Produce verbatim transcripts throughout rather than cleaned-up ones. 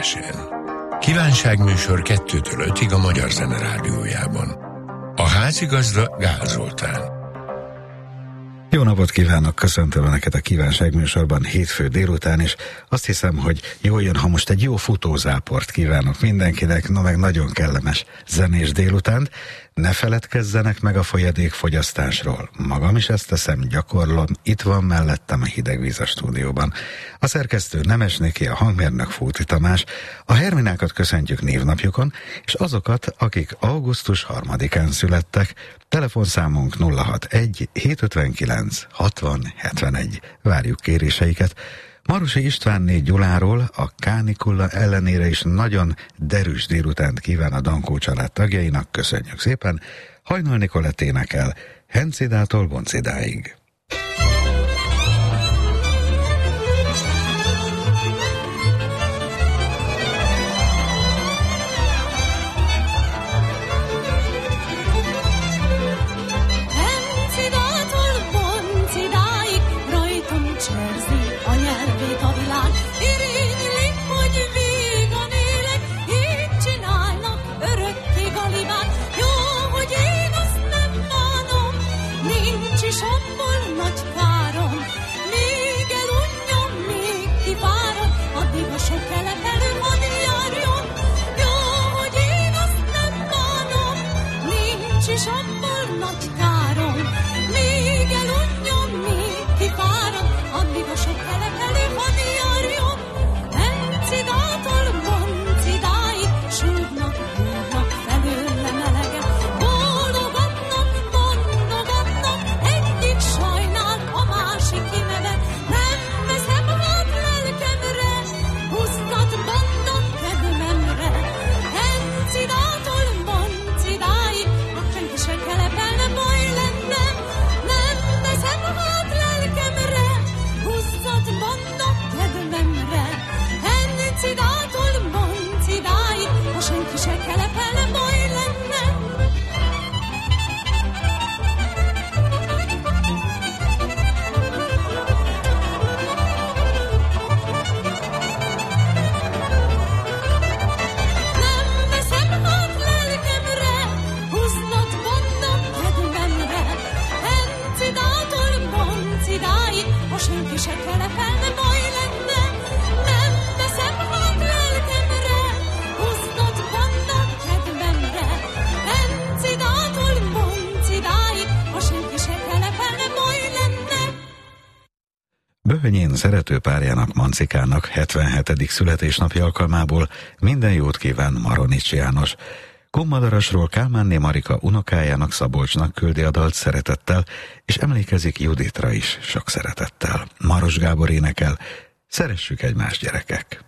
Egyenesen. Kívánságműsor kettőtől ötig a Magyar Zene Rádiójában. A házigazda Gál Zoltán. Jó napot kívánok, köszöntöm Önöket a kívánságműsorban hétfő délután, és azt hiszem, hogy jól jön, ha most egy jó futózáport kívánok mindenkinek, no meg nagyon kellemes zenés délutánt. Ne feledkezzenek meg a folyadékfogyasztásról. Magam is ezt teszem, gyakorlom, itt van mellettem a hideg víz a stúdióban. A szerkesztő Nemes Niki, a hangmérnök Fóti Tamás, a Herminákat köszöntjük névnapjukon, és azokat, akik augusztus harmadikán születtek. Telefonszámunk nulla hatvanegy hétszázötvenkilenc hatvan hetvenegy. Várjuk kéréseiket. Marosi Istvánné Gyuláról a kánikula ellenére is nagyon derűs délutánt kíván a Dankó család tagjainak, köszönjük szépen. Hajnal Nikolett énekel Hencidától Boncidáig. Böhönyén szerető párjának, Mancikának hetvenhetedik születésnapja alkalmából minden jót kíván Maronics János. Kommadarasról Kálmánné Marika unokájának, Szabolcsnak küldi a dalt szeretettel, és emlékezik Juditra is sok szeretettel. Maros Gábor énekel Szeressük egymást, gyerekek!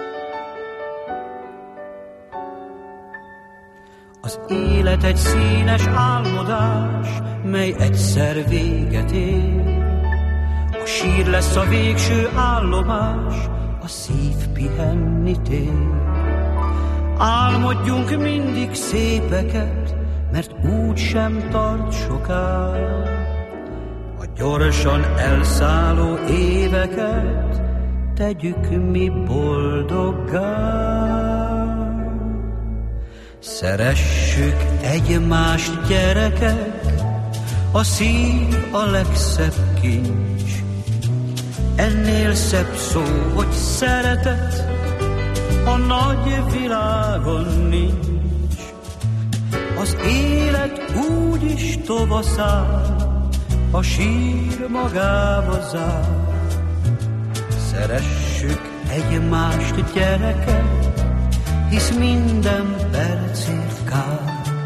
Az élet egy színes álmodás, mely egyszer véget ér. A sír lesz a végső állomás, a szív pihenni tér. Álmodjunk mindig szépeket, mert úgy sem tart soká. A gyorsan elszálló éveket tegyük mi boldoggá. Szeressük egymást, gyerekek, a szív a legszebb kincs. Ennél szebb szó, hogy szeretet, a nagy világon nincs. Az élet úgy is tovaszáll, a sír magába zár. Szeressük egymást, gyerekek, hisz minden percért kár.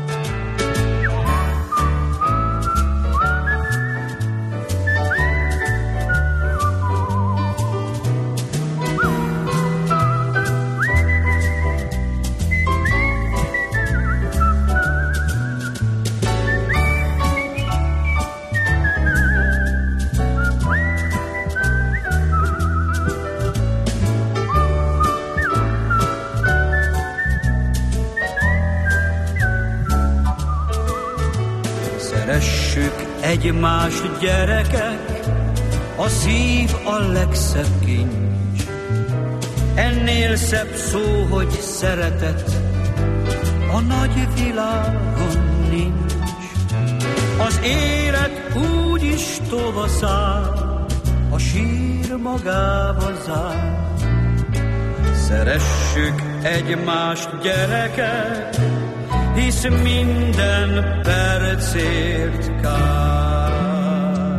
Egymást, gyerekek, a szív a legszebb kincs. ennél szebb szó, hogy szeretet, a nagy világon nincs. Az élet úgy is tovaszáll, a sír magába zár. Szeressük egymást, gyerekek, hisz minden percért kár.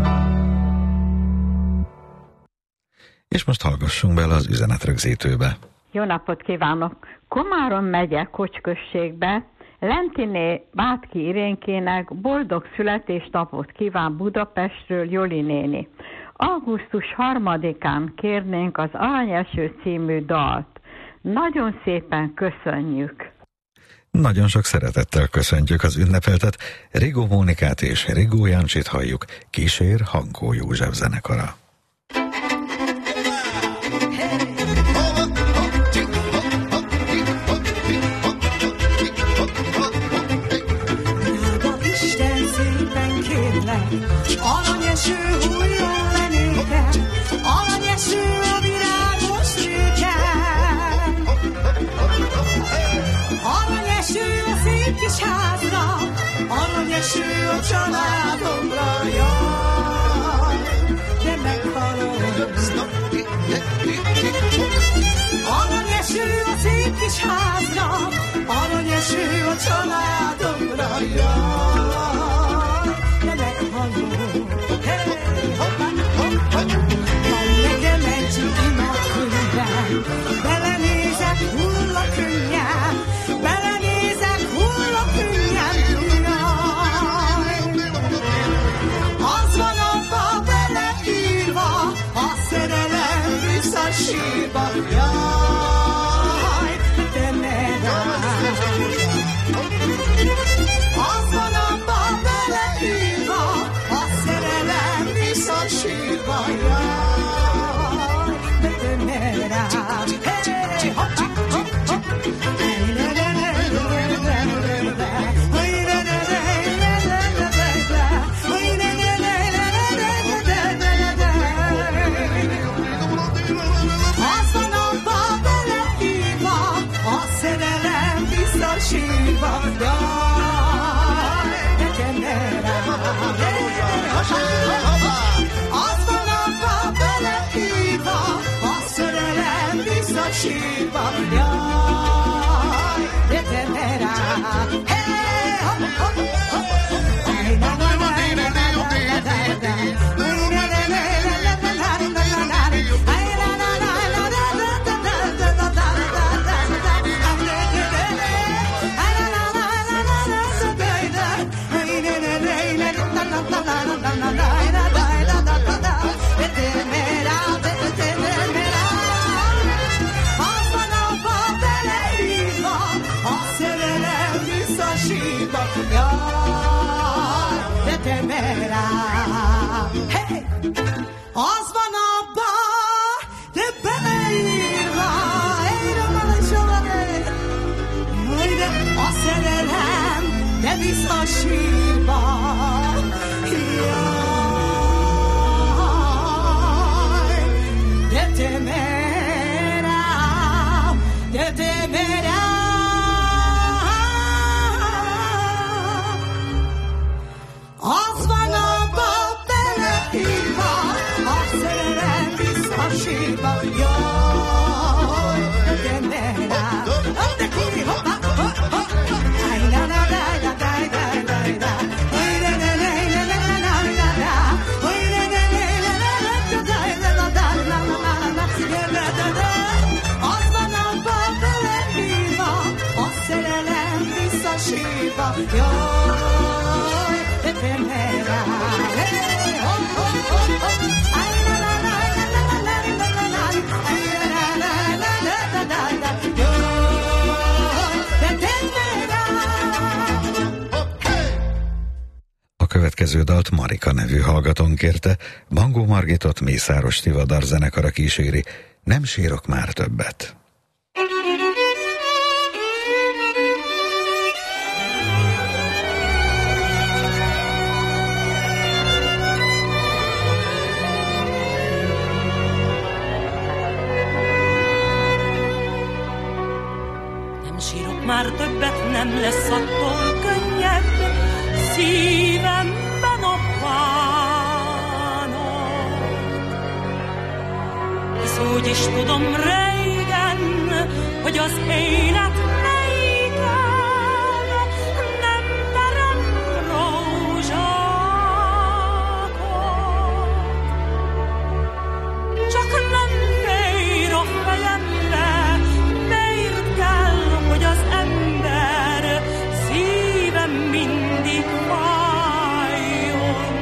És most hallgassunk bele az üzenetrögzítőbe. Jó napot kívánok! Komárom megye Kocsközségbe, Lentiné Bátki Irénkének boldog születésnapot kíván Budapestről Joli néni. augusztus harmadikán kérnénk az Aranyeső című dalt. Nagyon szépen köszönjük! Nagyon sok szeretettel köszöntjük az ünnepeltet. Rigó Mónikát és Rigó Jancsit halljuk, kísér Hankó József zenekara. Aranyeső hulljon le nékem, aranyeső a virágos réken. Aranyeső a szép kis házra, aranyeső a családomra, jaj, de meghalom. Aranyeső a szép kis házra, aranyeső a családomra, jaj, de meghalom. Belenézek hulla könnyen, belenézek hulla könnyen, jaj. Az van abba beleírva, a szerelem vissza sírba, jaj, de ne rám. Az van abba beleírva, a szerelem vissza sírba, jaj. Sírva, jaj, de te ne rá. Hey, hopp, hopp, hopp. Ay, na, na, na, na, na, na, na, na, na. Ay, na, na, na, na, na, na, na, na, na. Ay, na, na, na, na, na, na, na, na, na, na, na, na. Ay, na, na, na, na, na, na, so good. Ay, na, na, na, na, na, na, na, na, na, na, na, na, na. De te ne rá, de te ne rá. Jaj, de te merám. Hey! Az van abba, de beleírva, egyre van egy sované. Jaj, de a szerelem, de visz a sírba. Jaj, de te merám, de te merám. Az van abba beleírva, a szerelem vissza sírba, jaj, de ne rá. Hopp, de kúri, hoppá, hopp, hopp, aj, na, na, da, da, da, da, da, da, aj, na, na, na, na, na, na, na, na, aj, na, na, na, na, na, na, na, na, na, na, na, na, na, na. Az van abba beleírva, a szerelem vissza sírba, jaj, de te ne rá. Hey, hopp, hopp, hopp, hopp, aj, na, na, na, na, na, na, na, na, na, aj, na, na, na, na, na, na, na, jaj, de te ne rá. A következő dalt Marika nevű hallgatón kérte, Bangó Margitot Mészáros Tivadar zenekara kíséri, Nem sírok már többet. Nem sírok már többet, nem lesz attól könnyebb szívemben a bánat. Hisz úgy is tudom régen, hogy az élet melyiken nem terem rózsákat. Csak nem fér a fejembe, miért kell, hogy az ember szívem mindig fájjon.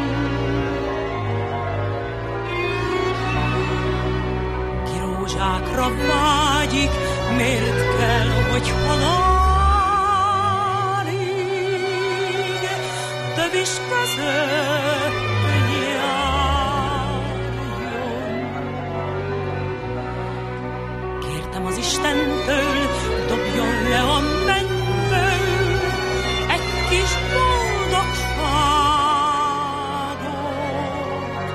Ki rózsákra vágyik, miért kell, hogy halálig tövis között járjon. Kértem az Istentől, dobjon le a mennyből egy kis boldogságot,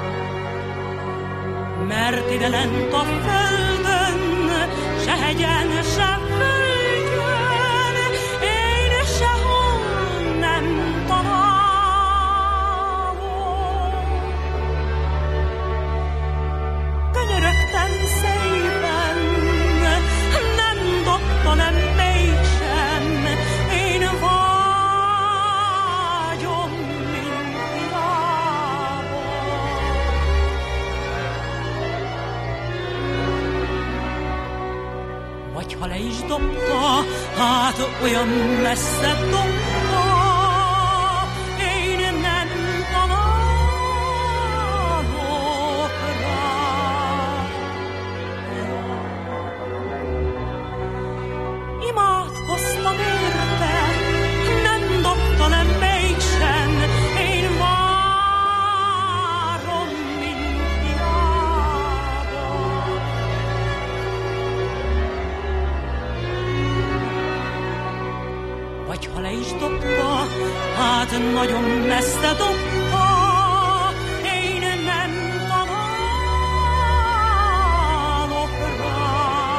mert ide lent a földön se hegyen, se földjön, én sehol nem találom. Könyörögtem szépen, nem dobta, nem mégsem, én vágyom, mint hiába. Vagy ha le is dobta, hát olyan messze dobta, én nem találok rá. Imádkoztam érte, nem dobta, nem mégsem, én várom, mint hiába. Vagy ha le is dobta, hát nagyon messze dobta, én nem találok rá.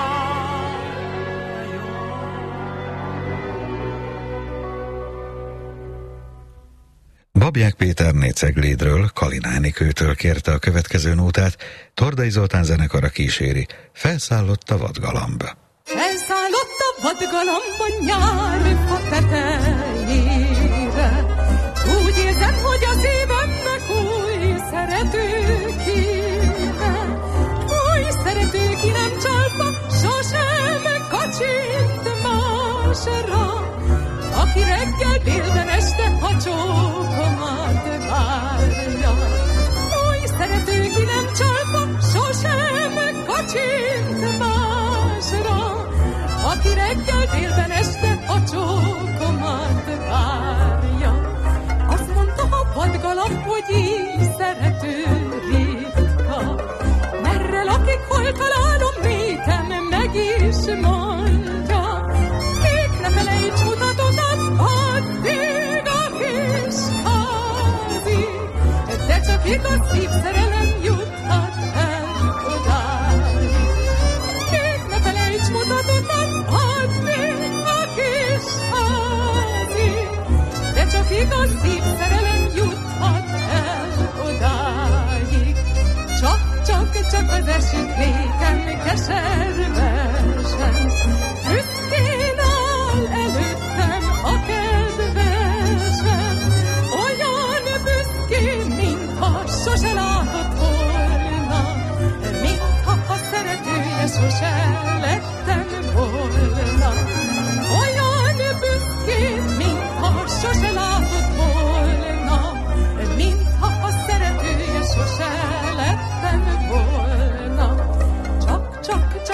Babják Péterné Ceglédről, Kalinánikőtől kérte a következő nótát, Tordai Zoltán zenekara kíséri. Felszállott a vadgalamb. Felszállott a vadgalamb a nyárfa tetejére. Úgy érzem, hogy a szívemnek új szerető kéne. Új szerető ki nem csalpa, sosem kacsint másra. Aki reggel, délben, este a csókomat várja. Új szerető ki nem csalpa, sosem kacsint másra. Aki reggel, délben, este a csókomat várja. Azt mondta a vadgalamb, hogy így szerető ritka. Merre lakik, hol találom, nékem meg is mondja. Kék ne felejts mutatódat, addig a kis házi. De csak igaz szívszerelem juthat el odáig. Kék ne felejts mutatódat, addig a kis házi. De csak igaz szívszerelem juthat el odáig. Csak-csak-csak az esik réken keservesen. Büszkén áll előttem a kedvesem. Olyan büszkén, mintha sose látott volna. Mintha a szeretője sose lettem volna. Olyan büszkén, mintha sose látott volna. Mintha a szeretője sose lettem volna. Csak-csak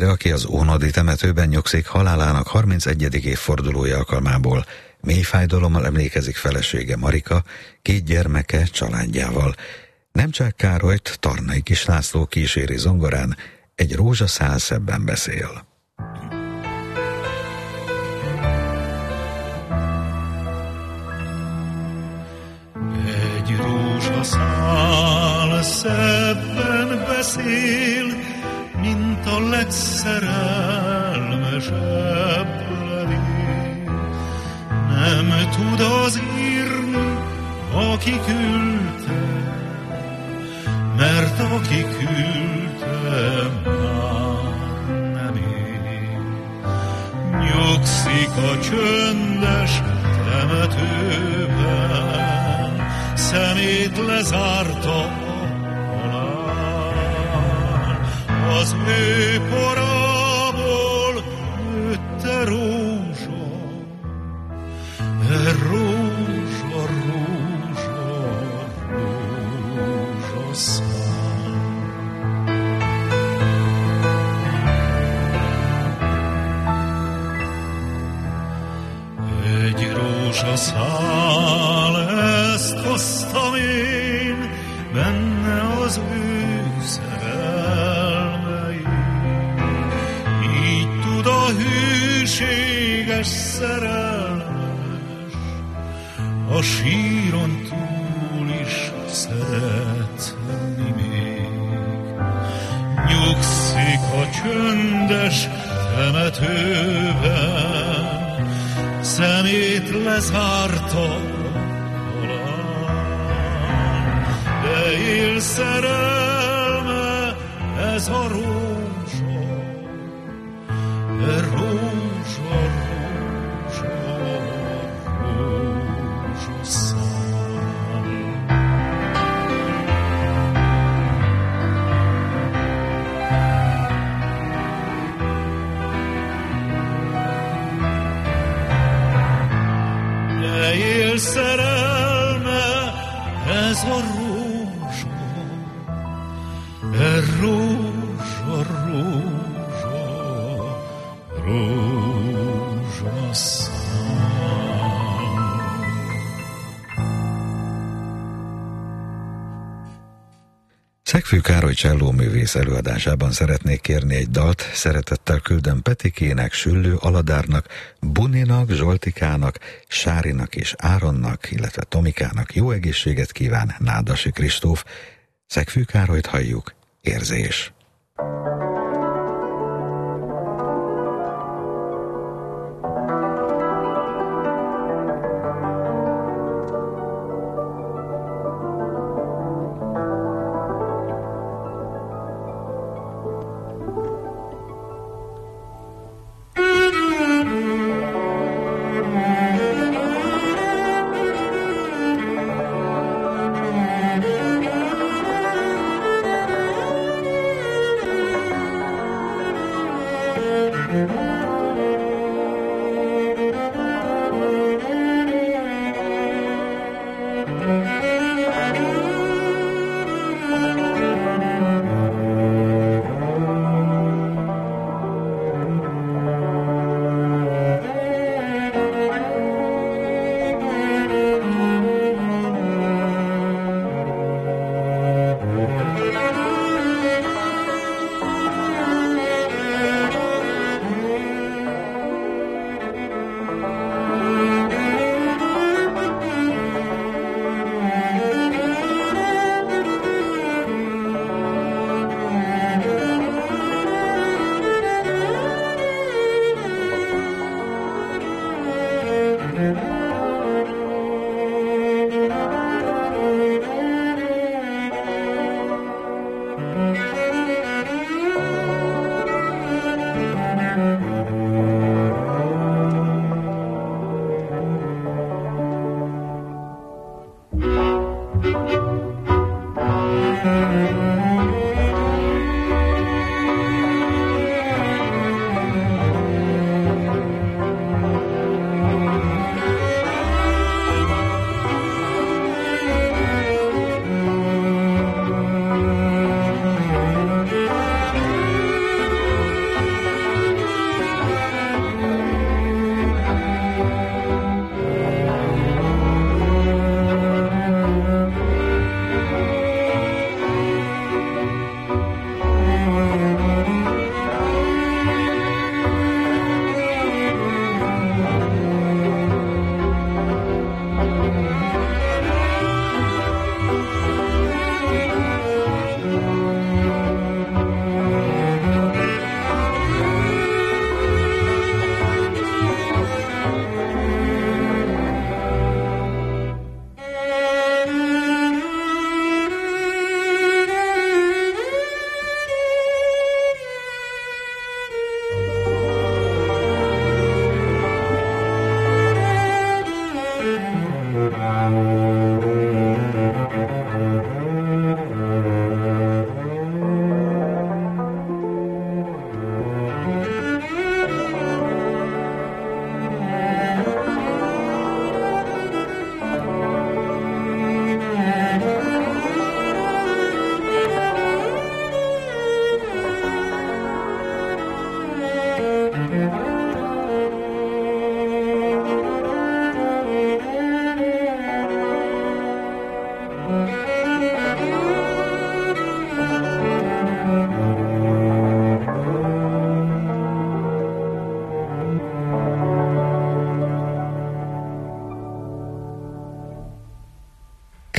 aki az ónodi temetőben nyugszik, halálának harmincegyedik évfordulója alkalmából mély fájdalommal emlékezik felesége Marika, két gyermeke családjával. Nemcsák Károlyt Tarnai Kis László kíséri zongorán, egy rózsaszál szebben beszél. Egy rózsaszál szebben beszél, mint a legszerelmesebb levél. Nem tud az írni, aki küldte, mert aki küldte már nem él. Nyugszik a csöndes temetőben, szemét lezárta a halál. Az ő porából nőtte rózsa, e rózsa, rózsa, rózsaszál. Egy rózsaszál, ezt hoztam én, benne az ő szerelmei. Így tud a hűséges szerelmes a síron túl is szeretni még. Nyugszik a csöndes temetőben, szemét lezárta halál, de él szerelme ez a rózsa, e rózsa, rózsa, rózsaszál. De él szerelme ez a rózsa, e rózsa, rózsa, rózsaszál. Szegfű Károly csellóművész előadásában szeretnék kérni egy dalt, szeretettel küldöm Petikének, Süllő Aladárnak, Buninak, Zsoltikának, Sárinak és Áronnak, illetve Tomikának jó egészséget kíván Nádasi Kristóf. Szegfű Károlyt halljuk, Érzés. Thank you.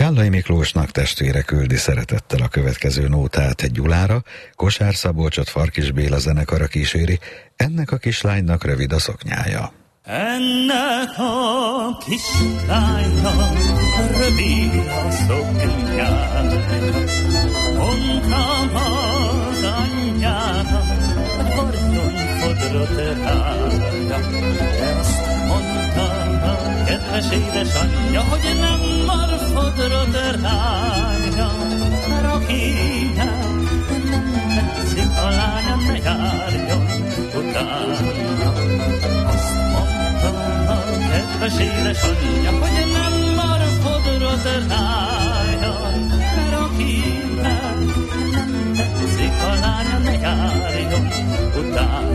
Zállai Miklósnak testvére küldi szeretettel a következő nótát Gyulára, Kosár Szabolcsot Farkis Béla zenekara kíséri, ennek a kislánynak rövid a szoknyája. Ennek a kislánynak rövid a szoknyája, mondtam az anyjának, hogy hordjon fodrot rája, de azt mondta a kedves édesanyja, hogy nem mar fodrot rája, mert akinek nem tetszik a lánya, ne járjon utána. Azt mondta a kedves édesanyja, hogy nem mar fodrot rája, mert akinek nem tetszik a lánya, ne járjon utána.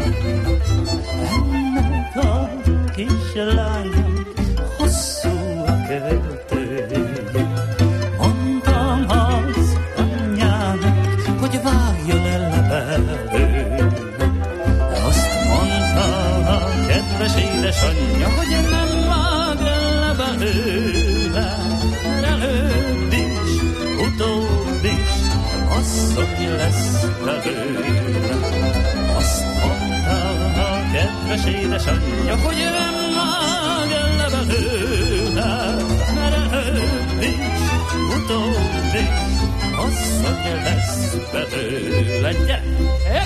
Ennek a kislánynak hosszú a költője, mondtam az anyjának, hogy vágjon el belőle. Azt mondta a kedves édesanyja, hogy nem vág el belőle, mert előbb is, utóbb is asszony lesz belőle. Azt mondta a kedves édesanyja, hogy nem vág el belőle, mert előbb is, utóbb is asszony lesz belőle. Gyere!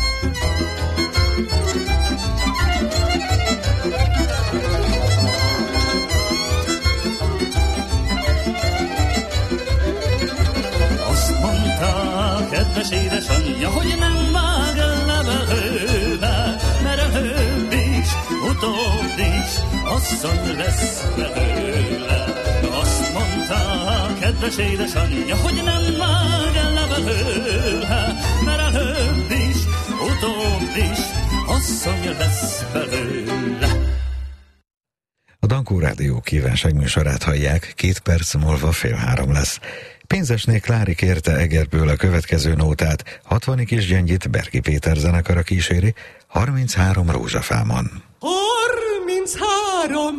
Azt mondta a kedves édesanyja, hogy nem vág el belőle, mert előbb is, utóbb is asszony lesz belőle. Azt mondta a kedves édesanyja, hogy nem vág el belőle, mert előbb is, utóbb is asszony lesz belőle. A Dankó Rádió kívánságműsorát hallják, két perc múlva fél három lesz. Pénzesné Klári kérte Egerből a következő nótát, hatvani kis gyöngyit Berki Péter zenekara kíséri, harminchárom rózsafámon. harminchárom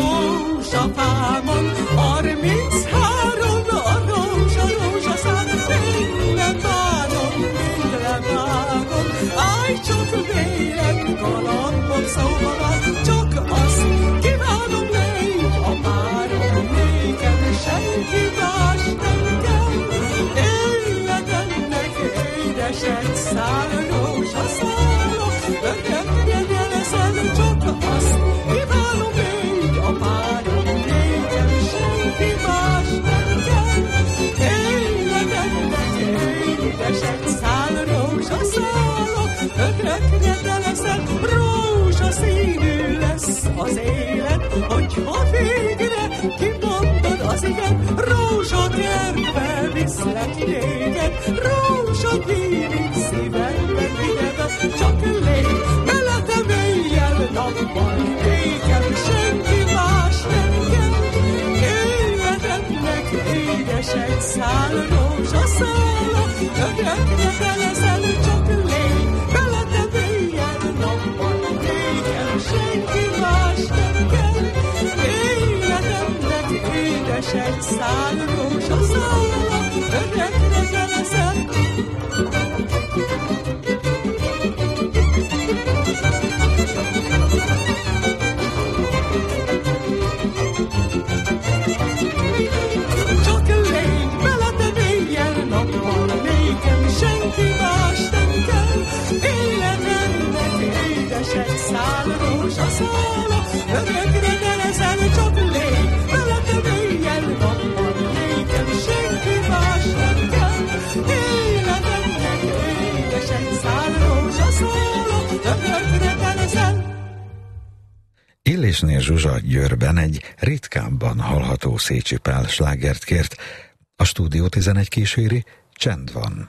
rózsafámon, harminchárom a rózsa, rózsaszám, minden bánom, minden vágom, állj csak vélem, galambom szóval, csak azt kívánom, légy a párom, nékem senki más nem kell, életemnek édes egy szál rózsaszálok, örökre leszel, csak azt kívánom, légy a párom, nékem senki más nem kell, életemnek édes egy szál rózsaszálok, örökre leszel, rózsaszínű lesz az élet, hogyha végre kimondod az igen, rózsakertbe viszlek téged, rózsapírig szívemben vigyed, csak légy veletem éjjel-nappal, nékem senki más nem kell, életemnek édes egy szál rózsaszála, örökre te leszel, csak légy veletem éjjel-nappal, nékem senki más nem kell, életemnek édes egy szál rózsaszála, örökre te leszel. Csak légy veletem éjjel-nappal, nékem senki más nem kell, életemnek édes egy szál rózsaszála, örökre te leszel, csak légy veletem éjjel-nappal, nékem senki más nem kell, életemnek édes egy szál rózsaszála, örökre te leszel. Illésné Zsuzsa Győrben egy ritkábban hallható Szécsi Pál slágert kért. A Stúdió tizenegy kíséri, Csend van.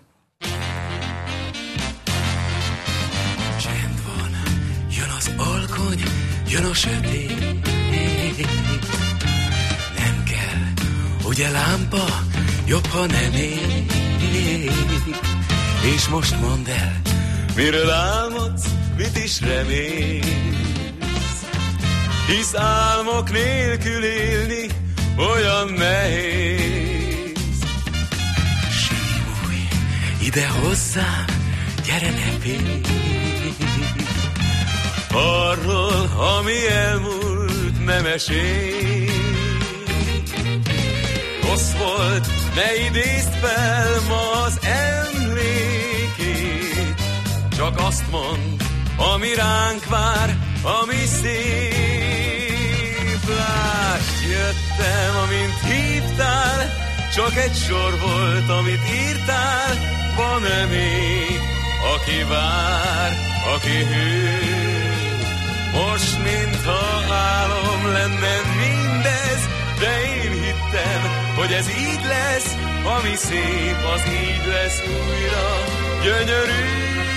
Csend van, jön az alkony, jön a sötét. Nem kell, ugye lámpa, jobb, ha nem ég. És most mondd el, miről álmodsz, mit is remélsz. Hisz álmok nélkül élni olyan nehéz. ide hozzám, gyere ne félj. Arról, ami elmúlt, nem esély. Rossz volt, ne idézd fel ma az emlékét. Csak azt mondd, ami ránk vár, ami szép. Lásd, jöttem, amint hívtál, csak egy sor volt, amit írtál. Van-e még, aki vár, aki hű? Most, mintha álom lenne mindez, de én hittem, hogy ez így lesz, ami szép, az így lesz újra gyönyörű.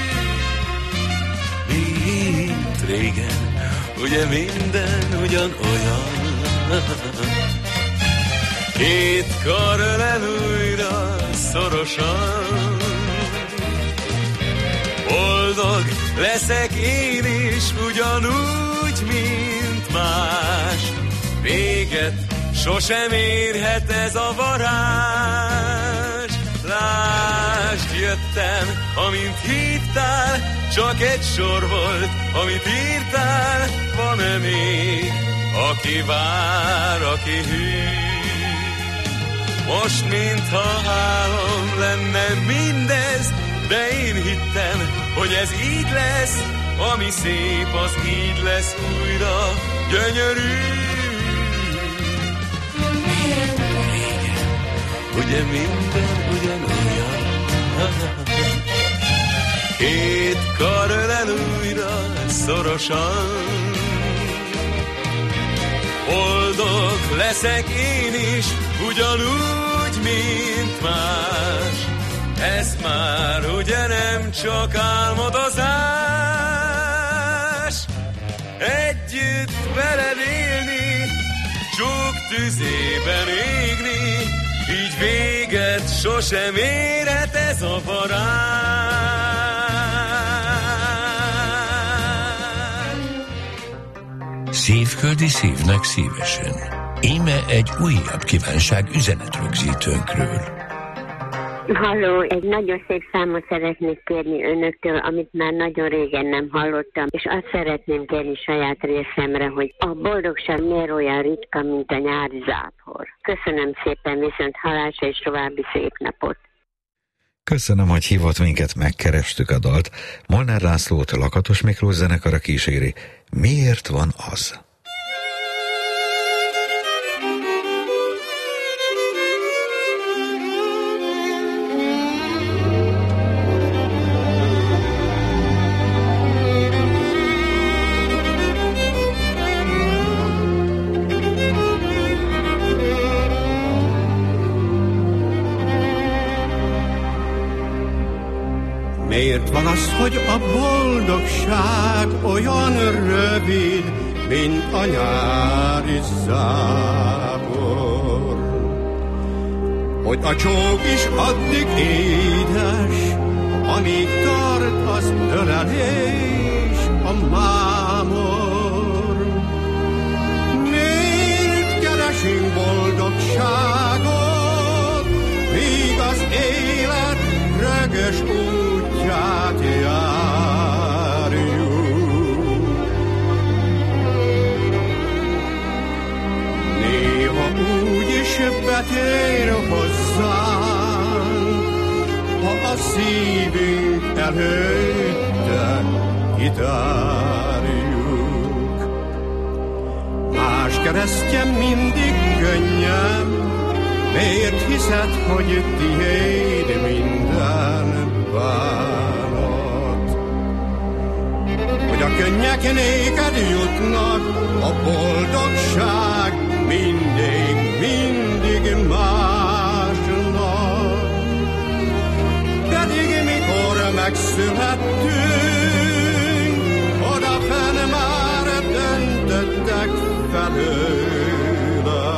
Mint régen, ugye minden ugyanolyan. Két kar ölel újra szorosan. Boldog leszek én is, ugyanúgy, mint más. Véget sosem érhet ez a varázs. Lásd, jöttem, amint hívtál, csak egy sor volt, amit írtál. Van-e még, aki vár, aki hű? Most, mintha álom lenne mindez, de én hittem, hogy ez így lesz, ami szép, az így lesz újra gyönyörű. Régen, ugye minden ugyanolyan. Két kar ölel újra szorosan. Boldog leszek én is, ugyanúgy, mint más. Ez már ugye nem csak álmodozás. Együtt veled élni, csók tüzében égni, így véget sosem érhet ez a varázs. Szívföldi szívnek szívesen. Íme egy újabb kívánság üzenetrögzítőnkről. Halló, egy nagyon szép számot szeretnék kérni önöktől, amit már nagyon régen nem hallottam, és azt szeretném kérni saját részemre, hogy a boldogság miért olyan ritka, mint a nyári zápor. Köszönöm szépen, viszont hallásra és további szép napot. Köszönöm, hogy hívott minket, megkerestük a dalt. Molnár Lászlót Lakatos Miklós zenekara kíséri. Miért van az? Miért van az, hogy a boldogság olyan rövid, mint a nyári zápor? Hogy a csók is addig édes, amíg tart az ölelés, a mámor. Miért keresünk boldogságot, míg az élet rögös útját járjuk? Néha úgy is betér hozzánk, ha a szívünk előtte kitárjuk. Más keresztje mindig könnyebb, miért hiszed, hogy tiéd minden bánat? Hogy a könnyek néked jutnak, a boldogság mindig, mindig másnak. Pedig mikor megszülettünk, odafenn már döntöttek felőle.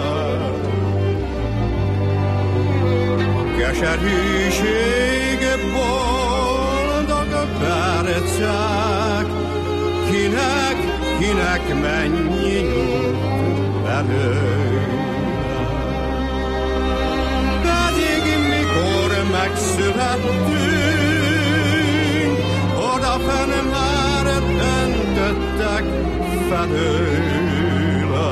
Keserűség, boldog percek, kinek, kinek mennyi jut belőle. Pedig mikor meg megszülettünk, odafenn már döntöttek felőle.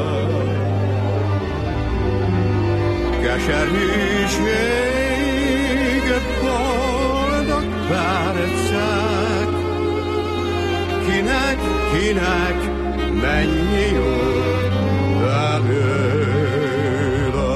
Keserűség, boldog percek, kinek, kinek mennyi jut belőle.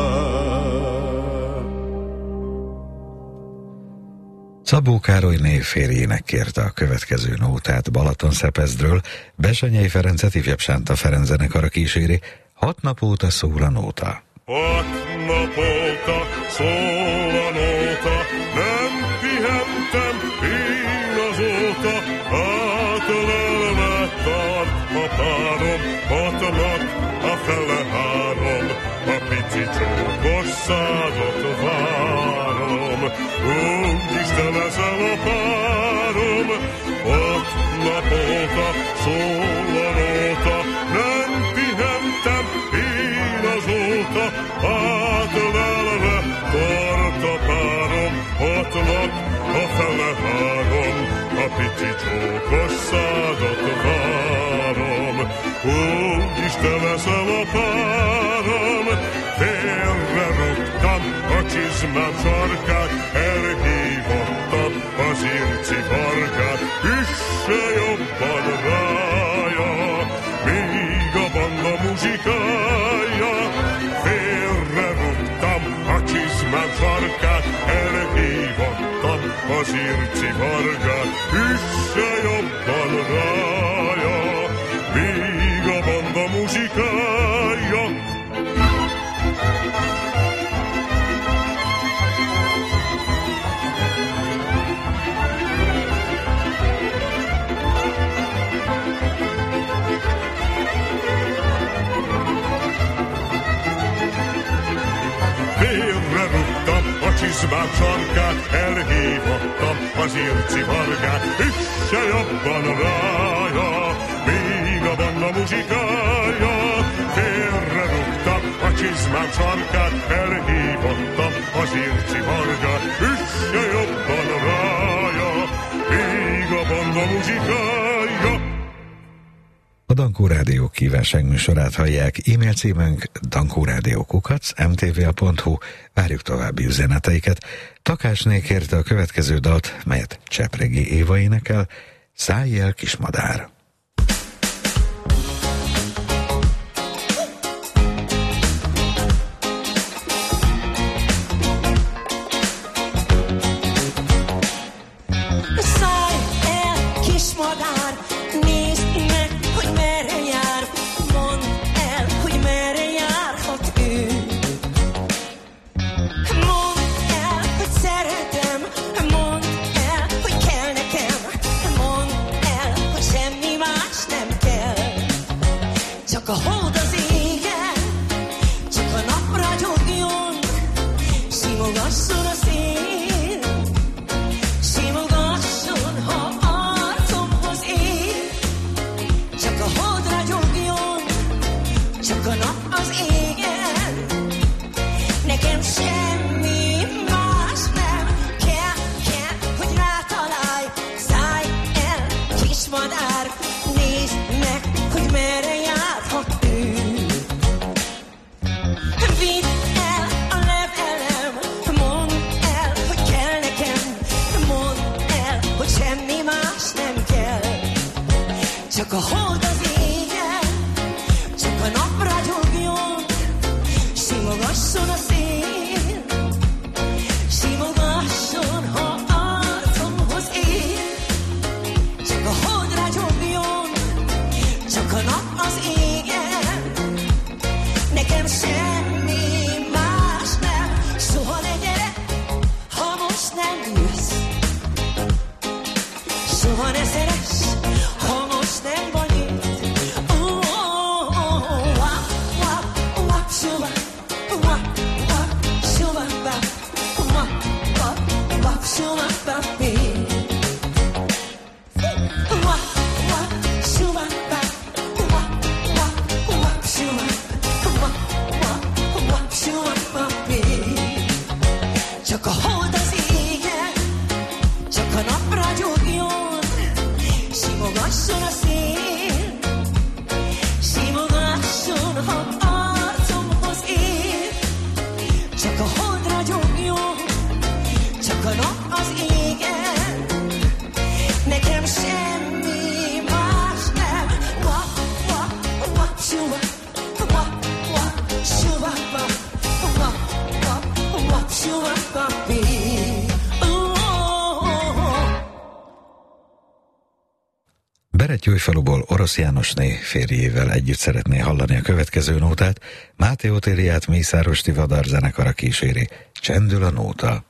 Szabó Károly névférjének kérte a következő nótát Balatonszepezről, Bessenyei Ferencet ifjabb Sánta Ferenc zenekara kíséri, hat nap óta szól a nóta. Hat nap óta szól a nóta, nem pihentem én azóta, átölelve tart a párom, hatnak a fele három, a pici csókos százat várom. Úgyis te leszel a párom, hat nap óta szól a nóta, nem pihentem én azóta, átölelve tart a párom, hatnak a fele három, a pici csókos százat várom. Úgyis te leszel a párom, félre rúgtam a csizmám sarkát, elhívottam az irci farkát, üsse jobban rája, míg a banda muzsikája. Félre rúgtam a csizmám sarkát, elhívottam az irci farkát, üsse jobban rája, míg a banda muzsikája. A csizmám sarkát, elhívottam az irci vargát, üsse jobban rája, míg a banda muzsikája. Félre rúgtam a csizmám sarkát, elhívottam az irci vargát, üsse jobban rája, míg a banda muzsikája. A Dankó Rádió kívánság műsorát hallják, e-mail címünk dankórádió kukac em té vé á pont hu. Várjuk további üzeneteiket. Takásné kérte a következő dalt, melyet Csepregi Éva énekel, Szállj el, kismadár. Csak a hold az ég. Gyújfaluból Orosz Jánosné férjével együtt szeretné hallani a következő nótát. Máté Otériát Mészáros Tivadar zenekara kíséri. Csendül a nóta.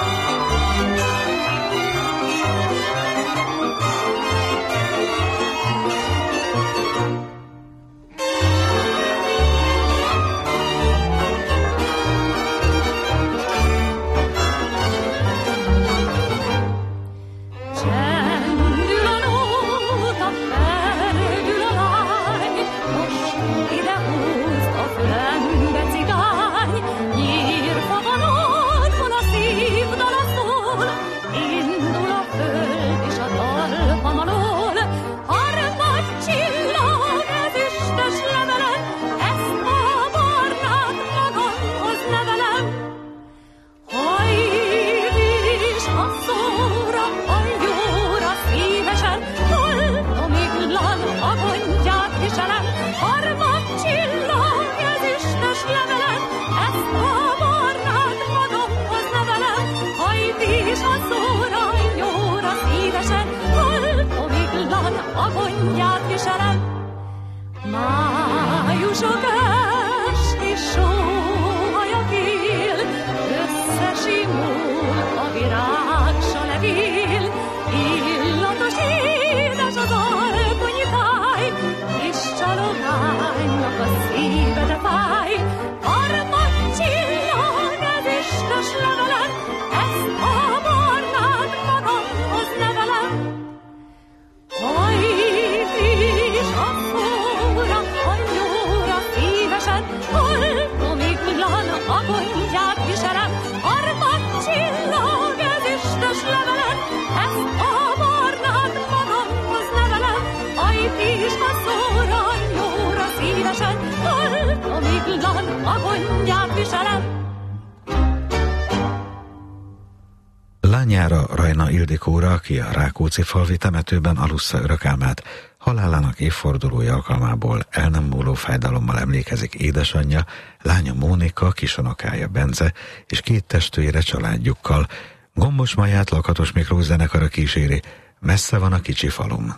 Lányára Rajna Ildikóra, aki a Rákóczi-falvi temetőben alussza örök álmát, halálának évfordulója alkalmából el nem múló fájdalommal emlékezik édesanyja, lánya Mónika, kisonokája Bence és két testvére családjukkal. Gombos Maját Lakatos Miklós zenekara kíséri. Messze van a kicsi falum.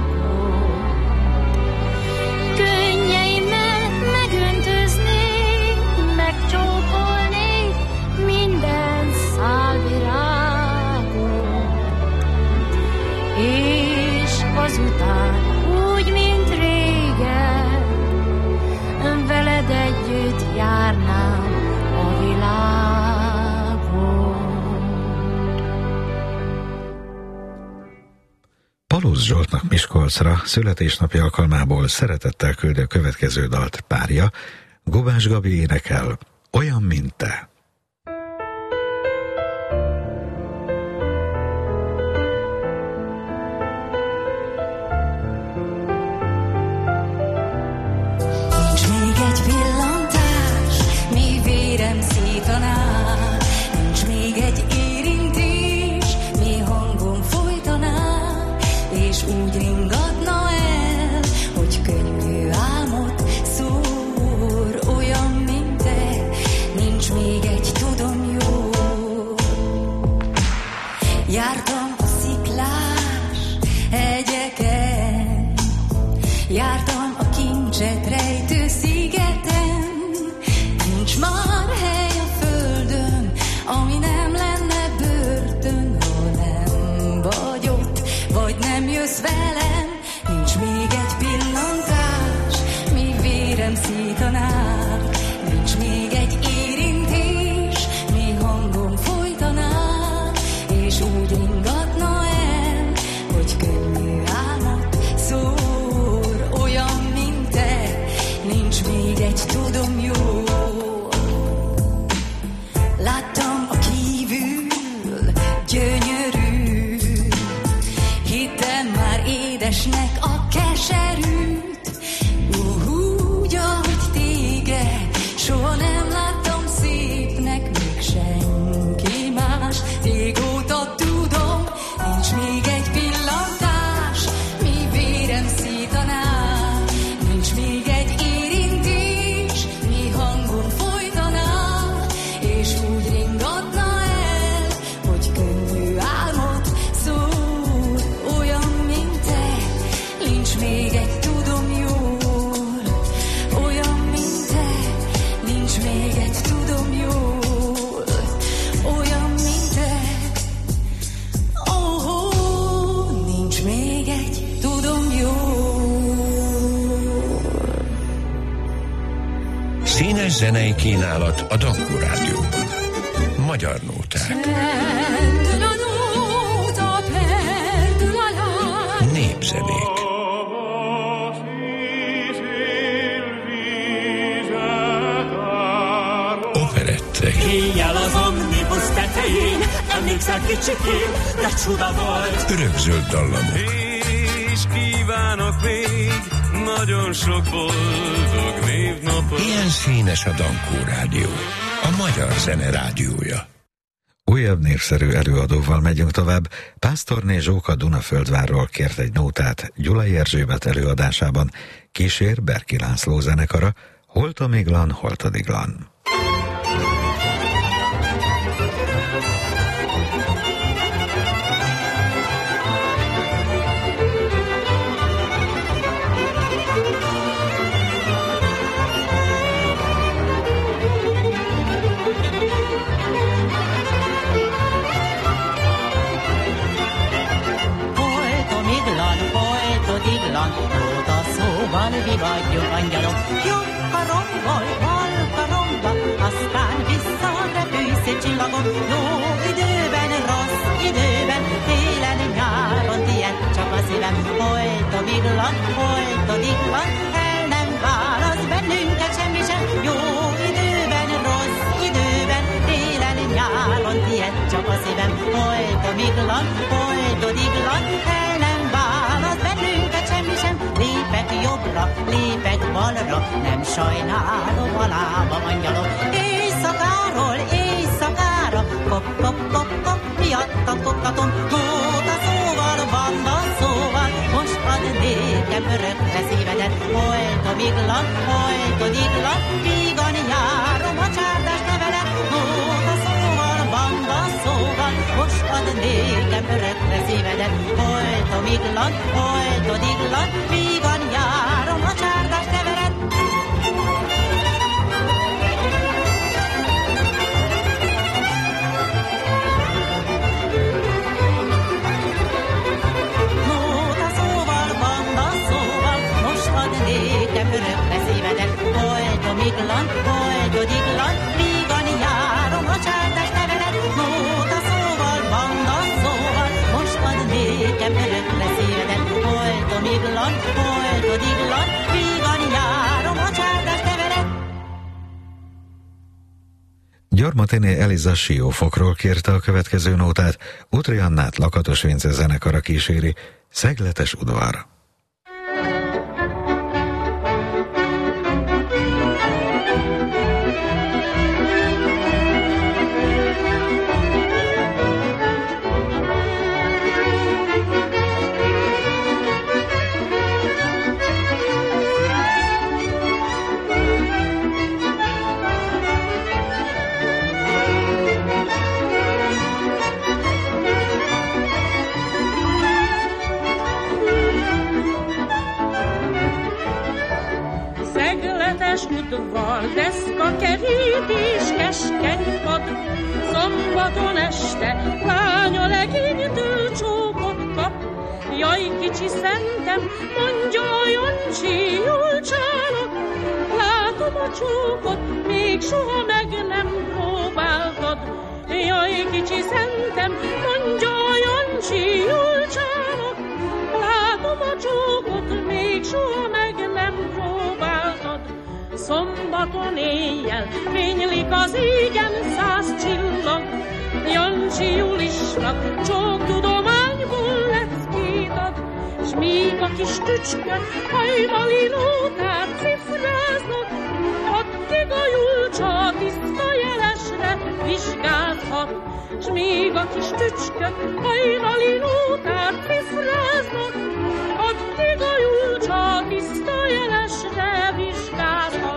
Könnyeimet megöntözni Balusz Zsoltnak Miskolcra születésnapja alkalmából szeretettel küldi a következő dalt párja, Gubás Gabi énekel Olyan, mint te. Nincs még egy pillantás, mi vérem szítaná, nincs még egy érintés, mi hangom folytaná, és úgy ringatna el, hogy könnyű álmot szór, olyan, mint te, nincs még egy tudom jó. Jártam a sziklás hegyeken, jártam a kincset rejtő szigeten, nincs már hely a földön, ami nem lenne börtön, ha nem vagy ott, vagy nem jössz velem. Nincs még egy pillantás, mi vérem szítaná, nincs még egy érintés, mi hangom folytaná, és úgy ringatna el, hogy könnyű álmot szór, olyan, mint te, nincs még egy tudom jó. Láttam a kívül gyönyörű, hittem már édesnek a keserűt, úgy, ahogy téged soha nem láttam szépnek, még senki más, régóta tudom, nincs még egy pillantás, mi vérem szítaná, nincs még egy érintés, mi hangon folytaná, és úgy ringatna el, hogy könnyű álmot szór, olyan, mint te, nincs még egy tudom jól, olyan, mint te, nincs még egy tudom jól, olyan, mint te, ó, oh, nincs még egy tudom jól. Színes zenei kínálat a Dankó Rádióban. Magyar nóták. Pendül a nóta, pendül a lány. Népzenék. Operettek. Éjjel az omnibus tetején, emlékszel kicsikén, de csuda volt. Örökzöld dallamok. És kívánok még nagyon sok boldog névnapot. Ilyen színes a Dankó Rádió. A magyar zene rádiója. Újabb népszerű előadóval megyünk tovább. Pásztorné Zsóka Dunaföldvárról kért egy nótát Gyulai Erzsébet előadásában. Kísér Berki László zenekara, Holtomiglan, Holtodiglan. Nóta szóval vigadjuk angyalok, jobb karomból, bal karomba, aztán visszarepülj szép csillagok. Jó időben, rossz időben, télen, nyáron, tiéd csak a szívem. Folytomiglan, folytomiglan, el nem válasz bennünket semmi sem. Jó időben, rossz időben, télen, nyáron, tiéd csak a szívem. Folytomiglan, folytomiglan, el nem válasz bennünket semmi sem. Lépek jobbra, lépek balra, nem sajnálom a lábam angyalok. Éjszakáról, éjszakára, kop, kop, kop, kop, miattat koptatom. Nóta szóval, banda szóval, most ad nékem örökre szívedet. Folytomiglan, folytomiglan, vígan járom a csárdás nevelet. Nóta szóval, banda szóval, most ad nékem örökre szívedet. Folytomiglan, folytomiglan, vígan járom a csárdás nevelet. Nóta szóval, banda szóval, most ad nékem örökre szívedet. Folytomiglan, folytomiglan, vígan járom a csárdás nevelet. Nóta szóval, banda szóval, most ad nékem örökre szívedet. iglan, folytod iglan, vígan járom a csárdás tevelet. Gyarmatiné Eliza Siófokról kérte a következő nótát, Utri Annát Lakatos Vince zenekara kíséri, Szegletes udvar. Udvar, deszka kerítés, keskeny pad, szombaton este lánya legénytől csókot kap. Jaj, kicsi szentem, mondja a Jancsi, jól csálok, látom a csókot, még soha meg nem próbáltad. Jaj, kicsi szentem, mondja a Jancsi, jól csálok, látom a csókot, még soha meg nem próbáltad. Szombaton éjjel fénylik az égen száz csillag, Jancsi Julisnak csók tudományból leckét ad, s míg a kis tücskön hajnali nótát cifráznak, addig a Julcsa tiszta jelesre vizsgálhat, s míg a kis tücskön hajnali nótát cifráznak, addig a Julcsa tiszta jelesre vizsgálhat.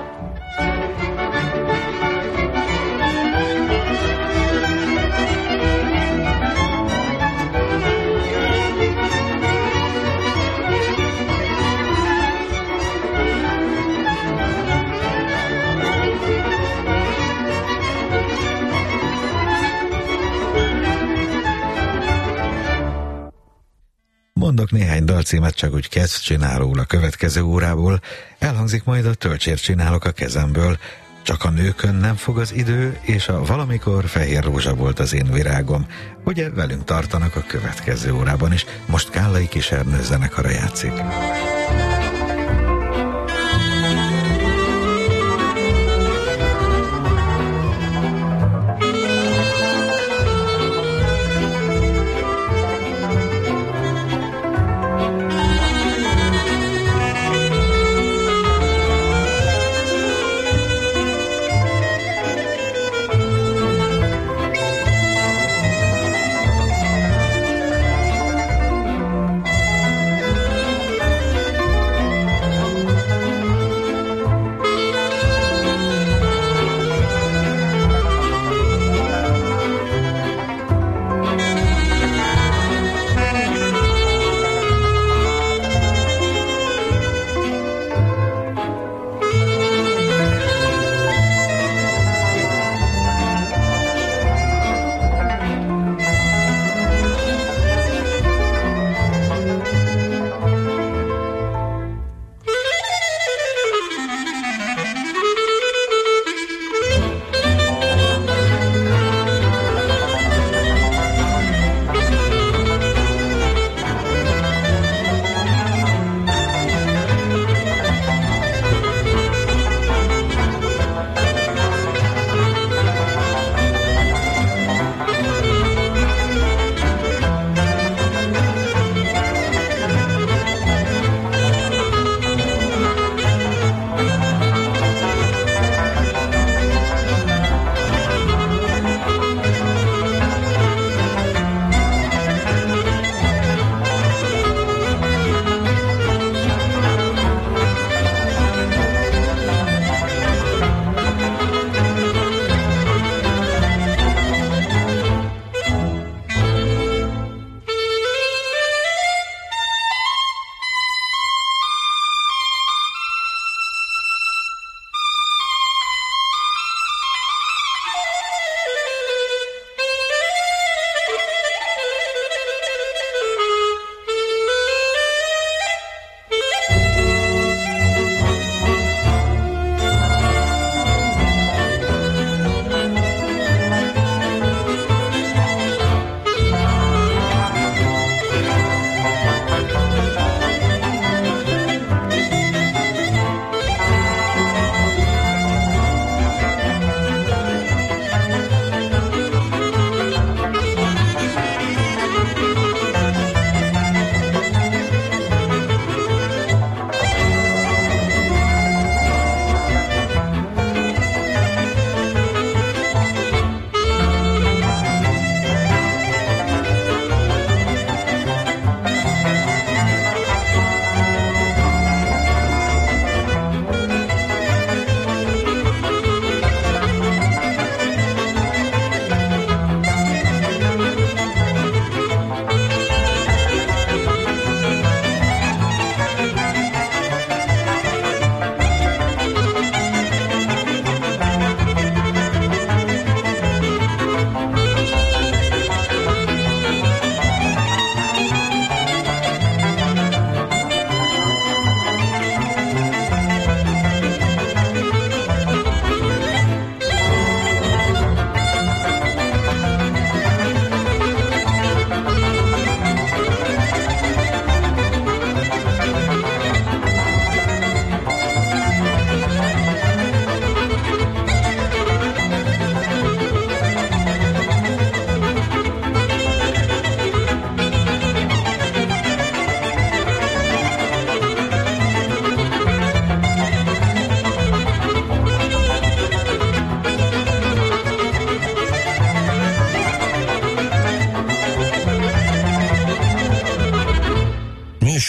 Mondok néhány dalcímet, csak úgy kezd csinálóul a következő órából, elhangzik majd a Töltsért csinálok a kezemből, Csak a nőkön nem fog az idő, és a Valamikor fehér rózsa volt az én virágom. Ugye velünk tartanak a következő órában is, most Kállai Kis Ernő zenekara játszik.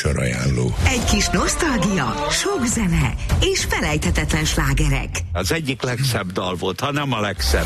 Műsorajánló. Egy kis nosztalgia, sok zene és felejthetetlen slágerek. Az egyik legszebb dal volt, ha nem a legszebb.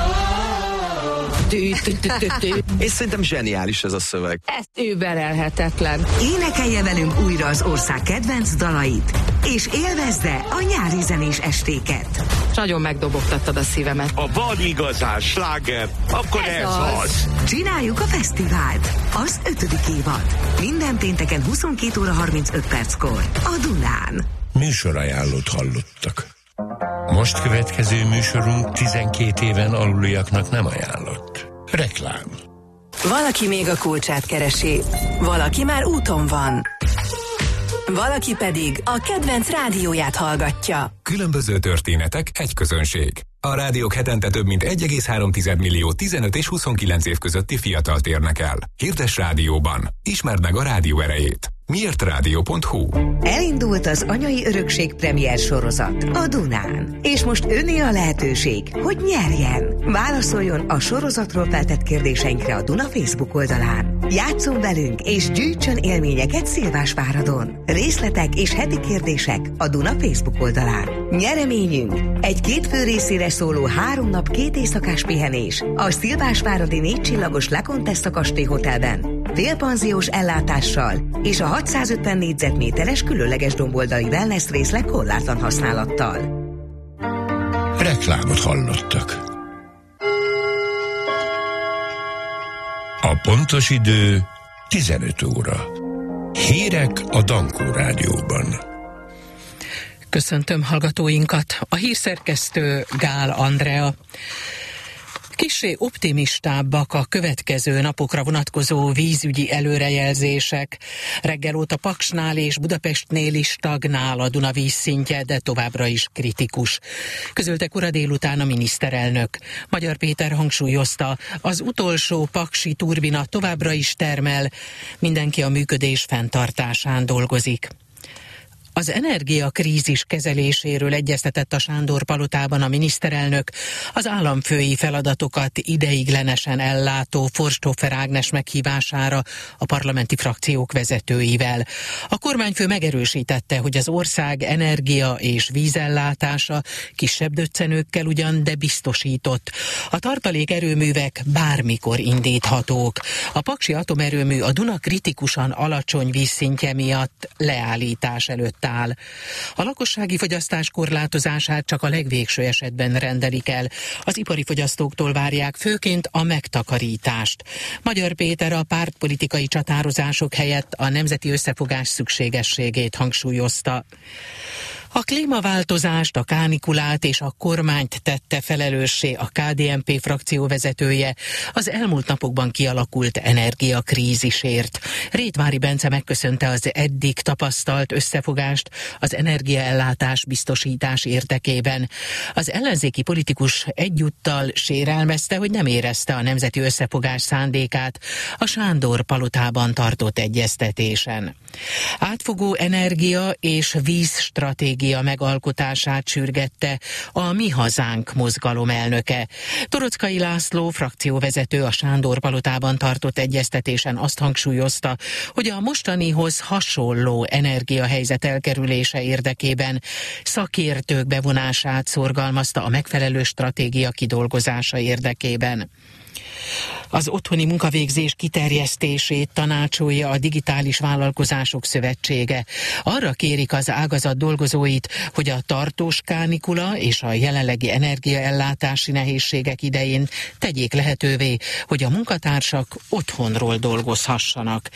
És szerintem zseniális ez a szöveg. Ez überelhetetlen. Énekelje velünk újra az ország kedvenc dalait, és élvezze a nyári zenés estéket. Nagyon megdobogtattad a szívemet. Ha van igazán sláger, akkor ez, ez az. az. Csináljuk a fesztivált. Az ötödik évad. Minden pénteken huszonkét óra harmincöt perckor. A Dunán. Műsorajánlót hallottak. Most következő műsorunk tizenkét éven aluliaknak nem ajánlott. Reklám. Valaki még a kulcsát keresi, valaki már úton van, valaki pedig a kedvenc rádióját hallgatja. Különböző történetek, egy közönség. A rádiók hetente több mint egy egész három millió tizenöt és huszonkilenc év közötti fiatalt érnek el. Hirdess rádióban. Ismerd meg a rádió erejét. miért rádió pont hu. Elindult az Anyai Örökség premier sorozat a Dunán. És most önné a lehetőség, hogy nyerjen. Válaszoljon a sorozatról feltett kérdéseinkre a Duna Facebook oldalán. Játsszon velünk és gyűjtsön élményeket Szilvásváradon. Részletek és heti kérdések a Duna Facebook oldalán. Nyereményünk egy két fő részére szóló három nap két éjszakás pihenés a Szilvásváradi négy csillagos Le Contessa Kastély Hotelben. Félpanziós ellátással és a hatszázötven négyzetméteres különleges domboldali wellness részleg korlátlan használattal. Reklámot hallottak. A pontos idő tizenöt óra. Hírek a Dankó Rádióban. Köszöntöm hallgatóinkat. A hírszerkesztő Gál Andrea. Kissé optimistábbak a következő napokra vonatkozó vízügyi előrejelzések. Reggel óta Paksnál és Budapestnél is stagnál a Duna vízszintje, de továbbra is kritikus. Közölte kora délután a miniszterelnök. Magyar Péter hangsúlyozta, az utolsó paksi turbina továbbra is termel, mindenki a működés fenntartásán dolgozik. Az energiakrízis kezeléséről egyeztetett a Sándor-palotában a miniszterelnök az államfői feladatokat ideiglenesen ellátó Forsthofer Ágnes meghívására a parlamenti frakciók vezetőivel. A kormányfő megerősítette, hogy az ország energia és vízellátása kisebb döccenőkkel ugyan, de biztosított. A tartalék erőművek bármikor indíthatók. A paksi atomerőmű a Duna kritikusan alacsony vízszintje miatt leállítás előtt áll. A lakossági fogyasztás korlátozását csak a legvégső esetben rendelik el. Az ipari fogyasztóktól várják főként a megtakarítást. Magyar Péter a pártpolitikai csatározások helyett a nemzeti összefogás szükségességét hangsúlyozta. A klímaváltozást, a kánikulát és a kormányt tette felelőssé a ká dé en pé frakció vezetője az elmúlt napokban kialakult energiakrízisért. Rétvári Bence megköszönte az eddig tapasztalt összefogást az energiaellátás biztosítás érdekében. Az ellenzéki politikus egyúttal sérelmezte, hogy nem érezte a nemzeti összefogás szándékát a Sándor-palotában tartott egyeztetésen. Átfogó energia és vízstratégia megalkotását sürgette a Mi Hazánk mozgalom elnöke. Toroczkai László frakcióvezető a Sándor-palotában tartott egyeztetésen azt hangsúlyozta, hogy a mostanihoz hasonló energiahelyzet elkerülése érdekében szakértők bevonását szorgalmazta a megfelelő stratégia kidolgozása érdekében. Az otthoni munkavégzés kiterjesztését tanácsolja a Digitális Vállalkozások Szövetsége. Arra kérik az ágazat dolgozóit, hogy a tartós kánikula és a jelenlegi energiaellátási nehézségek idején tegyék lehetővé, hogy a munkatársak otthonról dolgozhassanak.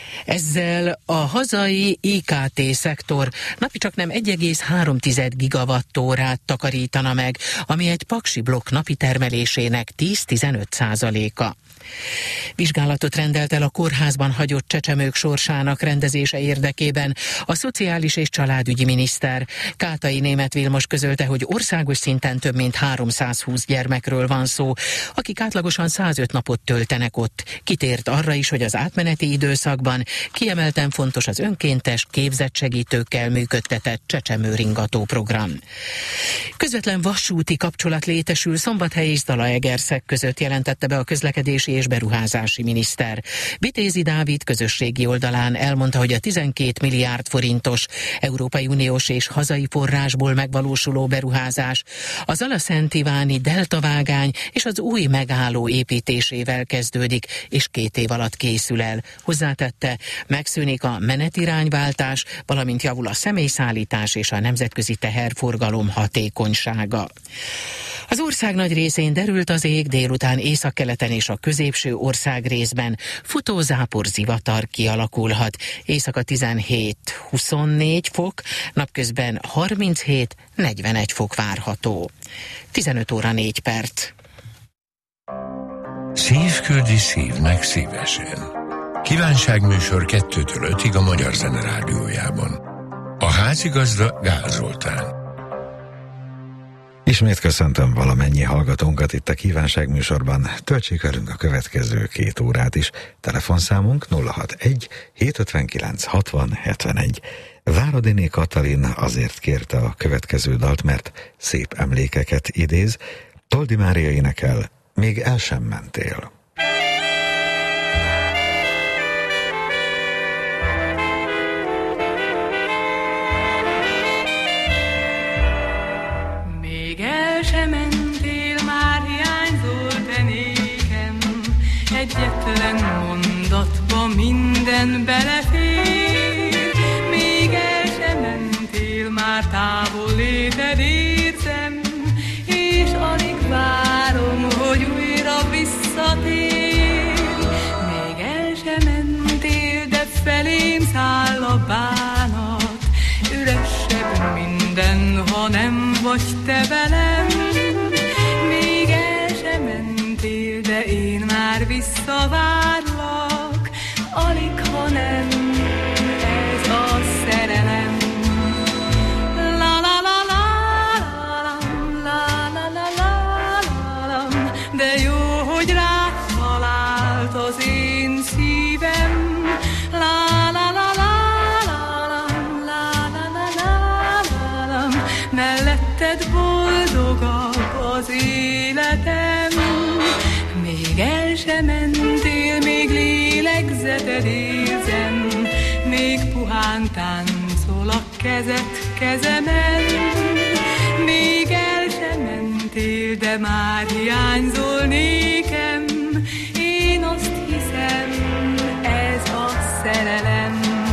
Ezzel a hazai i ká té szektor napi csaknem egy egész három gigawattórát takarítana meg, ami egy paksi blokk napi termelésének tíz-tizenöt százaléka. Vizsgálatot rendelt el a kórházban hagyott csecsemők sorsának rendezése érdekében a szociális és családügyi miniszter. Kátai Németh Vilmos közölte, hogy országos szinten több mint háromszázhúsz gyermekről van szó, akik átlagosan százöt napot töltenek ott. Kitért arra is, hogy az átmeneti időszakban kiemelten fontos az önkéntes, képzett segítőkkel működtetett csecsemőringató program. Közvetlen vasúti kapcsolat létesül Szombathely és Zalaegerszeg között, jelentette be a közlekedési befektetési és beruházási miniszter. Vitézi Dávid közösségi oldalán elmondta, hogy a tizenkét milliárd forintos Európai Uniós és hazai forrásból megvalósuló beruházás az Alaszent-Iváni deltavágány és az új megálló építésével kezdődik, és két év alatt készül el. Hozzátette, megszűnik a menetirányváltás, valamint javul a személyszállítás és a nemzetközi teherforgalom hatékonysága. Az ország nagy részén derült az ég, délután északkeleten és a középső ország részben futózápor zivatar kialakulhat. Éjszaka tizenhét-huszonnégy fok, napközben harminchét-negyvenegy fok várható. tizenöt óra négy perc. Szív küldi szívnek szívesen. Kívánságműsor kettőtől ötig a Magyar Zene Rádiójában. A házigazda Gál Zoltán. Ismét köszöntöm valamennyi hallgatónkat itt a kívánságműsorban. Töltsék velünk a következő két órát is. Telefonszámunk nulla hatvanegy hétszázötvenkilenc hatvan hetvenegy. Váradiné Katalin azért kérte a következő dalt, mert szép emlékeket idéz. Toldi Mária énekel, Még el sem mentél. Még el sem mentél, már hiányzol te nékem, egyetlen mondatba minden belefér. Még el sem mentél, már távol léted érzem, és alig várom, hogy újra visszatér. Még el sem mentél, de felém száll a bánat, üresebb minden, ha nem vagy te velem. Még el sem mentél, de én már visszavárlak, alig, ha nem ez a szerelem. De jó, hogy rád talált az én szívem. La la la la la la la la la la la. Melletted boldogabb az életem. Még el sem mentél, még lélegzeted érzem, még puhán táncol a kezed kezemen. Még el sem mentél, de már hiányzol nékem, én azt hiszem, ez a szerelem.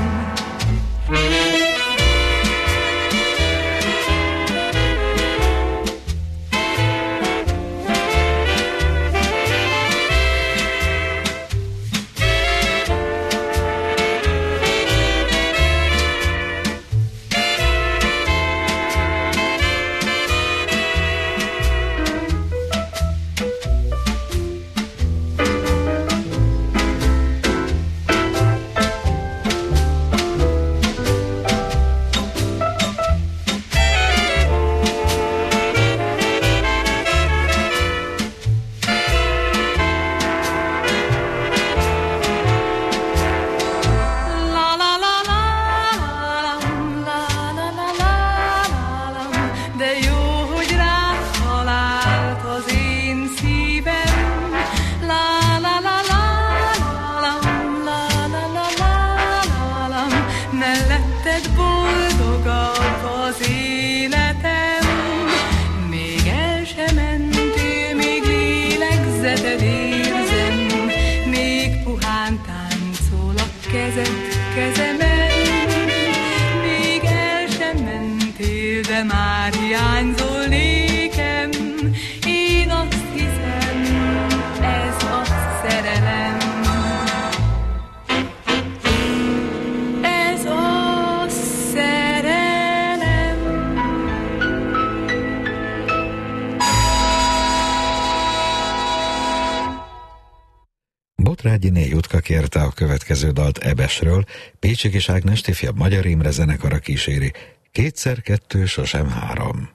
Rágyiné Jutka kérte a következő dalt Ebesről, Pécsi Kis Ágnes ifjabb Magyar Imre zenekara kíséri. Kétszer kettő, sosem három.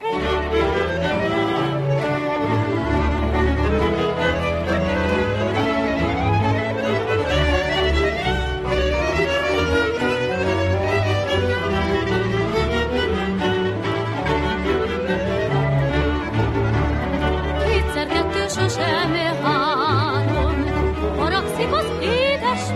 Kétszer kettő, sosem három.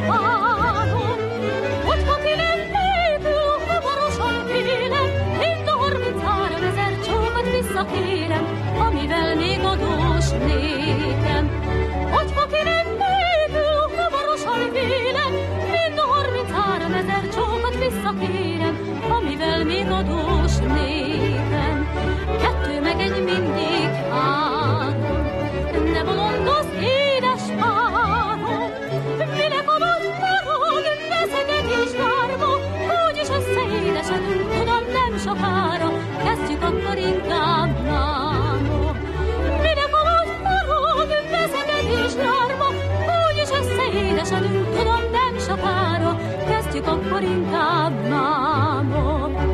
pánom. Hogyha ki nem nélkül, hamarosan kélem, mind a harminchárom ezer csókat visszakérem, amivel még adós nékem. Hogyha ki nem nélkül, hamarosan kélem, mind a harminchárom ezer csókat visszakérem, amivel még adós nékem. Kettő meg egy mindig három, ne bolondozz, édes pánom, minek a nagy parod, veszekedés várva, úgyis összeédesedünk, tudom, nem sokára, kezdjük akkor inkább máma. Minek a nagy parod, veszekedés várva, úgyis összeédesedünk, tudom, nem sokára, kezdjük akkor inkább máma.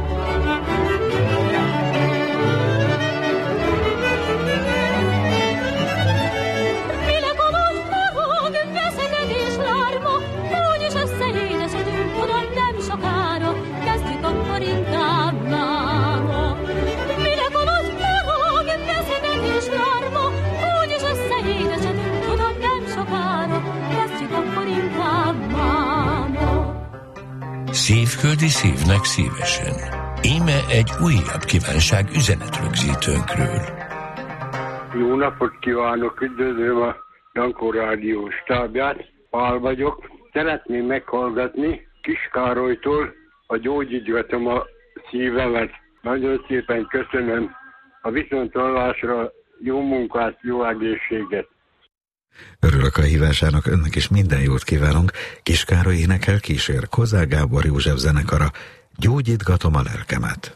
Szívköldi szívnek szívesen. Íme egy újabb kívánság üzenetrögzítőnkről. Jó napot kívánok, üdvözlöm a Jankó Rádió stábját. Pál vagyok. Szeretném meghallgatni Kis-Károlytól a Gyógyítgatom a szívemet. Nagyon szépen köszönöm. A viszonthallásra jó munkát, jó egészséget. Örülök a hívásának, önnek is minden jót kívánunk. Kis-Károly énekel, kísér Kozák Gábor József zenekara. Gyógyítgatom a lelkemet.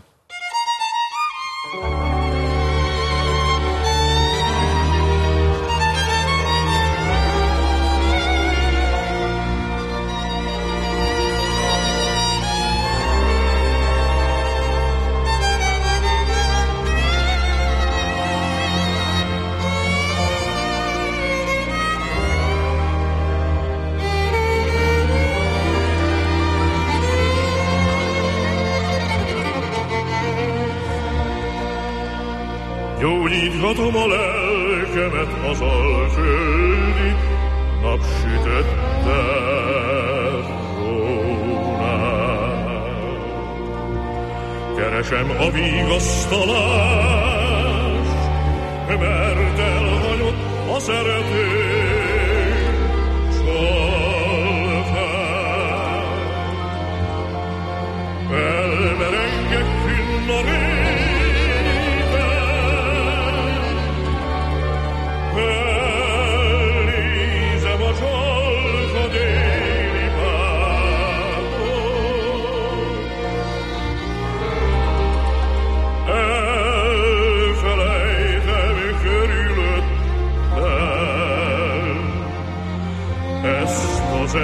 Gyógyítgatom a lelkemet az alföldi napsütötte rónál. Keresem a vigasztalást, mert elhagyott a szerető csalfán. Elmerengek künn a régen, elnézem a csalfa déli pártot. Elfelejtem körülöttem ezt az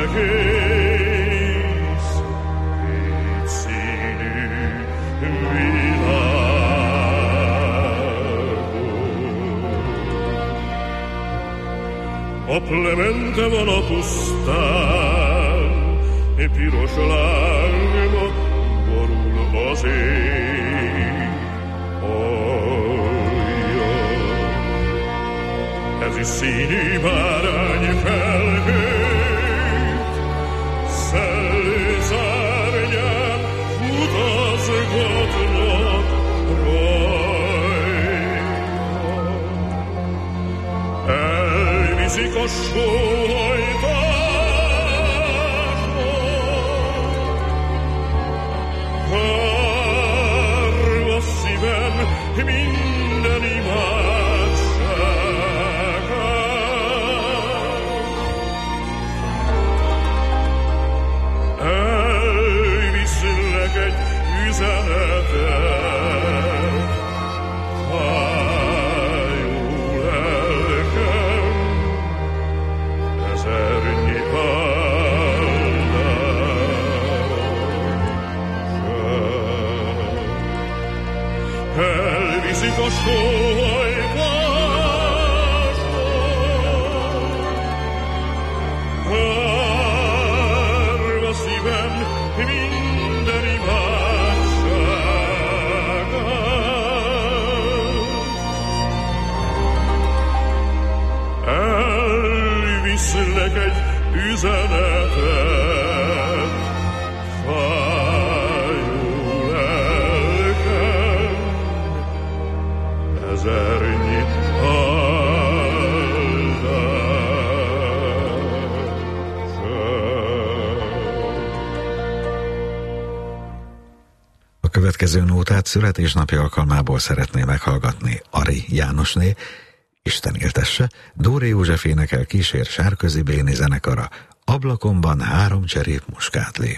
egész kétszínű világot. A Plemente van a pusztán, piros lángba borul az ég alja. Ez színű bárány felhőt, szellőzárnyán utazgatnak rajta. Elviszik a sóhajtásba, várva szívem minden imádságát. Elviszlek egy üzenetet, fájó lelkem, ezernyi áldását. Elviszik a sóhajtásba, várva szívem minden imádságát. Elviszlek egy üzenetet. Fájó lelkem, ezernyi A következő nótát születésnapi alkalmából szeretné meghallgatni Ari Jánosné, Isten éltesse, Dóré József énekel, kísér Sárközi Béni zenekara, Ablakomban három cserép muskátlé.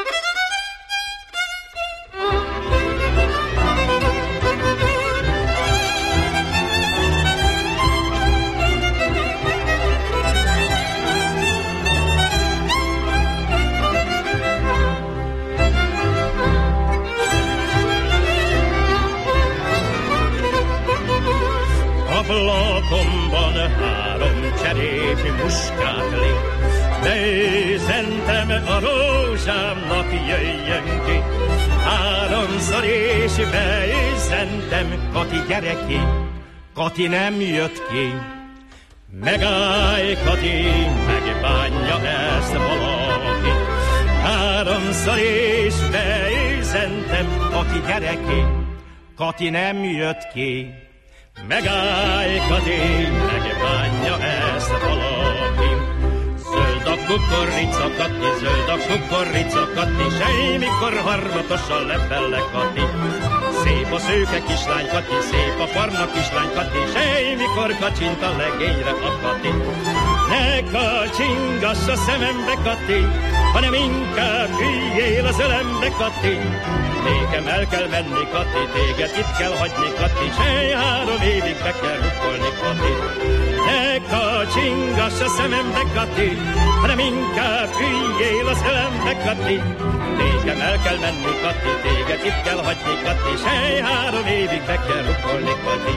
Ablakomban három cserépi muskátli, de üzentem a rózsámnak, jöjjön ki. Háromszor és beüzentem, Kati, gyere ki. Kati nem jött ki. Megállj, Kati, megbánja ezt valaki. Háromszor és beüzentem, Kati, gyere ki. Kati nem jött ki. Megállj, Kati, megbánja ezt valaki. Zöld a kukorica, Kati, zöld a kukorica, Kati, sej, mikor harmatosan lefelle, Kati. Szép a szőke kislány, Kati, szép a farna kislány, Kati, sej, mikor kacsint a legényre a Kati. Ne kacsingass a szemembe, Kati, hanem inkább üljél az ölembe, Kati. Nékem el kell menni, Kati, téged itt kell hagyni, Kati, sej, három évig be kell rukkolni, Kati. Ne kacsingass a szemembe, Kati, hanem inkább üljél az ölembe, Kati. Nékem el kell menni, Kati, téged itt kell hagyni, Kati, sej, három évig be kell rukkolni, Kati.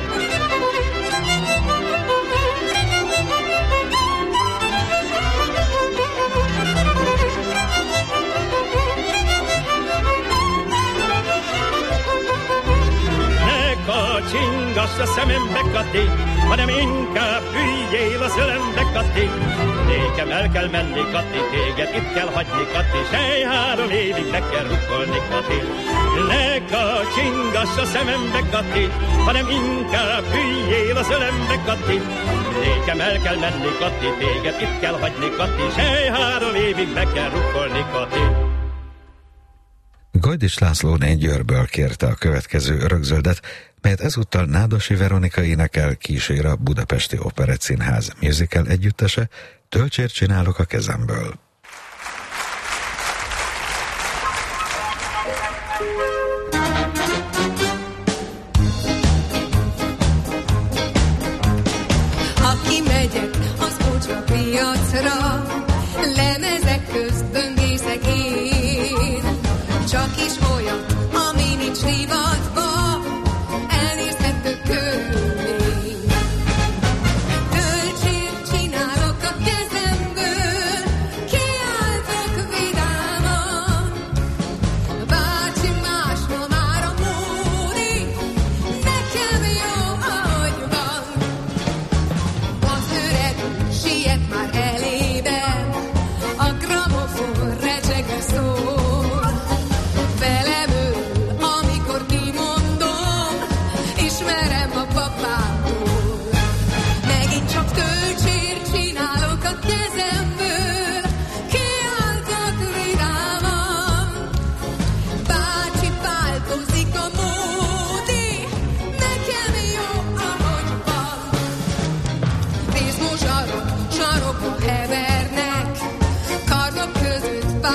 Kacsingass a szemembe, Kati, hanem inkább üljél az ölembe, Kati. Nékem el kell menni, Kati, téged itt kell hagyni, Kati, sej, három évig be kell rukkolni, Kati. Ne kacsingass a szemembe, Kati, hanem inkább üljél az ölembe, Kati. Nékem el kell menni, Kati, téged itt kell hagyni, Kati, sej, három évig be kell rukkolni, Kati. Gajdis László négy Győrből kérte a következő örökzöldet, melyet ezúttal Nádosi Veronika énekel, kísér a Budapesti Operettszínház musical együttese, Tölcsért csinálok a kezemből. Ha kimegyek az ócska piacra, lemezek közt böngészek én, csak is olyan, ami nincs divatba, elnézhető körülmény. Tölcsért csinálok a kezemből, kiáltok vidáman. Bácsi, máshol már a módi, nekem jó, ahogy van. Az öreg siet már elében, a gramofon recsegő szól. Felemől, amikor kimondom, ismerem a papámból. Megint csak tölcsért csinálok a kezemből, kiáltok vidáman. Bácsi, változik a módi, nekem jó, ahogy van. Pénzmozsarok sarokba hevernek, kardok között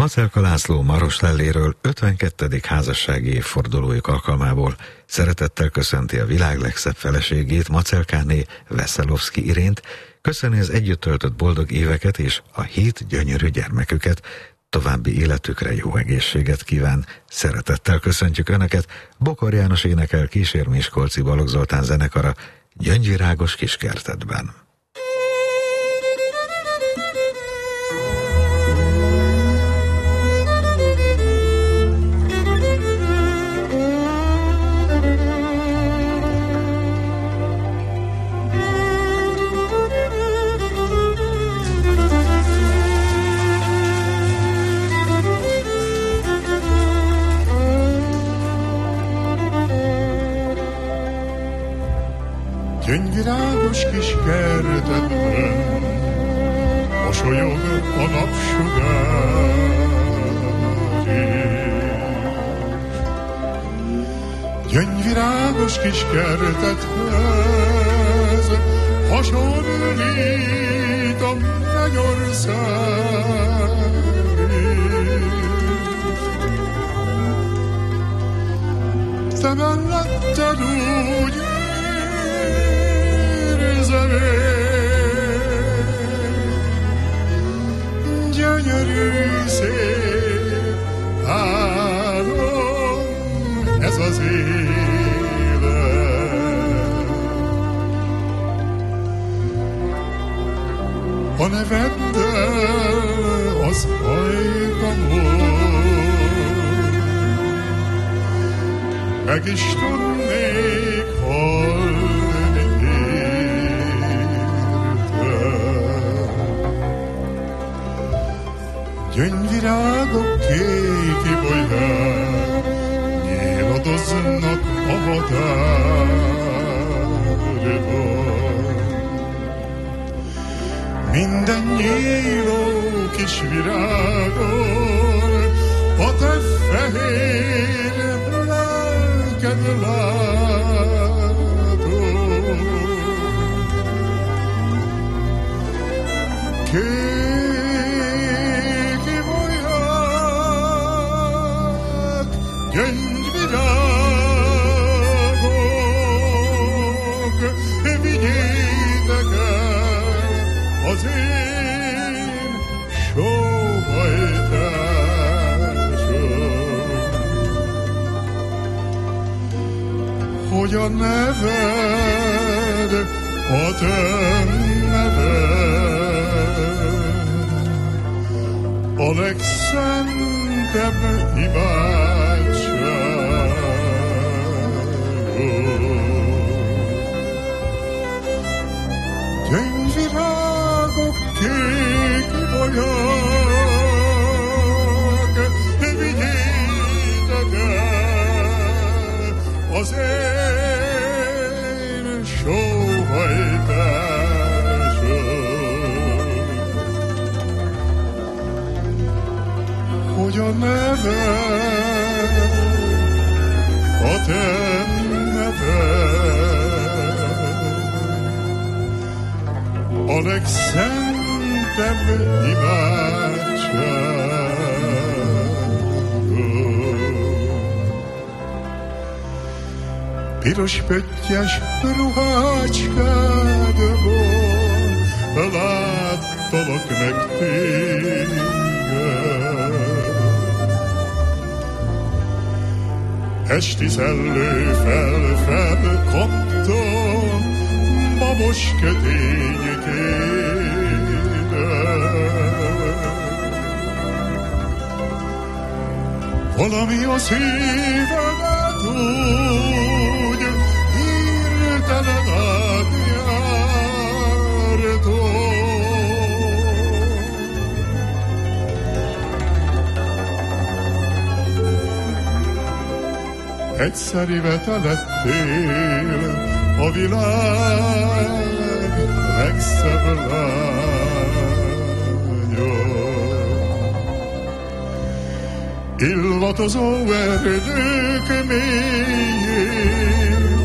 Macelka László Maros Lelléről ötvenkettedik házassági évfordulójuk alkalmából szeretettel köszönti a világ legszebb feleségét, Macelkáné Veszelovszki Irént, köszöni az együtt töltött boldog éveket és a hét gyönyörű gyermeküket, további életükre jó egészséget kíván. Szeretettel köszöntjük Önöket, Bokor János énekel, kísér Miskolci Balogh Zoltán zenekara Gyöngyvirágos kiskertedben. Gyöngyvirágos kis kertetben mosolyog a napsugár is. Gyöngyvirágos kis kertethez hasonlít a mennyország is. Te melletted úgy gyönyörű szép álom, ez az élet. A neveddel az ajkamon meg is tudnék hallni. Gyöngyvirágok kék ibolyák nyíladoznak a határban. Minden nyíló kis virágon a te fehér lelked látom. Kék gyöngyvirágok, vigyétek el az én sóhajtásom, hogy a neved, a te neved, a legszentebb imádság. Gyöngyvirágok, kék ibolyák, vigyétek el az én sóhajtásom, hogy a neved, a te neved, a legszentebb imádság. Piros pöttyes ruhácskádból láttalak meg téged. Esti szellő fel-fel kaptam babos köténykédet. Valami a szívemet úgy hirtelen átjártó. Egyszerűve lettél a világ legszebb lánya. Illatozó erdők mélyén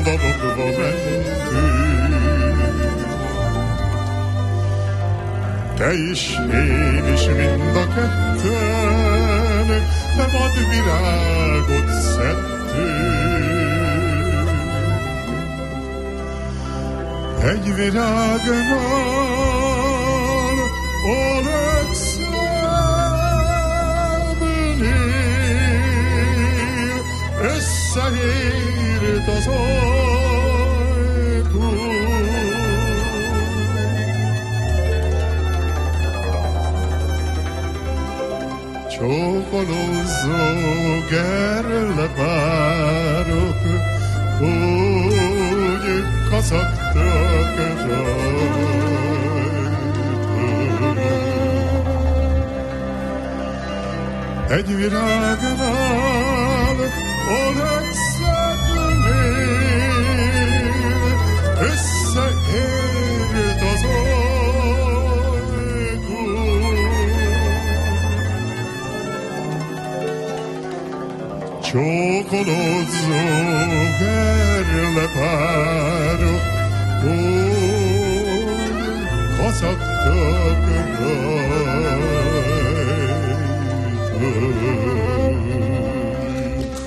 andalogva mentünk. te is, én is, mind a ketten, vadvirágot szedtünk. Egy virágnál a legszebbnél összeért az ajkunk. Csókolózzó gerlepárok, úgy kaszagtak rajtunk. Egy virágnál a legszebbnél összeért az csókolódzó gerlepárok, úgy kaszagtak rajtunk.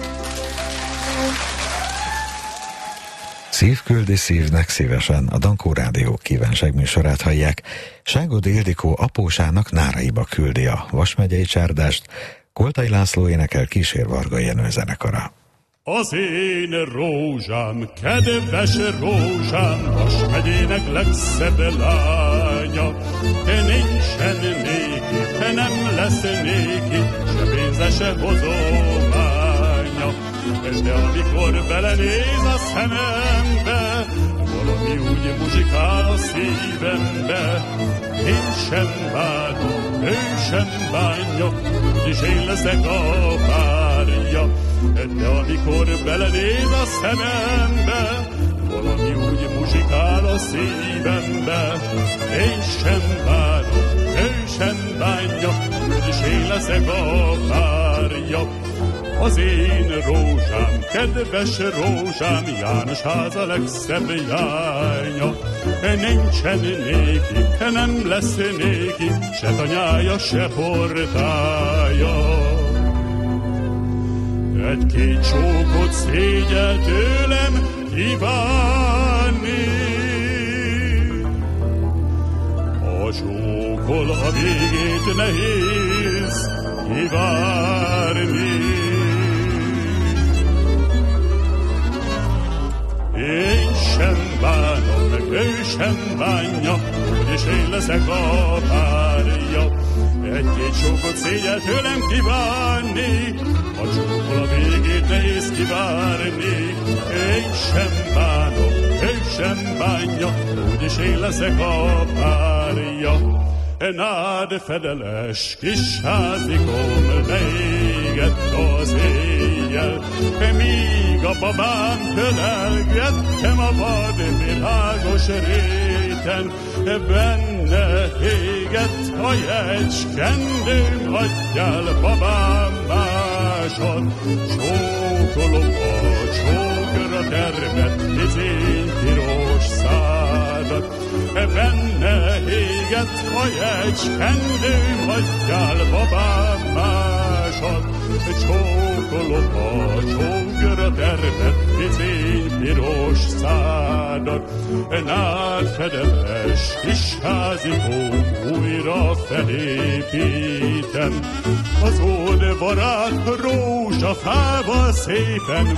Szív küldi szívnek szívesen, a Dankó Rádió kívánság műsorát hallják. Ságodi Ildikó apósának Náraiba küldi a Vas megyei csárdást, Koltai László énekel, kísér Varga Jenő zenekara. Az én rózsám, kedves rózsám, Vas megyének legszebb lánya, de nincsen néki, de nem lesz néki, se pénze, se hozománya. De amikor belenéz a szemembe, valami úgy muzsikál a szívembe. Én sem bánom, ő sem bánja, úgyis én leszek a párja. De amikor belenéz a szemembe, valami úgy muzsikál a szívembe. Én sem bánom, ő sem bánja, úgyis én leszek a párja. Az én rózsám, kedves rózsám, János háza legszebb jánya. Nincsen néki, nem lesz néki, se tanyája, se portája. Egy-két csókot szégyel tőlem kívánni, a csókol a végét nehéz kivárni. Én sem bánom, meg ő sem bánja, úgyis én leszek a párja. Egy-két csókot szégyel tőlem kívánni, a csókol a végét nehéz kivárni. Én sem bánom, ő sem bánja, úgyis én leszek a párja. Nád fedeles kis házikom leégett az éjjel, míg a babám ölelgettem a vadvirágos réten. Benne égett a jegykendőm, adjál babám másod. Csókolom a csókra termett vizény piros szádat. Benne égett a jegykendőm, adjál babám másod. Csókolom a csókra termett vizény piros szádat. Nád fedeles kis házikóm, újra felépítem. Az ódvarát rózsafával szépen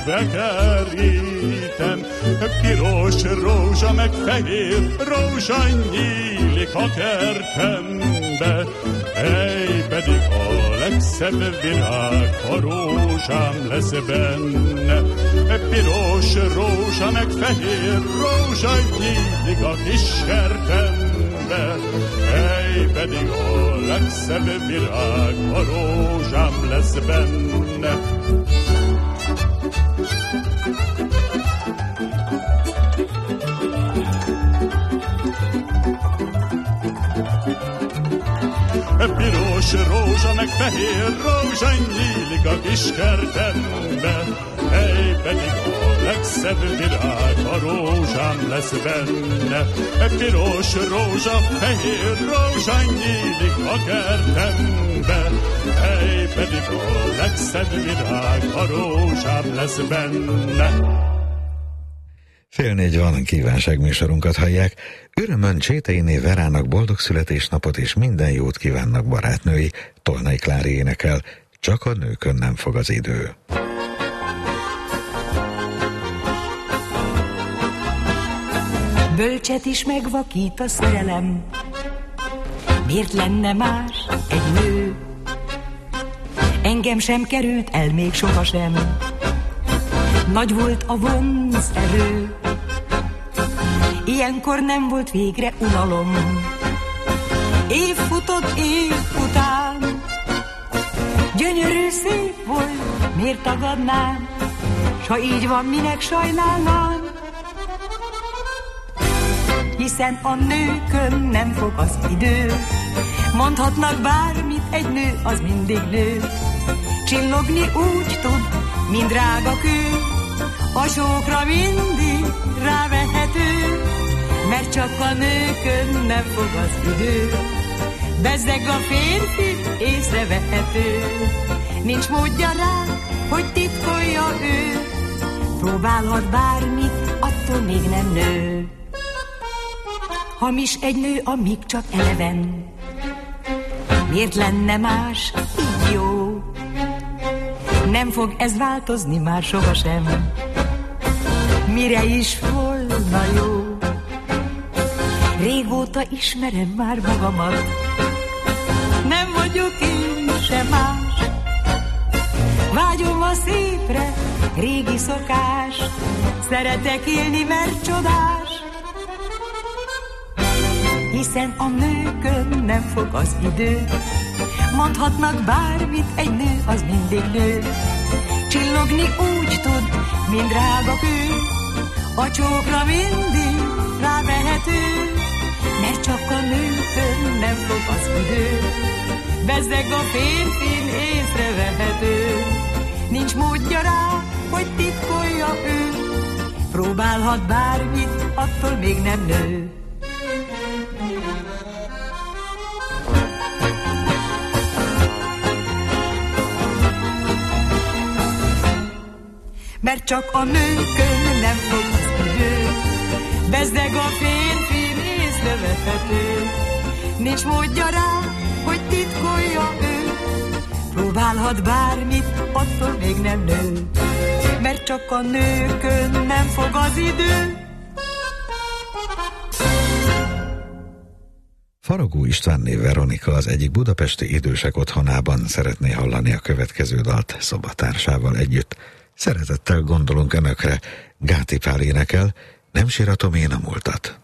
bekerítem. Piros rózsa meg fehér rózsa nyílik a kertembe. Ej, pedig a legszebb virág, a rózsám lesz benne. Piros rózsa meg fehér rózsa nyílik a kis kertembe. Ej, pedig a legszebb virág, a rózsám lesz benne. Piros rózsa meg fehér rózsa nyílik a kis kertembe. mely pedig a legszebb virág, a rózsám lesz benne. E piros rózsa, fehér rózsa nyílik a kertembe, mely pedig a legszebb virág, a rózsám lesz benne. Fél négy van, kívánságműsorunkat hallják. Örömön Cséteiné Verának boldog születésnapot és minden jót kívánnak barátnői. Tolnai Klári énekel, csak a nőkön nem fog az idő. Bölcset is megvakít a szerelem, miért lenne más egy nő? Engem sem került el még sohasem, nagy volt a vonz erő. Ilyenkor nem volt végre unalom, év futott év után. Gyönyörű szép volt, miért tagadnám, s ha így van, minek sajnálnám? Hiszen a nőkön nem fog az idő, mondhatnak bármit, egy nő az mindig nő. Csillogni úgy tud, mint drága kő, a sókra mindig rávehető, mert csak a nőkön nem fog az idő. Bezzeg a férfi észrevehető, nincs módja rá, hogy titkolja ő. Próbálhat bármit, attól még nem nő. Hamis egy nő, amíg csak eleven, miért lenne más így jó? Nem fog ez változni már sohasem, mire is volna jó. Régóta ismerem már magamat, nem vagyok én sem más. Vágyom a szépre, régi szokás, szeretek élni, mert csodás. Hiszen a nőkön nem fog az idő, mondhatnak bármit, egy nő az mindig nő. Csillogni úgy tud, mint drága kő, a csókra mindig rávehető, mert csak a nőkön nem fog az idő. Bezzeg a férfin észrevehető, nincs módja rá, hogy titkolja ő. Próbálhat bármit, attól még nem nő. Mert csak a nőkön nem fog az idő, bezzeg a férfi észrevehető, nincs módja rá, hogy titkolja ő. Próbálhat bármit, attól még nem nő, mert csak a nőkön nem fog az idő. Faragó Istvánné Veronika az egyik budapesti idősek otthonában szeretné hallani a következő dalt szobatársával együtt. Szeretettel gondolunk önökre, Gáti Pál énekel, nem síratom én a múltat.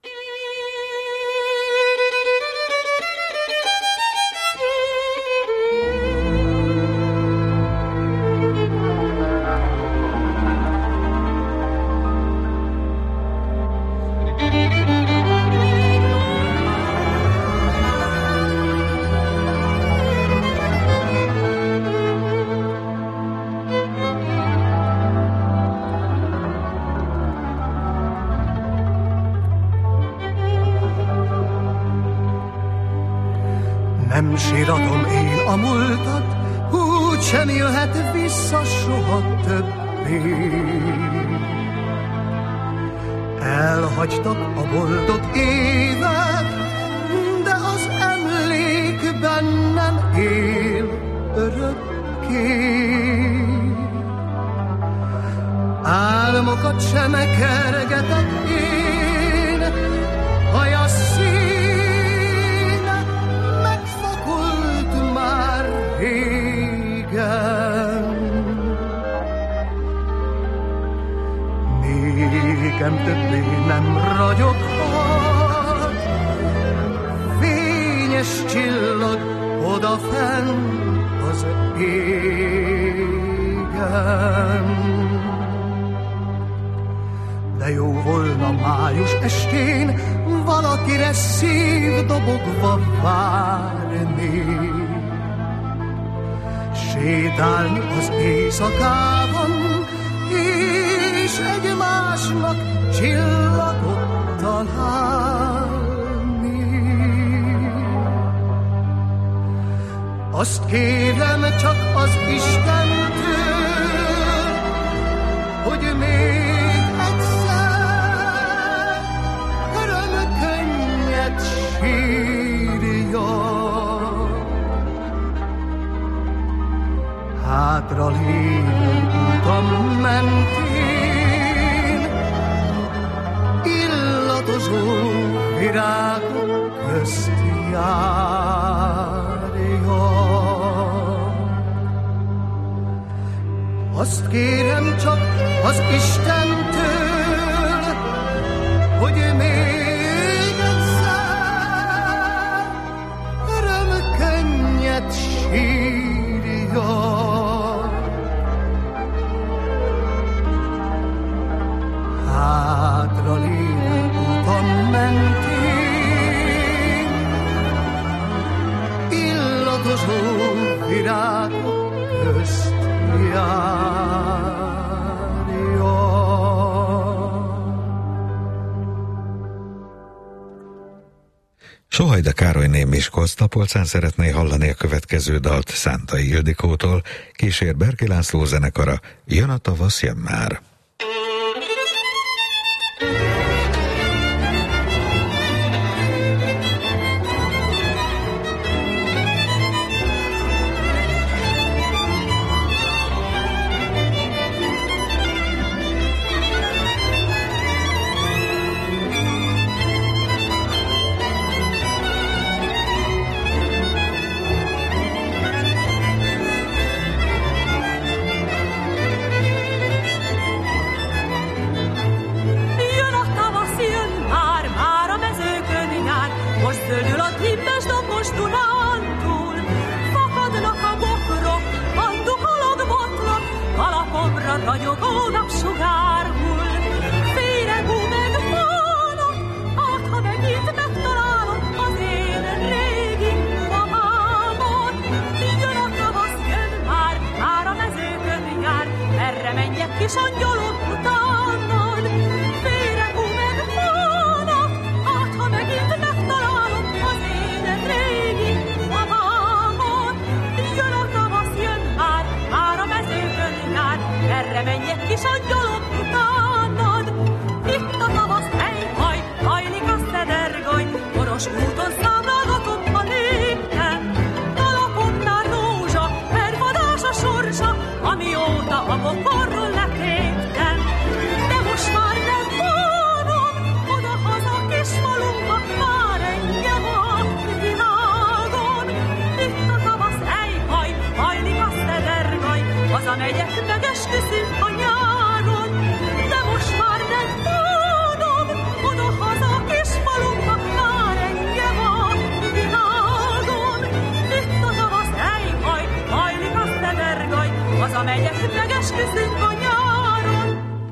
Nem síratom én a múltat, úgy sem jöhet vissza soha többé. Elhagytak a boldog évek, de az emlék bennem él örökké. Álmokat sem kergetek én, haja színe megfakult már régen. Nékem többé nem ragyoghat fényes csillag odafenn az égen. De jó volna május estén valakire szívdobogva várni, sétálni az éjszakában, és egymásnak csillagot találni. Azt kérem csak az Istentől, hogy még egyszer örömkönnyet sírjon. Hátra lévő utam mentén illatozó virágok közt járjon. Azt kérem csak az Istentől, hogy még egyszer örömkönnyet sírjon. Hátra lévő utam mentén illatozó virágok közt Sohajda Károlyné Miskolc-Tapolcán szeretné hallani a következő dalt Szántai Ildikótól, kísér Berki László zenekara, Jön a tavasz, jön már. Ragyogó napsugár hull, féregú megválnak, hát ha megint megtalálom az én régi mamámat. Jön a tavasz, jön már, már a mezőkön jár, merre menjek kis angyalok utánad. Féregú megválnak, hát ha megint megtalálom az én régi mamámat. Jön a tavasz, jön már, már a mezőkön jár, merre menjek kis angyalok utánad. Itt a tavasz, hely-haj, hajlik a szedergaj, boros úton számlálgatom a lépten. Kalapomnál rózsa, pervadás a sorsa, amióta a bokorról letéptem. De most már nem várom, oda-haza kis falunkba, már engem a világon. Itt a tavasz, hely-haj, hajlik a szedergaj, hazamegyek, megesküszünk a nyáron, de most már nem bánom, oda-haza a kis falunkba, már engem a világon. Itt a tavasz, hely-haj, hajlik a szedergaj, hazamegyek, megesküszünk a nyáron.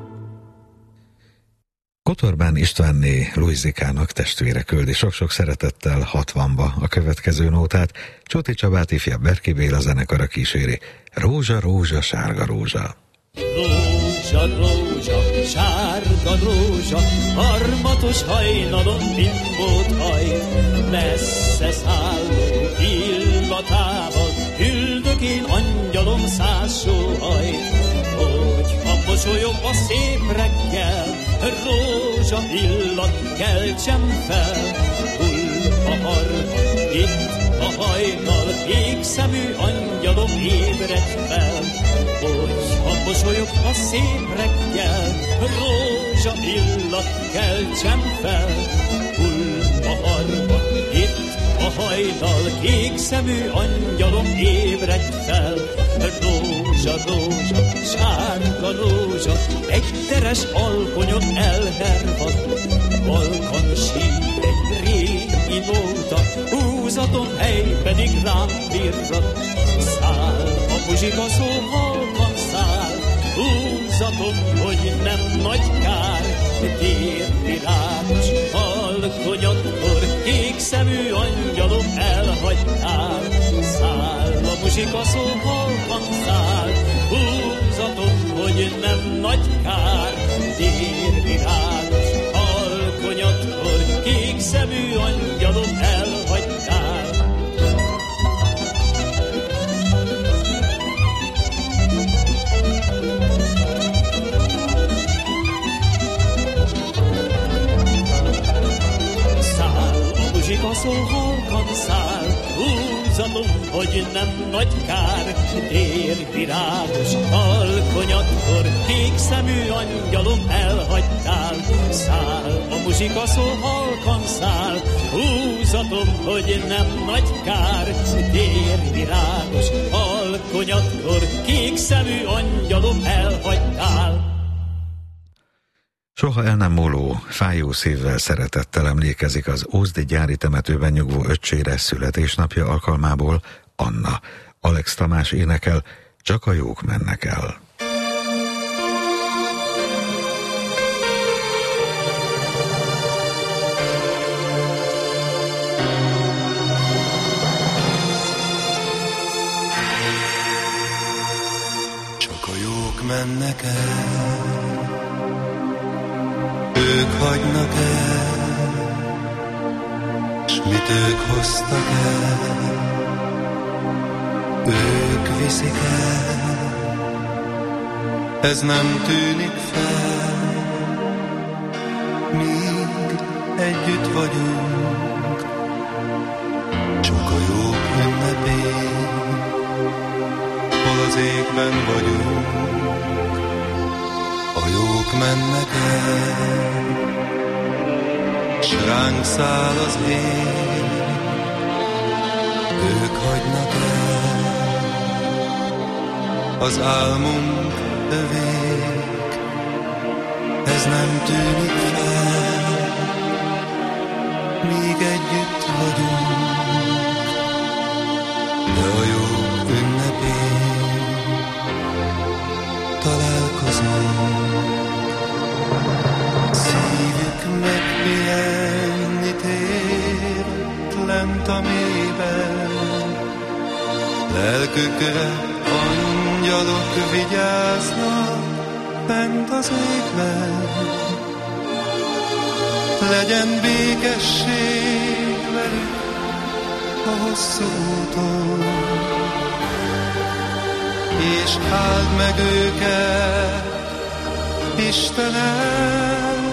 Kotorbán Istvánné Lujzikának testvére küldi sok-sok szeretettel hatvanba a következő nótát, Csóti Csabát ifjabb Berki Béla zenekara kíséri. Rózsa, rózsa, sárga rózsa. Rózsa, rózsa, sárga rózsa, harmatos hajnalon bimbót hajt, messze szálló illatával, küldök én angyalom száz sóhajt. Hogyha mosolyog a szép reggel, rózsa illat keltsem fel, hull a harma, itt a hajnal, kék szemű angyalom ébredj fel. Hogyha mosolyog a szép reggel, rózsa illat keltsem fel, hull a harma, itt a hajnal, kék szemű angyalom ébredj fel. Rózsa, rózsa, sárga rózsa, egy teres alkonyot elhervad, halkan sír egy régi nóta, húzatom hely pedig rám virrad. Száll a muzsika szó, halkan száll, húzatom, hogy nem nagy kár, térni rákos alkonyatkor, kék szemű angyalom elhagytál. Száll a muzsika szó, halkan száll, húzatom, hogy nem nagy nagy kár, dérvirágos alkonyatkor, kék szemű angyalom elhagytál. Száll a muzsika, szól halkan száll, húzatom, hogy nem nagy kár, dérvirágos alkonyatkor, kék szemű angyalom elhagytál. Száll a muzsika, szól halkan száll, húzatom, hogy nem nagy kár, dérvirágos alkonyatkor, kék szemű angyalom elhagytál. Soha el nem múló, fájó szívvel szeretettel emlékezik az ózdi gyári temetőben nyugvó öccsére születésnapja alkalmából Anna. Alex Tamás énekel, Csak a jók mennek el. Csak a jók mennek el, ők hagynak el, s mit ők hoztak el, ők viszik el, ez nem tűnik fel, míg együtt vagyunk, csak a jók ünnepén, hol az égben vagyunk. A jók mennek el, s ránk száll az ég, ők hagynak el, az álmunk övék, ez nem tűnik fel, míg együtt vagyunk, de a jók ünnepén találkozunk. Szívük megpihenni tért lent a mélyben, lelkükre angyalok vigyáznak bent az égben. Legyen békesség velük a hosszú úton, és áld meg őket, Istenem.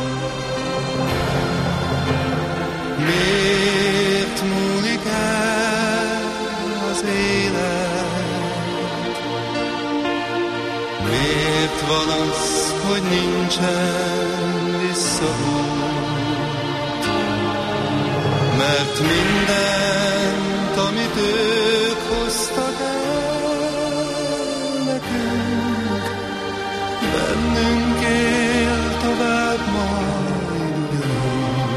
Miért múlik el az élet? Miért van az, hogy nincsen visszaút? Mert mindent, amit ők hoztak el nekünk, bennünk él tovább majd ugyanúgy.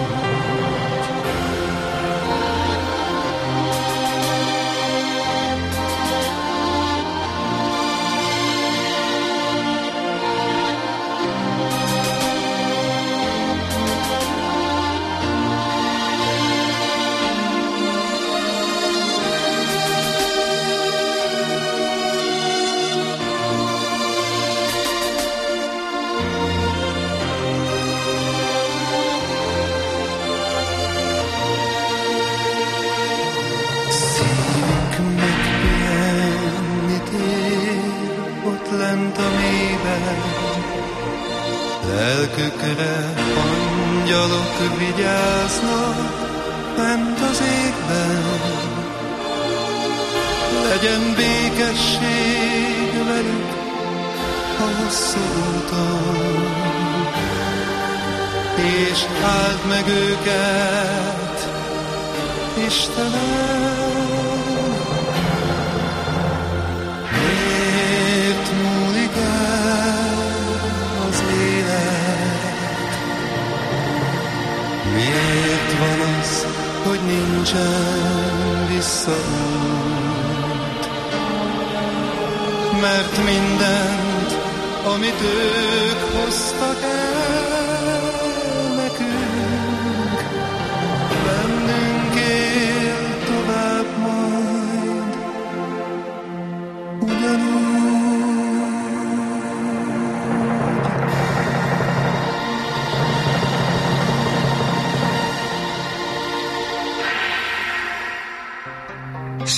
Lelkükre angyalok vigyáznak bent az égben. Legyen békesség velük a hosszú úton, és áld meg őket, Istenem. Miért múlik el az élet? Miért van az, hogy nincsen visszaút? Mert mindent, amit ők hoztak el nekünk, bennünk él tovább majd ugyanúgy.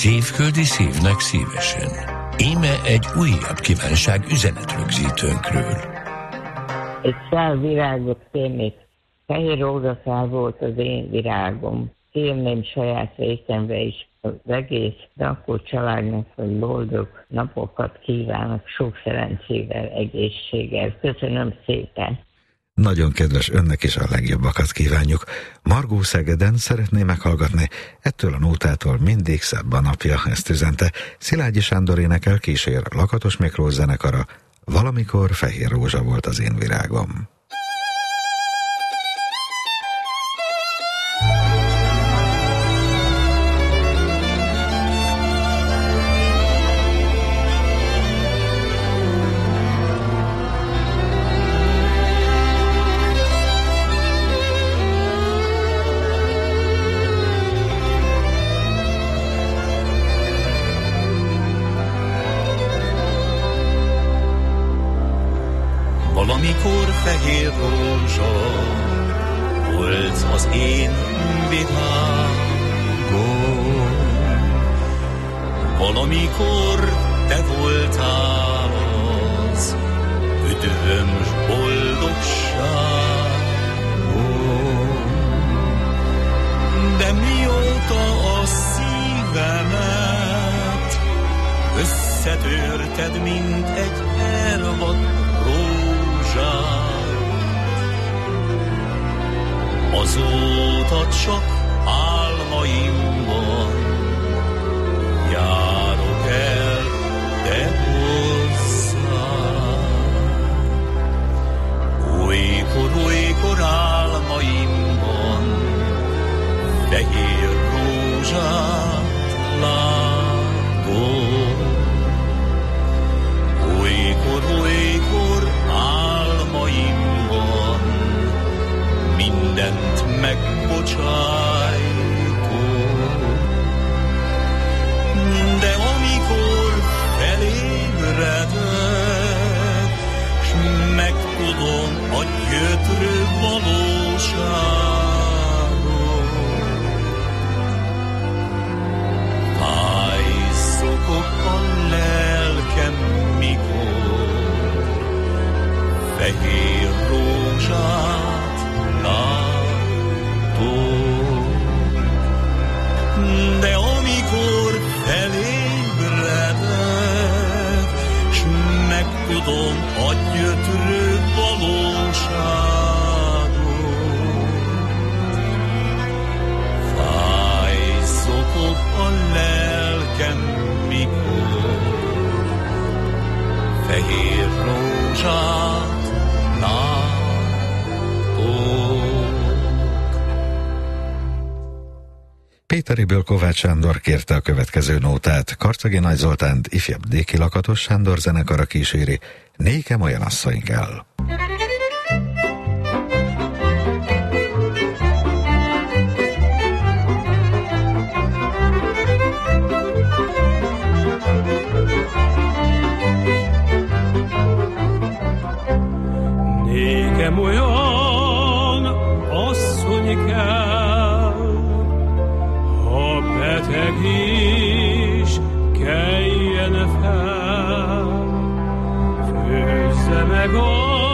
Szívköldi szívnek szívesen. Íme egy újabb kívánság üzenetrögzítőnkről. Egy szál virágot kérnék. Fehér rózsaszál volt az én virágom. Kérném saját részemre is az egész, de akkor családnak, hogy boldog napokat kívánok, sok szerencsével, egészséggel. Köszönöm szépen! Nagyon kedves, önnek is a legjobbakat kívánjuk. Margó Szegeden szeretné meghallgatni, ettől a nótától mindig szebb a napja, ezt üzente. Szilágyi Sándor énekel, kísér Lakatos Miklós zenekara. Valamikor fehér rózsa volt az én virágom. Valamikor fehér rózsa volt az én virágom. Valamikor te voltál az üdvöm s boldogságom. De mióta a szívemet összetörted, mint egy elvadt azóta csak álmaimban járok el te hozzád. Olykor, olykor álmaimban fehér rózsát látom. Olykor, olykor álmaimban mindent megbocsájtok. De amikor felébredek, s megtudom a gyötrő valóságot, fáj szokott a lelkem, mikor fehér rózsát látom. De amikor felébredek, s megtudom a gyötrő valóságot, fáj szokott a lelkem, mikor fehér rózsát látom. Péteriből Kovács Sándor kérte a következő nótát. Karcagi Nagy Zoltánt ifjabb Déki Lakatos Sándor zenekara kíséri. Nékem olyan asszony kell. Nékem olyan asszony kell, ha beteg is keljen fel, főzze meg a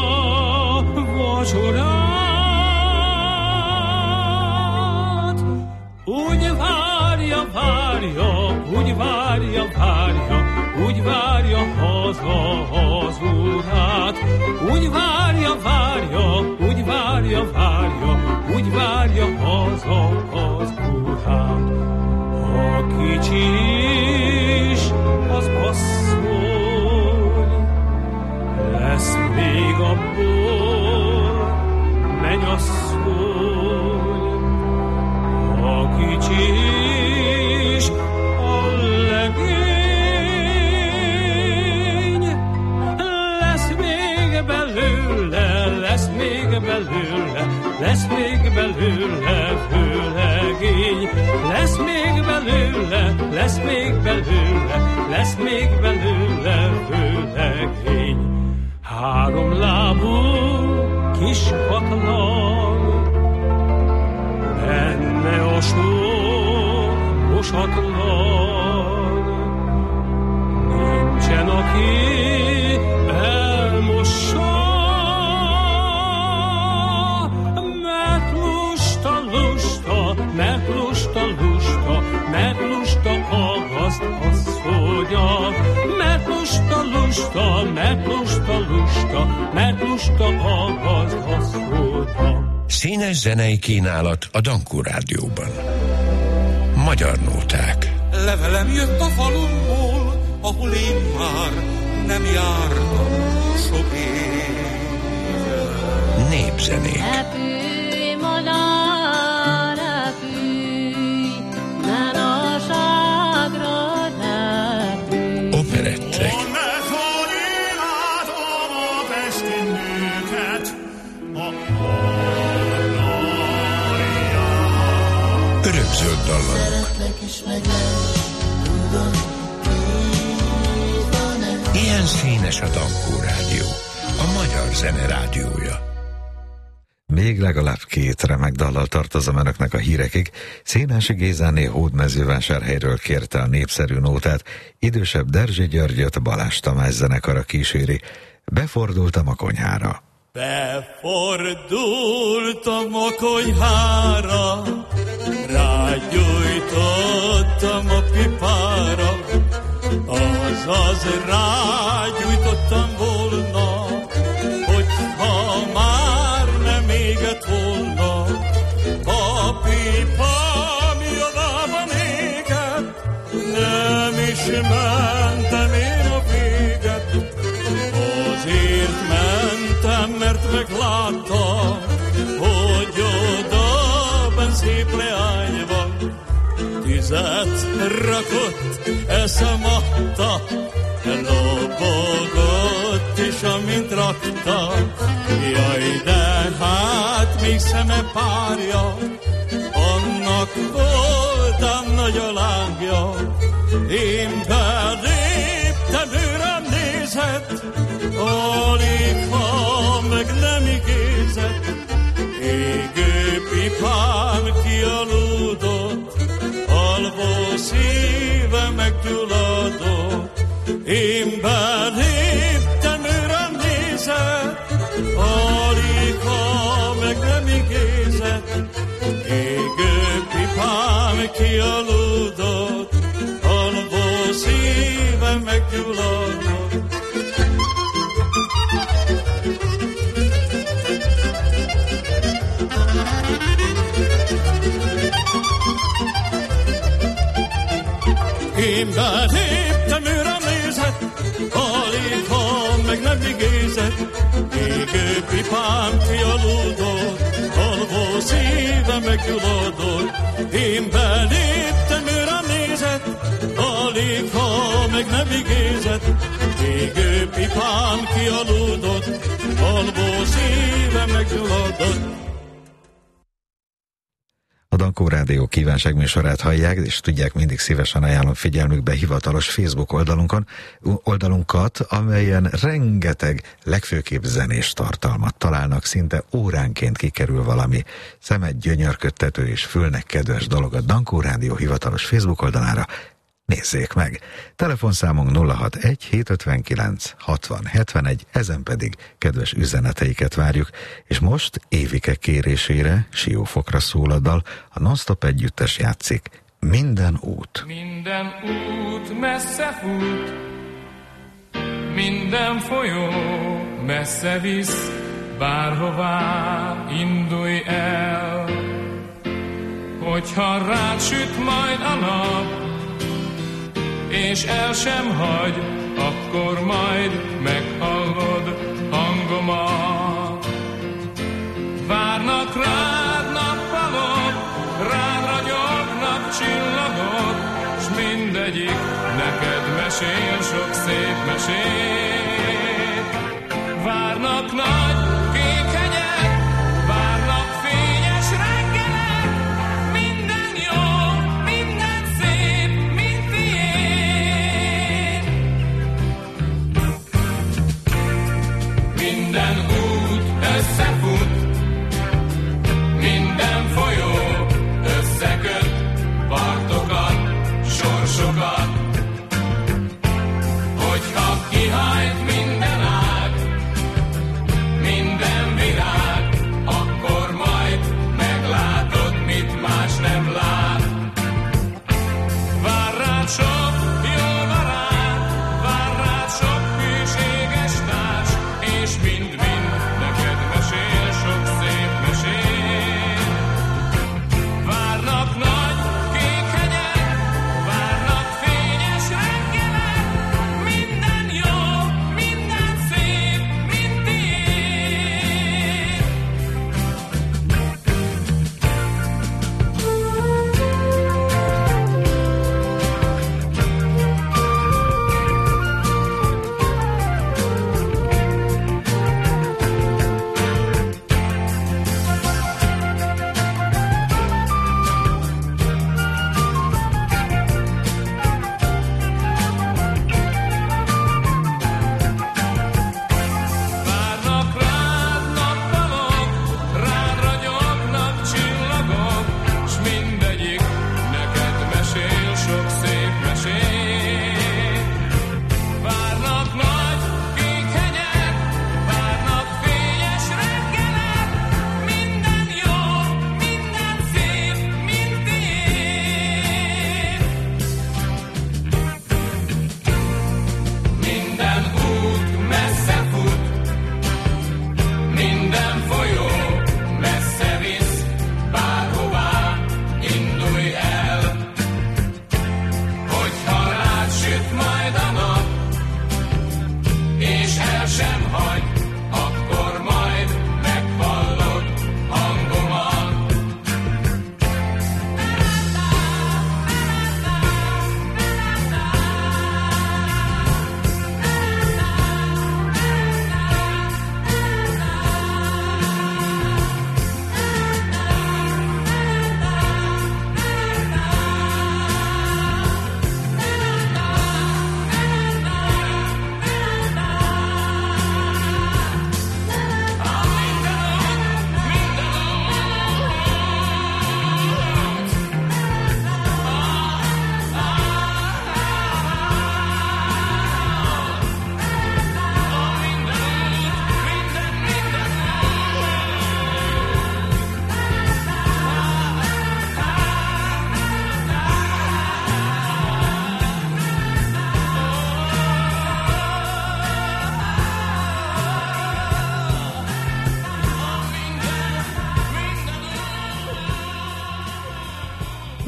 vacsorát. Úgy várja, várja, úgy várja, várja, úgy várja haza az urát. Úgy várja, várja, úgy várja, várja, úgy várja haza az urát. Ha kicsi is az asszony, lesz még abból mennyasszony. Ha kicsi is a legény, lesz még belőle, lesz még belőle, lesz még belőle főlegény. Lesz még belőle, lesz még belőle, lesz még belőle főlegény. Három lábú kis katlan, benne a sok mosatlan, lusta, mert lusta, lusta, mert lusta a gazdaszóta. Színes zenei kínálat a Dankó Rádióban. Magyar nóták. Levelem jött a falumból, ahol én már nem jártam sok éve. Népzenék. Repülj, madár, repülj, ne lasságra repülj. Operettek. Amikor én látom a pesti nőket, a Örökzöld dallamok. szeretlek is megem, tudod, így van-e? Ilyen színes a Dankó Rádió, a magyar zene rádiója. Még legalább két remek dallal tartozom önöknek a hírekig. Szénási Gézáné Hódmezővásárhelyről kérte a népszerű nótát, idősebb Derzsi Györgyöt Balázs Tamás zenekara kíséri. Befordultam a konyhára. Befordultam a konyhára, rágyújtottam a pipára, azaz rágyújtottam volna, hogyha már nem égett volna. A pipa mi javában égett, nem is mentem én a véget. Azért mentem, mert megláttam, hogy odaben szép leány van. Tüzet rakott, eszem adta, lobogott is, amint rakta. Jaj, de hát még szeme párja, annak voltam nagy a lángja. Én beléptem, ő rám nézett, alig ha meg nem igézett. Égő pipán kialudott, alvó szíve meggyulladott. Én beléptem, ő rám nézett, alig ha meg nem igézett. Égő pipán kialudott, alvó szíve meggyulladott. Én beléptem, ő rám nézett, alig ha meg nem igézett. Égő pipám kialudott, alvó szíve meggyulladott. Én beléptem, ő rám nézett, alig ha meg nem igézett. Égő pipám kialudott, alvó szíve meggyulladott. A Dankó Rádió kívánságműsorát hallják, és tudják, mindig szívesen ajánlom figyelmükbe hivatalos Facebook oldalunkon, oldalunkat, amelyen rengeteg legfőképp zenés tartalmat találnak, szinte óránként kikerül valami szemet gyönyörködtető és fülnek kedves dolog a Dankó Rádió hivatalos Facebook oldalára. Nézzék meg! Telefonszámunk nulla hatvanegy hétszázötvenkilenc hatvan hetvenegy, ezen pedig kedves üzeneteiket várjuk, és most Évike kérésére Siófokra szól a dal, a Non-Stop együttes játszik. Minden út. Minden út messze fut, minden folyó messze visz, bárhová indulj el. Hogyha rád süt majd a nap, és el sem hagy, akkor majd meghallod hangomat. Várnak rád nappalok, rád ragyognak csillagok, s mindegyik neked mesél sok szép mesét. Várnak nagy kék hegyek, várnak fényes reggelek, minden jó, minden szép, mind tiéd. Minden út összefut, minden folyó összeköt, partokat, sorsokat. Hogyha kihajt minden ág,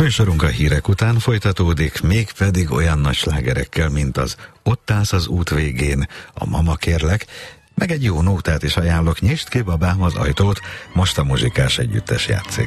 Műsorunk a hírek után folytatódik, mégpedig olyan nagy slágerekkel, mint az Ott állsz az út végén, a Mama kérlek, meg egy jó nótát is ajánlok, nyisd ki babám az ajtót, most a muzsikás együttes játszik.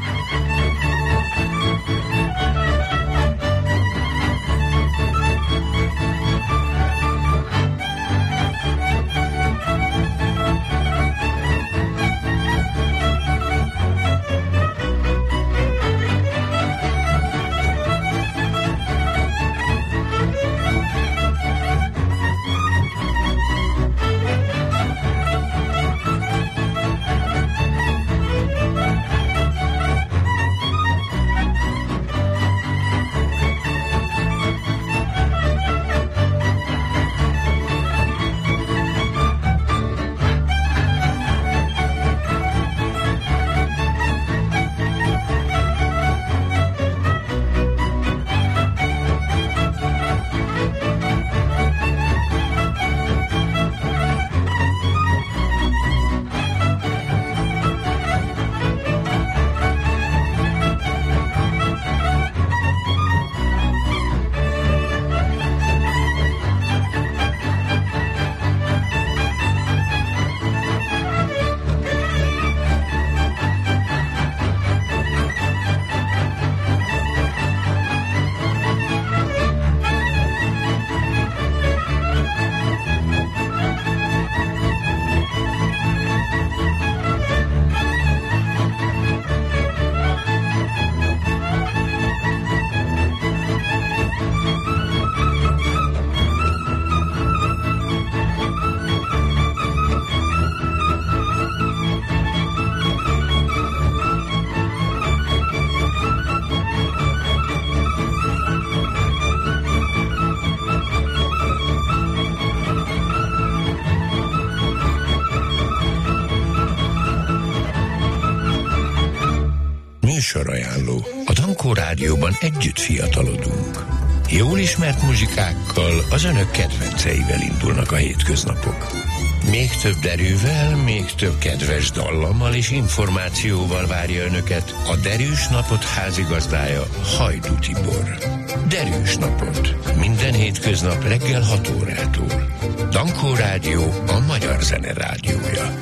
Műsorajánló. A Dankó Rádióban együtt fiatalodunk. Jól ismert muzsikákkal, az önök kedvenceivel indulnak a hétköznapok. Még több derűvel, még több kedves dallammal és információval várja önöket a Derűs Napot házigazdája, Hajdú Tibor. Derűs Napot. Minden hétköznap reggel hat órától. Dankó Rádió, a magyar zene rádiója.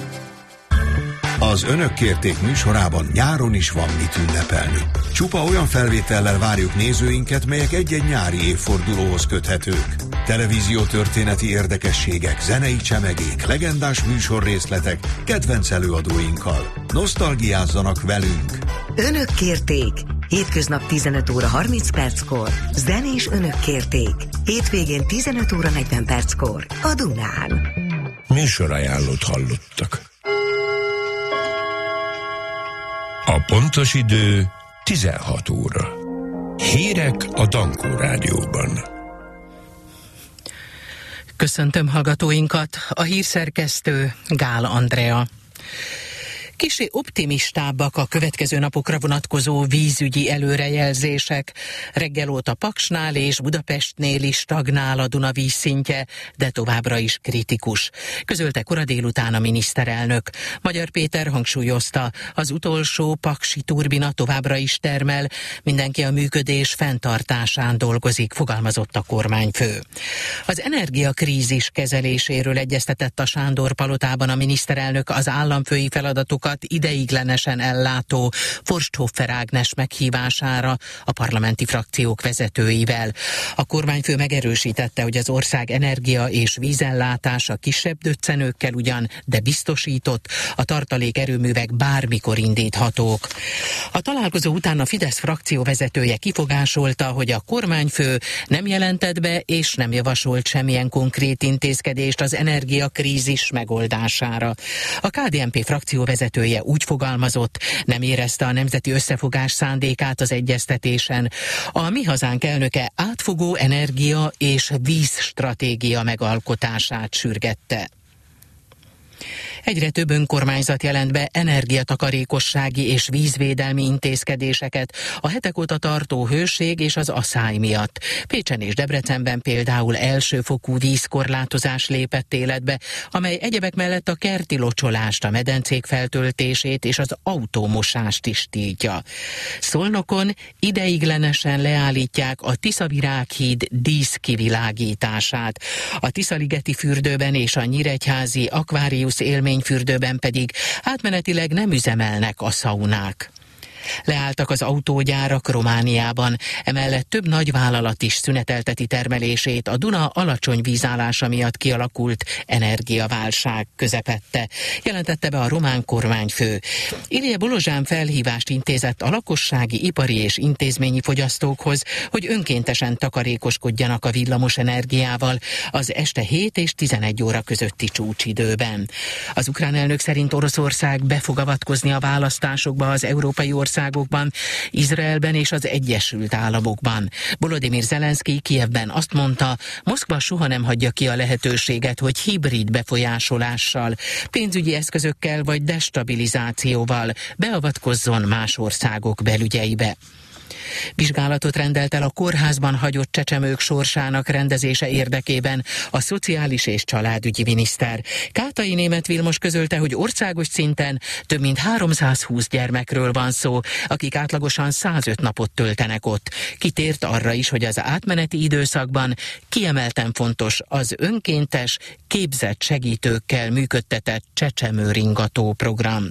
Az Önök kérték műsorában nyáron is van mit ünnepelni. Csupa olyan felvétellel várjuk nézőinket, melyek egy-egy nyári évfordulóhoz köthetők. Televíziótörténeti érdekességek, zenei csemegék, legendás műsorrészletek, kedvenc előadóinkkal. Nosztalgiázzanak velünk! Önök kérték. Hétköznap tizenöt óra harminc perckor. Zenés Önök kérték. Hétvégén tizenöt óra negyven perckor. A Dunán. Műsorajánlót hallottak. A pontos idő tizenhat óra. Hírek a Dankó Rádióban. Köszöntöm hallgatóinkat, a hírszerkesztő Gál Andrea. Kissé optimistábbak a következő napokra vonatkozó vízügyi előrejelzések. Reggel óta Paksnál és Budapestnél is stagnál a Duna vízszintje, de továbbra is kritikus. Közölte kora délután a miniszterelnök. Magyar Péter hangsúlyozta, az utolsó paksi turbina továbbra is termel, mindenki a működés fenntartásán dolgozik, fogalmazott a kormányfő. Az energiakrízis kezeléséről egyeztetett a Sándor palotában a miniszterelnök az államfői feladatokat ideiglenesen ellátó Forsthoffer Ágnes meghívására a parlamenti frakciók vezetőivel. A kormányfő megerősítette, hogy az ország energia és vízellátása kisebb döccenőkkel ugyan, de biztosított, a tartalék erőművek bármikor indíthatók. A találkozó után a Fidesz frakció vezetője kifogásolta, hogy a kormányfő nem jelentett be és nem javasolt semmilyen konkrét intézkedést az energiakrízis megoldására. A ká dé en pé frakció vezetője úgy fogalmazott, nem érezte a nemzeti összefogás szándékát az egyeztetésen. A Mi Hazánk elnöke átfogó energia és vízstratégia megalkotását sürgette. Egyre több önkormányzat jelent be energiatakarékossági és vízvédelmi intézkedéseket a hetek óta tartó hőség és az aszály miatt. Pécsen és Debrecenben például elsőfokú vízkorlátozás lépett életbe, amely egyebek mellett a kerti locsolást, a medencék feltöltését és az autómosást is tiltja. Szolnokon ideiglenesen leállítják a Tiszavirághíd díszkivilágítását. A Tiszaligeti fürdőben és a nyíregyházi Aquarius élményfürdőben pedig átmenetileg nem üzemelnek a szaunák. Leálltak az autógyárak Romániában, emellett több nagyvállalat is szünetelteti termelését a Duna alacsony vízállása miatt kialakult energiaválság közepette, jelentette be a román kormányfő. Ilije Bolozsán felhívást intézett a lakossági, ipari és intézményi fogyasztókhoz, hogy önkéntesen takarékoskodjanak a villamos energiával az este hét és tizenegy óra közötti csúcsidőben. Az ukrán elnök szerint Oroszország be fog avatkozni a választásokba az európai országokban, országokban, Izraelben és az Egyesült Államokban. Volodymyr Zelenszky Kijevben azt mondta, Moszkva soha nem hagyja ki a lehetőséget, hogy hibrid befolyásolással, pénzügyi eszközökkel vagy destabilizációval beavatkozzon más országok belügyeibe. Vizsgálatot rendelt el a kórházban hagyott csecsemők sorsának rendezése érdekében a szociális és családügyi miniszter. Kátai Németh Vilmos közölte, hogy országos szinten több mint háromszázhúsz gyermekről van szó, akik átlagosan százöt napot töltenek ott. Kitért arra is, hogy az átmeneti időszakban kiemelten fontos az önkéntes, képzett segítőkkel működtetett csecsemőringató program.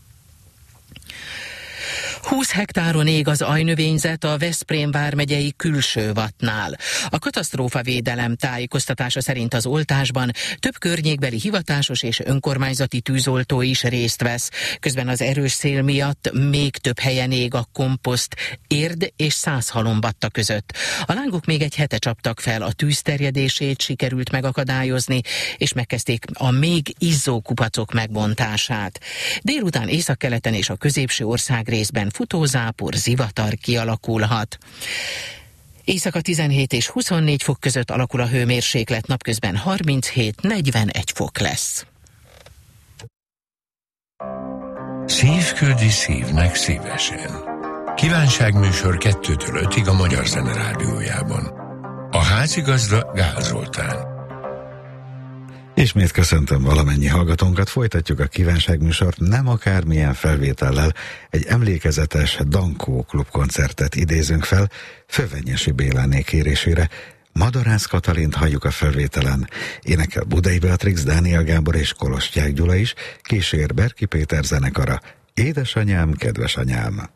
húsz hektáron ég az aljnövényzet a Veszprém vármegyei Külsővatnál. A katasztrófavédelem tájékoztatása szerint az oltásban több környékbeli hivatásos és önkormányzati tűzoltó is részt vesz. Közben az erős szél miatt még több helyen ég a komposzt Érd és Százhalombatta között. A lángok még egy hete csaptak fel, a tűz terjedését sikerült megakadályozni, és megkezdték a még izzó kupacok megbontását. Délután északkeleten és a középső ország részben futózápor, zivatar kialakulhat. Éjszaka tizenhét és huszonnégy fok között alakul a hőmérséklet, napközben harminchét-negyvenegy fok lesz. Szív küldi szívnek szívesen. Kívánságműsor kettőtől ötig a Magyar Zene Rádiójában. A házigazda Gál Zoltán. Ismét köszöntöm valamennyi hallgatónkat, folytatjuk a kívánságműsort nem akármilyen felvétellel, egy emlékezetes Dankó klubkoncertet idézünk fel Fővenyesi Béláné kérésére. Madarász Katalint halljuk a felvételen, énekel Budai Beatrix, Dániel Gábor és Kolostyák Gyula is, kísér Berki Péter zenekara. Édesanyám, kedves anyám!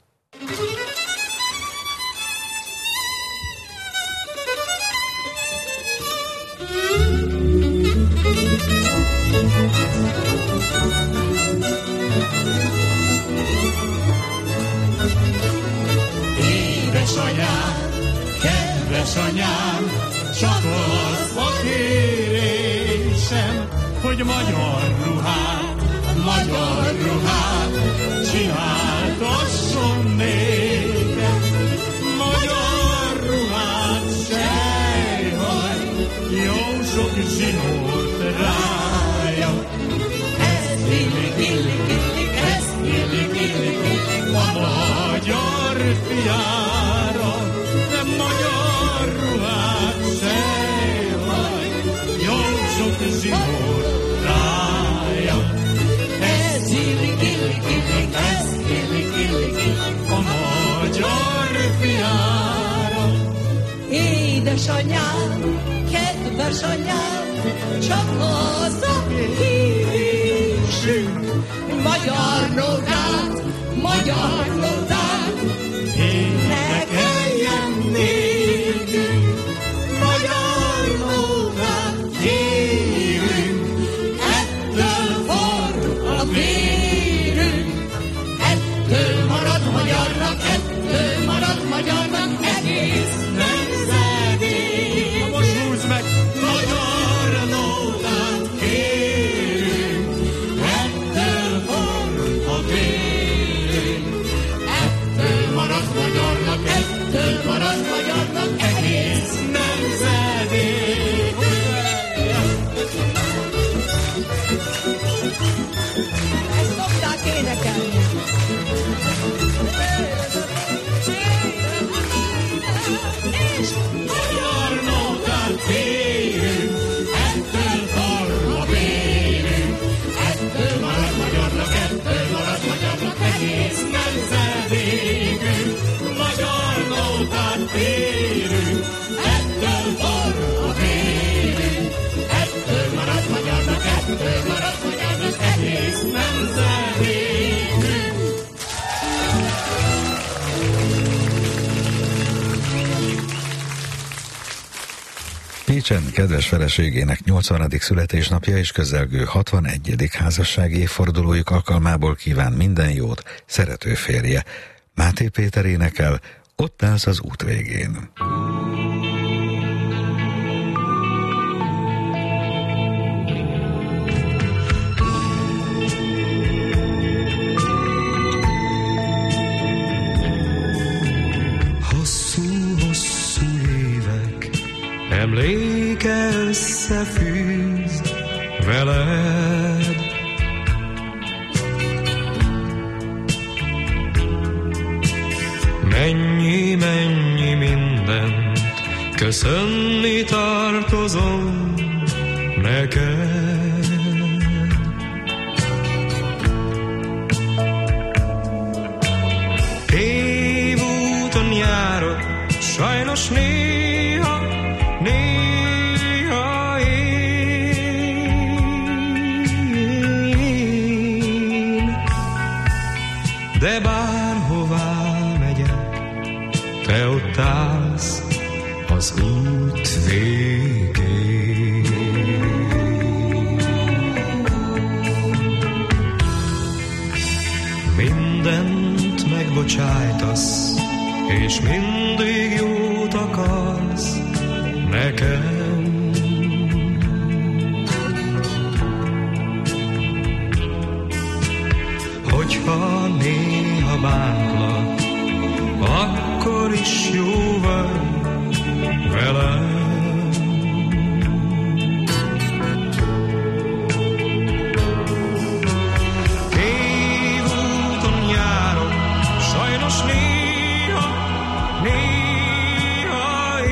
Édesanyám, kedves anyám, csak az a kérésem, hogy magyar ruhát, magyar ruhát csináltasson nékem. Magyar ruhát, sejhaj, jó sok zsinórt rája. Ez illik, illik, illik, ez illik, illik, illik a magyar fiára. De magyar ruhát, sejhaj, jó sok zsinórt rája. Ez illik, illik, illik, ez illik, illik, illik a magyar fiára. Édesanyám, kedves anyám, csak az a kérésünk, magyar nodát, magyar nodát, énekeljen nékünk, magyar nodát kérünk, ettől forr a vérünk, ettől marad magyarnak, ettől marad magyarnak egész nemzedék. Most húzd meg! Magyar nótát kérünk, ettől forr a vérünk, ettől marad magyarnak, ettől marad magyarnak egész nemzedék. Pécsen kedves feleségének nyolcvanadik születésnapja és közelgő hatvanegyedik házassági évfordulójuk alkalmából kíván minden jót szerető férje. Máté Péter énekel, Ott állsz az út végén. Hosszú-hosszú évek emléke összefűz veled. Mennyi, mennyi mindent köszönni tartozom neked. Évúton járok, sajnos néha, néha én, de bárhová te ott állsz az út végén. Mindent megbocsájtasz, és mindig jót akarsz nekem. Hogyha néha bántlak, akkor is jó vagy velem. Évúton járok, sajnos néha, néha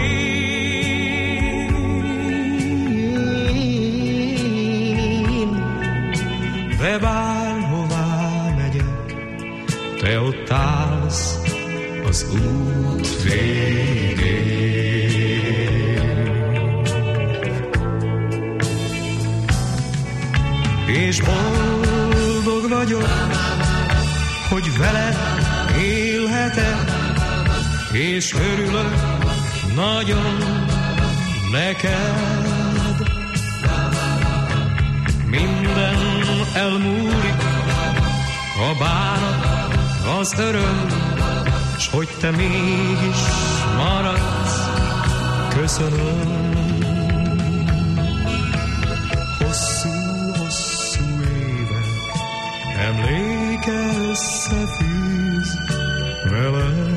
én, de bárhová megyek, te ott állsz az út végén. És boldog vagyok, hogy veled élhetek, és örülök nagyon neked. Minden elmúlik, a bánat, az öröm, s hogy te mégis maradsz, köszönöm. Hosszú-hosszú évek emléke összefűz velem.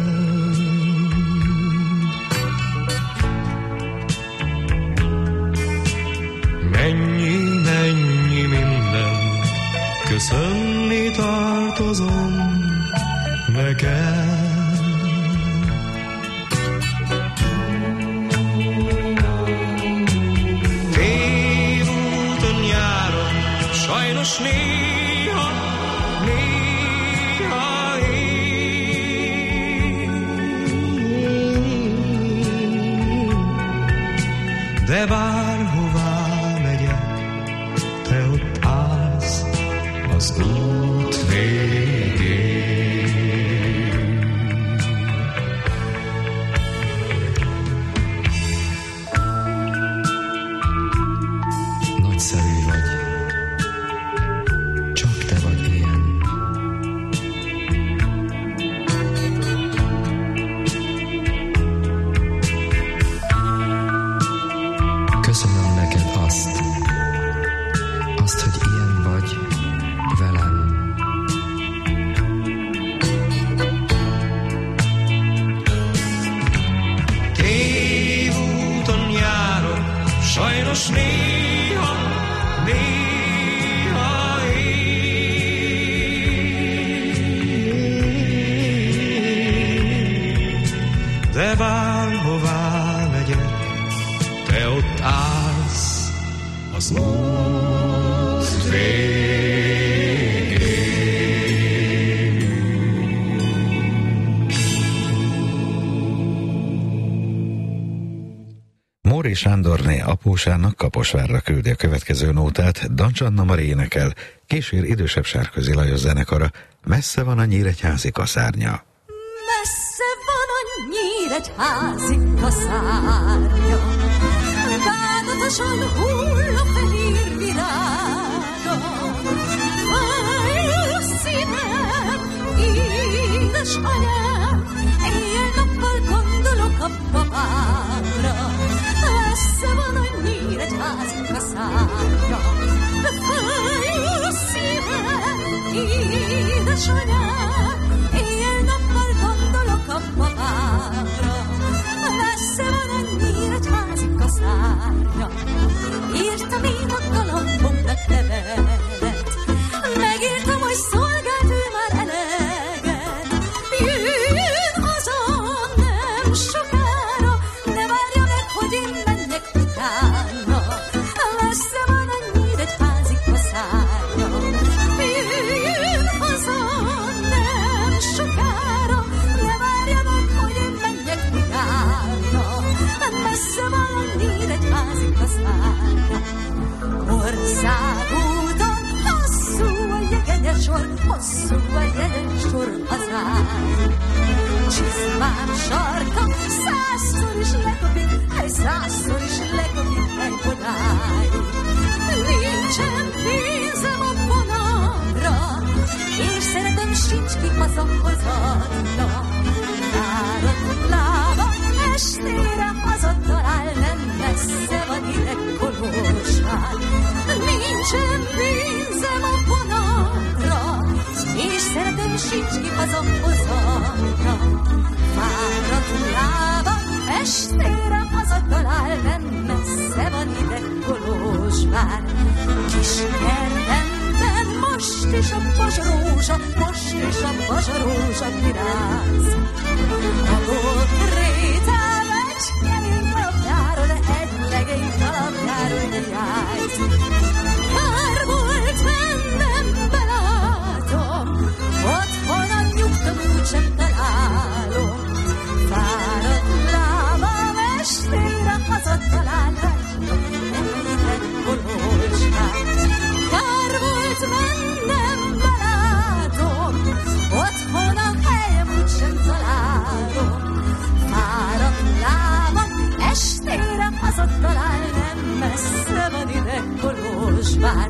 Mennyi, mennyi minden köszönni tartozom neked. Sajnos néha, néha én, de bárhová megyek, te ott állsz az út végén. Nagyszerű vagy. Sajnos néha, néha én, de bárhová megyek, te ott állsz az út végén. Móri Sándorné apósának Kaposvárra küldi a következő nótát, Dancs Anna Mari énekel, kísér idősebb Sárközi Lajos zenekara, Messze van a nyíregyházi kaszárnya. Messze van a nyíregyházi kaszárnya, bánatosan hull a fehér virága. Fáj a szívem, édes anyám, éjjel-nappal gondolok a papára. Messze van a Nyíregyházi kaszára. Fáj a szívem, édesanyám, éjjel-nappal gondolok a papára. Messze van a Nyíregyházi kaszára. Írtam én a galambomnak levelet, megírtam, hogy szolgált ő már eleget. Jön haza nem sokára, ne várja meg, hogy én menjek utána. Messze van a Nyíregyházi kaszára. Jön haza nem sokára, ne várja meg, hogy én menjek utána. Messze van a Nyíregyházi kaszára. Országúton hosszú a jegyenyes sor, hosszú a jegyenyes sor hazám. Csizmám sarka százszor is lekopik, hely százszor is lekopik, hely podáig. Nincsen pénzem a vonatra, és szeretem sincs ki hazahozatra. Fáradt lábam estére hazatalál, nem messze van ide Kolozsvár. Nincsen pénzem a vonatra, és szeretem sincs ki hazahozatra. Fáradt lábam estére hazatalál, nem messze van ide Kolozsvár. Kis kertemben most is a bazsarózsa, most is a bazsarózsa viráz. A bokrétál egy kemény kalapjáról, egy legény kalapjáról nyájzik. Kár volt mennem, belátom, otthon a nyugtam úgysem találom. Fáradt lábam estére hazatalál, nem ide Kolozsvár. Kár volt mennem, belátom, otthon a helyem úgysem találom. Fáradt lábam estére hazatalál, nem messze van ide Kolozsvár.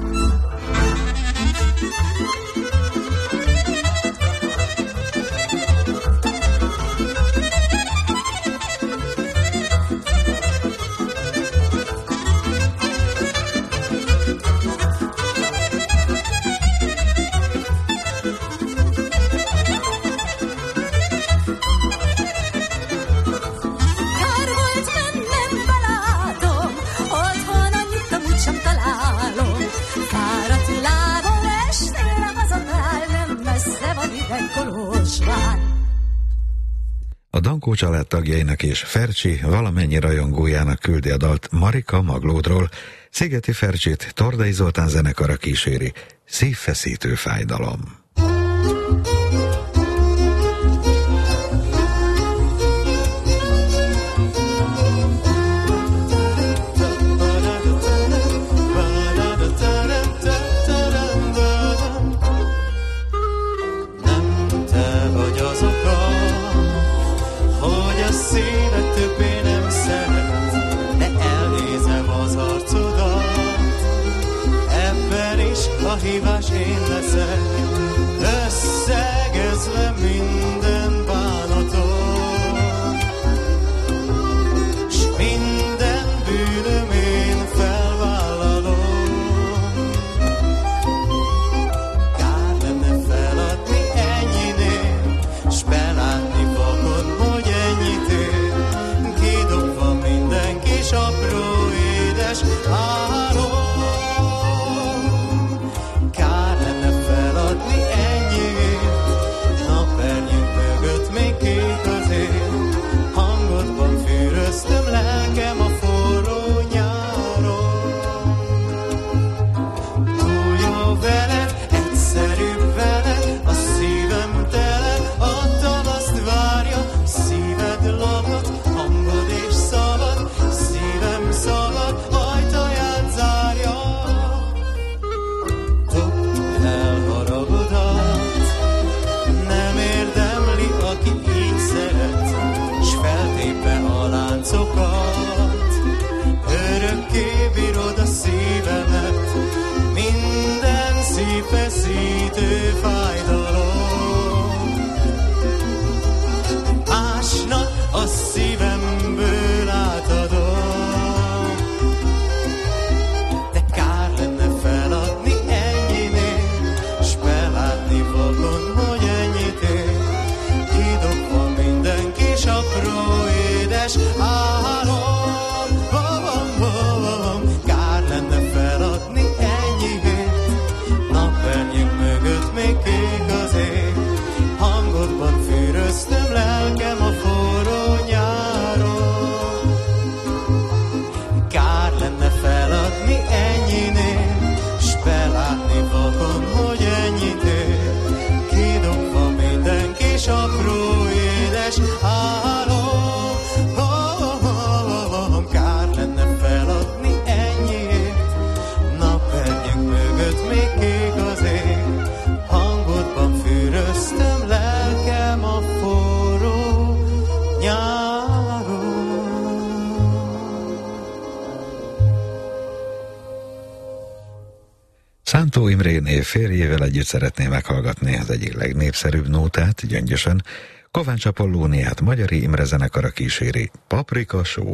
A Dankó család tagjainak és Fercsi valamennyi rajongójának küldi a dalt Marika Maglódról. Szigeti Fercsit Tordai Zoltán zenekara kíséri. Szívfeszítő fájdalom. A hívás én leszek, összegezve minden bánatot, s minden bűnöm én felvállalom. Kár lenne feladni ennyinél, s belátni fogod, hogy ennyit ér, kidobva minden kis apró édes álom. Lelkem a forró nyáron. Túl jó veled, egyszerűbb veled, a szívem tele, a tavaszt várja. Szíved lopott, hangod és szabad, szívem szabad, ajtaját zárja. Dobd el haragodat, nem érdemli, aki így szeret, s feltépve a láncokat, örök enyhítő fájdalom. Másnak a szívemből átadom, de kár lenne feladni ennyinél, s belátni vakon, hogy ennyit ér. Kidobva minden kis apró édes álom. Kár lenne feladni ennyiért, napernyők mögött még kék az ég. Hangodban fűröztöm lelkem a forró nyáron. Kár lenne feladni ennyinél, s belátni vakon, hogy ennyit ér. Kidobva minden kis apró édes álom. Kár lenne feladni ennyiért, napernyők mögött még kék az ég. Hangodban fűröztöm lelkem a forró nyáron. Szántó Imréné férjével együtt szeretné meghallgatni az egyik legnépszerűbb nótát, Gyöngyösön. Kovács Apollóniát Magyari Imre zenekara kíséri. Paprika Show.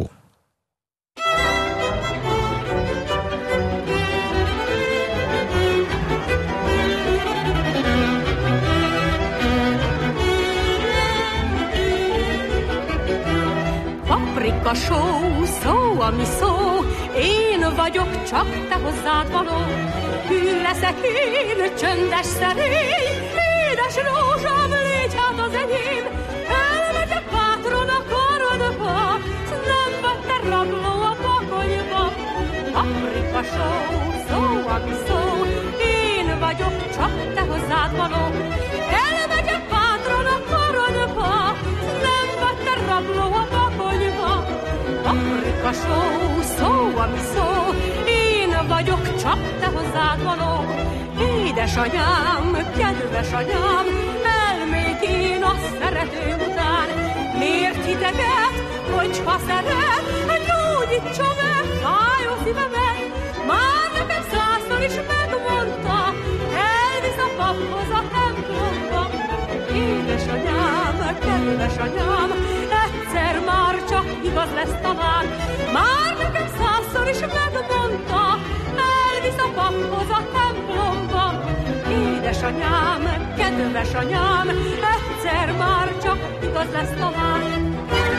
Paprika Show, szó, ami szó, én vagyok csak te hozzád való. Hű leszek én, csöndes szerény, édes rózsám, légy hát az enyém. Elmegyek bátran a karodba, s nem vagy te rabló a bakonyba. Paprika Show, szó, ami szó, én vagyok csak te hozzád való. Elmegyek bátran a karodba, s nem vagy te rabló a bakonyba. Paprika Show, szó, ami szó, én vagyok csak te hozzád való. Édesanyám, kedves anyám, elmék én a szeretőm után. Miért hideget, hogyha szeret, gyógyítsa meg fájó szívemet. Már nekem százszor is megmondta, elvisz a paphoz a templomba. Édesanyám, kedves anyám, egyszer már csak igaz lesz talán. Már nekem százszor is megmondta, elvisz a paphoz a templomba. Édesanyám, kedves anyám, egyszer már csak igaz lesz talán.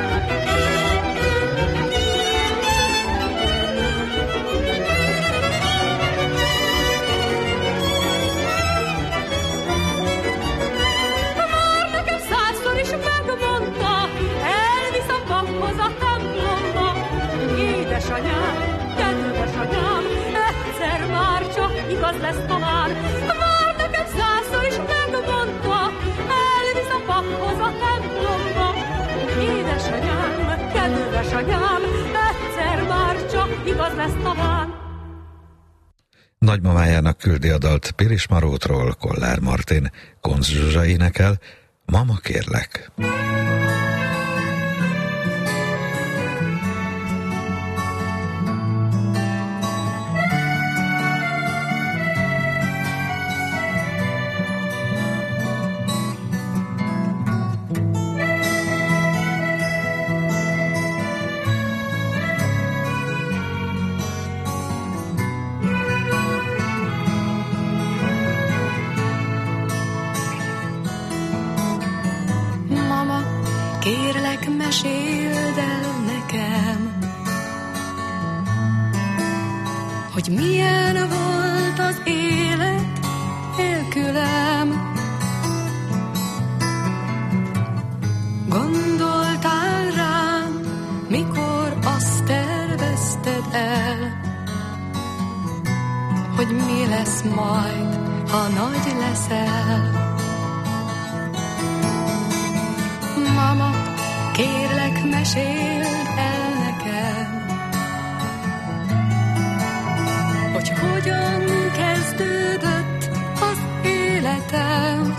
Már nekem százszor is megmondta, elvisz a paphoz a templomba. Édesanyám, kedves anyám, egyszer már csak igaz lesz talán. Már nekem százszor is megmondta, elvisz a paphoz a templomba. Édesanyám, kedves anyám, egyszer már csak igaz lesz talán. Nagymamájának küldi a dalt Pilis Marótról Kollár Martin, Koncz Zsuzsa énekel, Mama kérlek. Kérlek, meséld el nekem, hogy milyen volt az élet nélkülem. Gondoltál rám, mikor azt tervezted el, hogy mi lesz majd, ha nagy leszel. Mama, kérlek, meséld el nekem, hogy hogyan kezdődött az életem.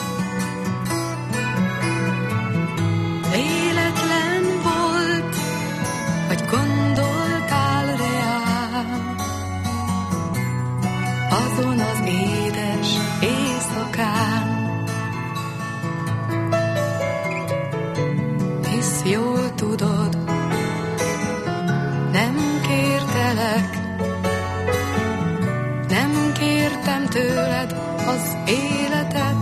Véletlen volt, vagy gondoltál reám azon az édes éjszakán. tőled az életet,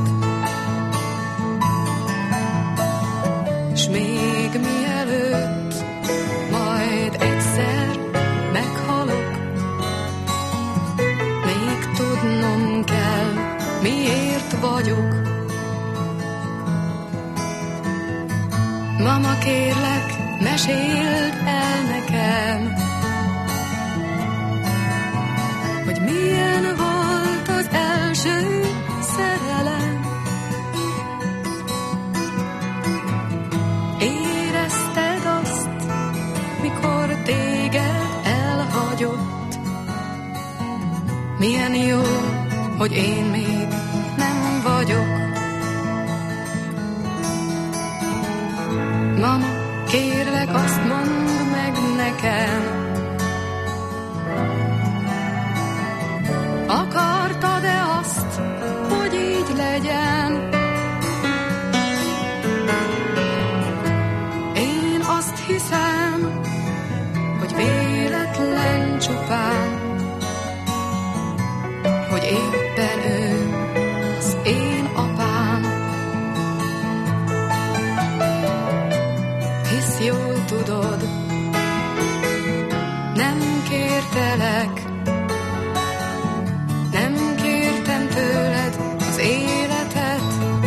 s még mielőtt majd egyszer meghalok, még tudnom kell, miért vagyok. Mama, kérlek, meséld el nekem, hogy milyen volt az első szerelem. Érezted azt, mikor téged elhagyott? Milyen jó, hogy én még nem vagyok. Mama, kérlek, azt mondd meg nekem, akartad-e azt, hogy így legyen? Én azt hiszem, hogy véletlen csupán, hogy éppen ő az én apám. Hisz jól tudod, nem kértelek, nem kértem tőled az életet,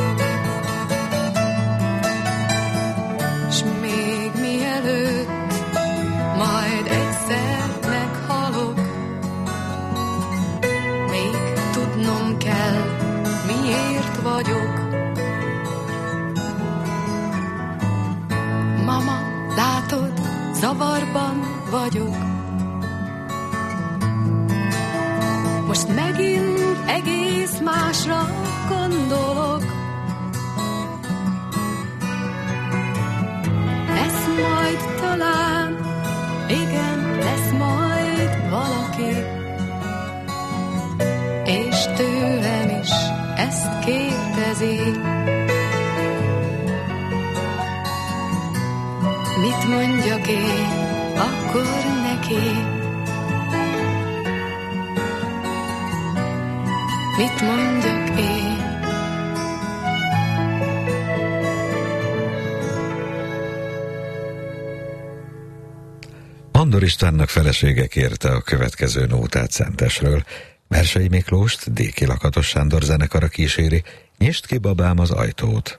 s még mielőtt majd egyszer meghalok, még tudnom kell, miért vagyok. Mama, látod, zavarban vagyok. Most megint egész másra gondolok. Lesz majd talán, igen, lesz majd valaki, és tőlem is ezt kérdezi. Mit mondjak én akkor neki? Mit mondjak én? Andor Istvánnak felesége kérte a következő nótát Szentesről. Mersei Miklóst Déki Lakatos Sándor zenekara kíséri, Nyisd ki, babám, az ajtót.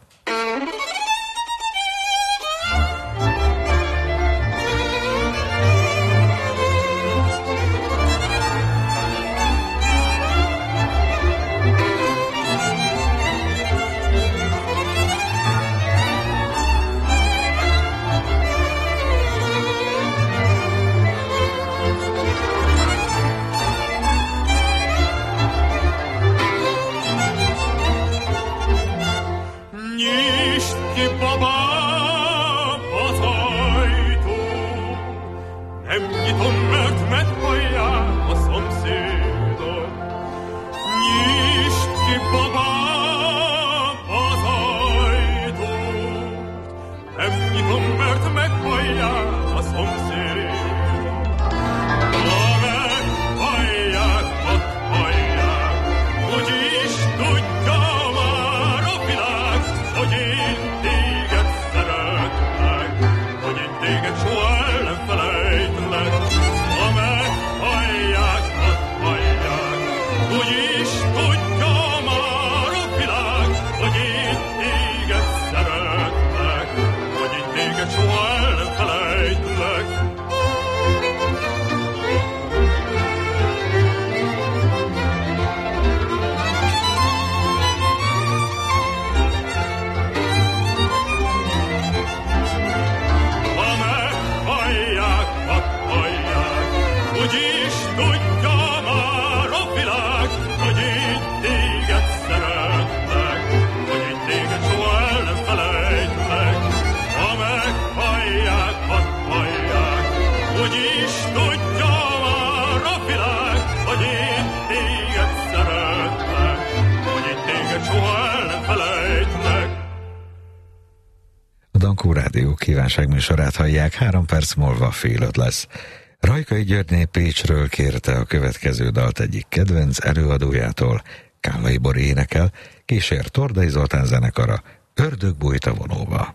Dankó Rádió kívánságműsorát hallják, három perc múlva fél öt lesz. Rajkai Györgyné Pécsről kérte a következő dalt egyik kedvenc előadójától, Kállai Bori énekel, kísér Tordai Zoltán zenekara, Ördög bújt a vonóba.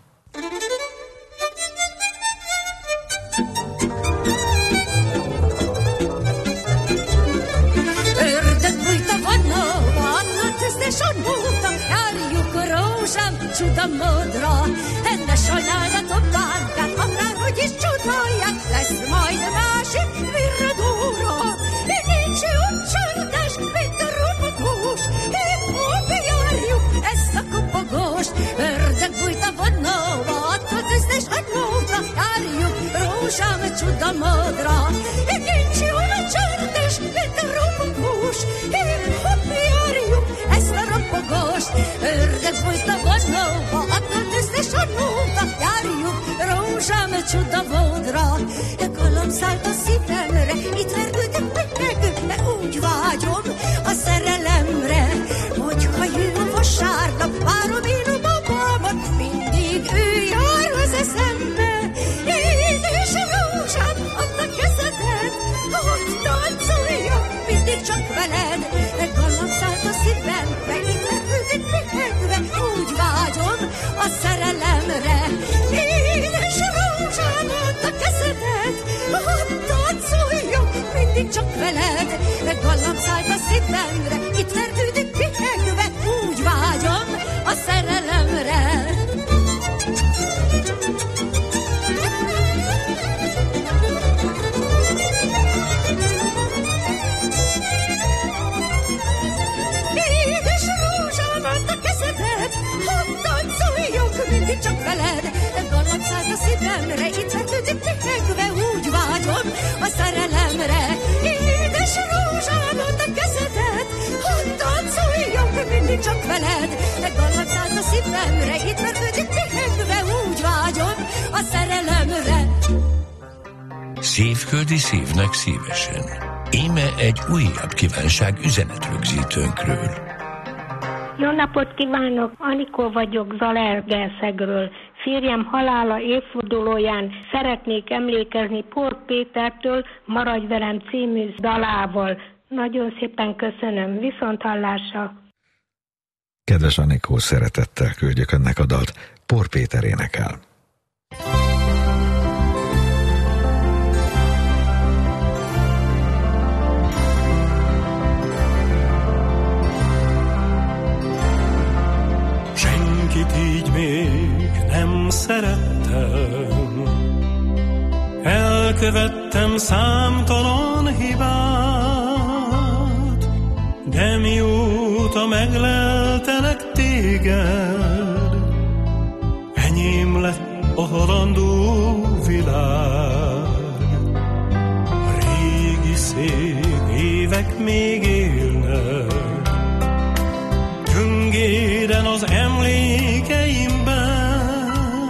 Ördög bújt a vonóba, annak köztes a nóta, járjuk a rózsám csuda módra. Enne sajnálgatom bánkát, akárhogy is csodolják, lesz majd másik virradóra. Nincs jobb csodás, mint a robogós, hip-hop járjuk ezt a kopogóst. Ördög bújt a vonóba, attól köztes a nóta, járjuk rózsám csuda módra. Nincs jobb csodás, mint a robogós, hip-hop járjuk ezt a robogóst. Ördög bújt a vonóba, attól köztes a nóta, járjuk rózsám csuda módra. Galom szállt a szívemre, itt vergődök meg, úgy vágyom a szerelemre, hogyha jön a vasárnap, várom én a babámat, mindig ő jár az eszembe. Édes rózsám, add a kezedet, hogy táncoljak mindig csak veled. Galom szállt a szívemre, itt vergődök meg, úgy vágyom a szerelemre. Édes rózsám, add a kezedet, hogy táncoljak mindig csak veled. Gallam szállt a szívemre, itt vergődik pihegve, úgy vágyom a szerelemre. Édes rózsám, add a kezedet, hogy táncoljak mindig csak veled. Gallam szállt a szívemre, itt vergődik pihegve, úgy vágyom a szerelemre. Édes rózsám, add a kezedet, hogy táncoljak mindig csak veled. Gallam szállt a szívemre, itt vergődik pihegve, úgy vágyom a szerelemre. Szívköldi szívnek szívesen. Íme egy újabb kívánság üzenetrögzítőnkről. Jó napot kívánok! Anikó vagyok Zalaegerszegről. Férjem halála évfordulóján szeretnék emlékezni Pór Pétertől Maradj velem című dalával. Nagyon szépen köszönöm. Viszonthallásra! Kedves Anikó, szeretettel küldjük önnek a dalt. Pór Péter énekel. Senkit így még nem szerettem, elkövettem számtalan hibát, de mióta megleltelek téged, enyém lett a halandó világ. A régi szép évek még élnek, gyöngéden az emlékeimben,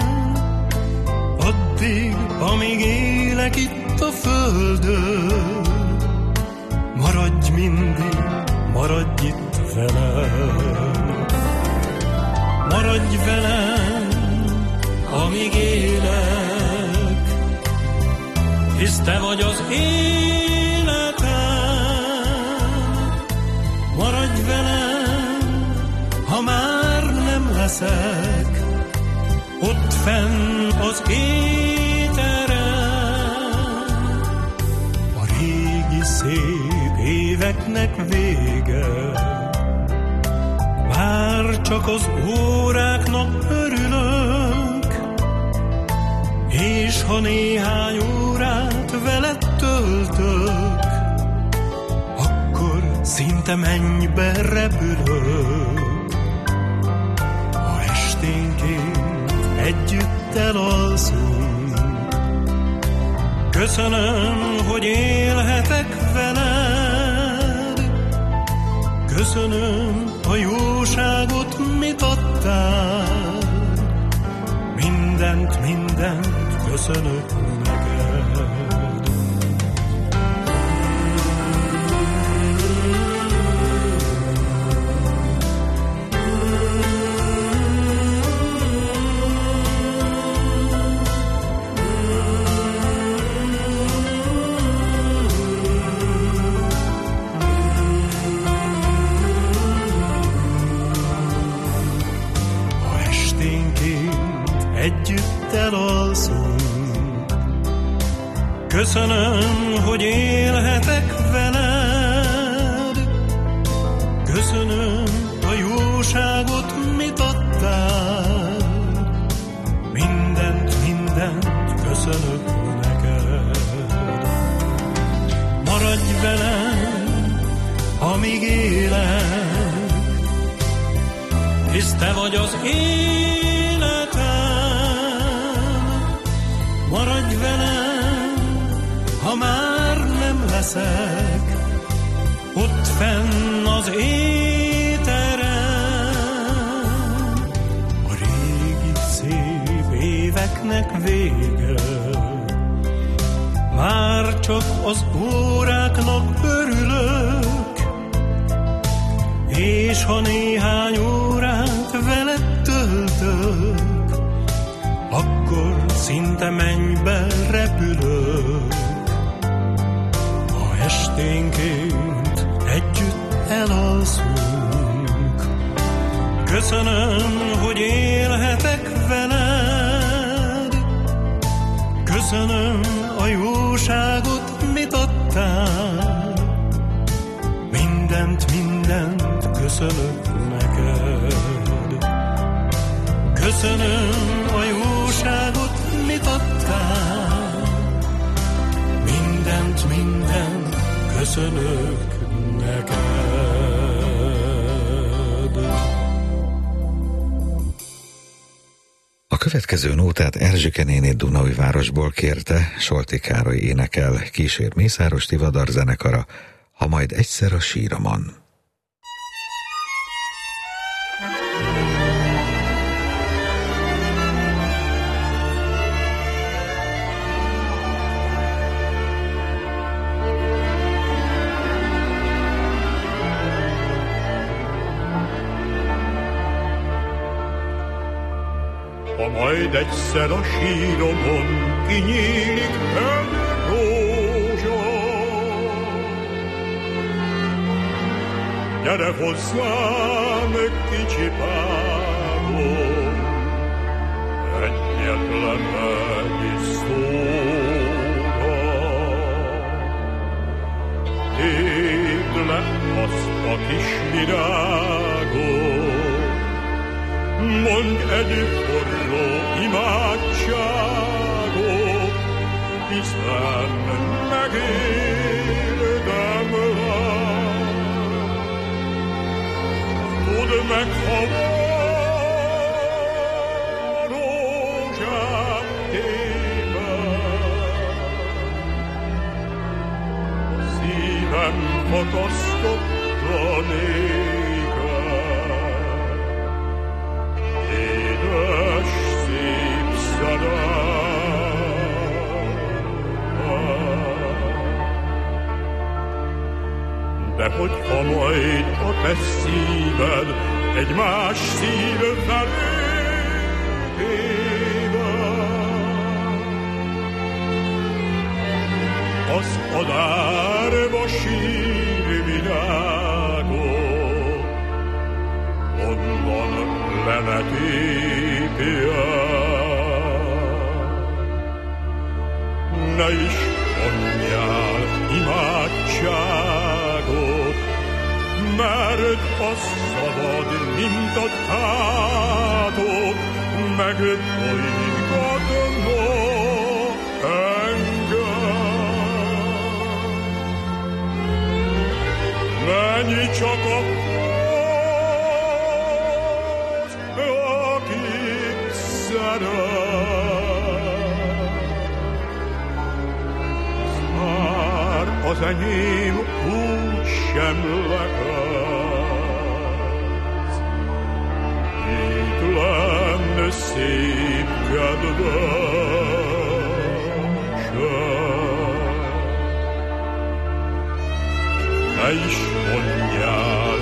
addig, amíg élek itt a földön. Maradj mindig, maradj itt velem, maradj velem, amíg élek, hisz te vagy az életem. Maradj velem, ha már nem leszek ott fenn az éteren. A régi szép éveknek vége, már csak az óráknak örülök, és ha néhány órát veled töltök, akkor szinte mennybe repülök. Ha esténként együtt elalszunk, köszönöm, hogy élhetek veled. Köszönöm a jóságot, mit adtál. Mindent, mindent köszönök neked. együtt elalszunk. Köszönöm, hogy élhetek veled, köszönöm a jóságot, mit adtál, mindent, mindent köszönök neked. Maradj velem, amíg élek, hisz te vagy az életem. Maradj velem, ha már nem leszek ott fenn az éterem. A régi szép éveknek vége, már csak az óráknak örülök, és ha néhány órát veled töltök, akkor szinte mennybe repülök. Ha esténként együtt elalszunk, köszönöm, hogy élhetek veled, köszönöm a jóságot, mit adtál, mindent, mindent köszönök neked. Köszönöm a jóságot, mit adtál, mindent, mindent köszönök neked. A következő nótát Erzsike néni Dunaújvárosból kérte, Solti Károly énekel, kísér Mészáros Tivadar zenekara, Ha majd egyszer a síramon. Ha majd egyszer a síromon kinyílik el rózsa, gyere hozzám, kicsi párom, egyetlen megtisztóra. Tépd le azt a kis virágot, mondj egy forró imádságot, hiszen megérdemlem. Tudd meg, ha van rózsám tében, szívem fakasztotta néked, édes szép szedem. De hogyha majd a te szíved egy más szívvel az adárba sír virágot, onnan le ne tépje. Ne is mondjál imádságot, mert az szabad, mint a tátok, megbolygatna engem. Menj csak ahhoz, akit szeret. Már az enyém úgy sem lehetsz, hitlen szép kedvesem. Ne is mondjál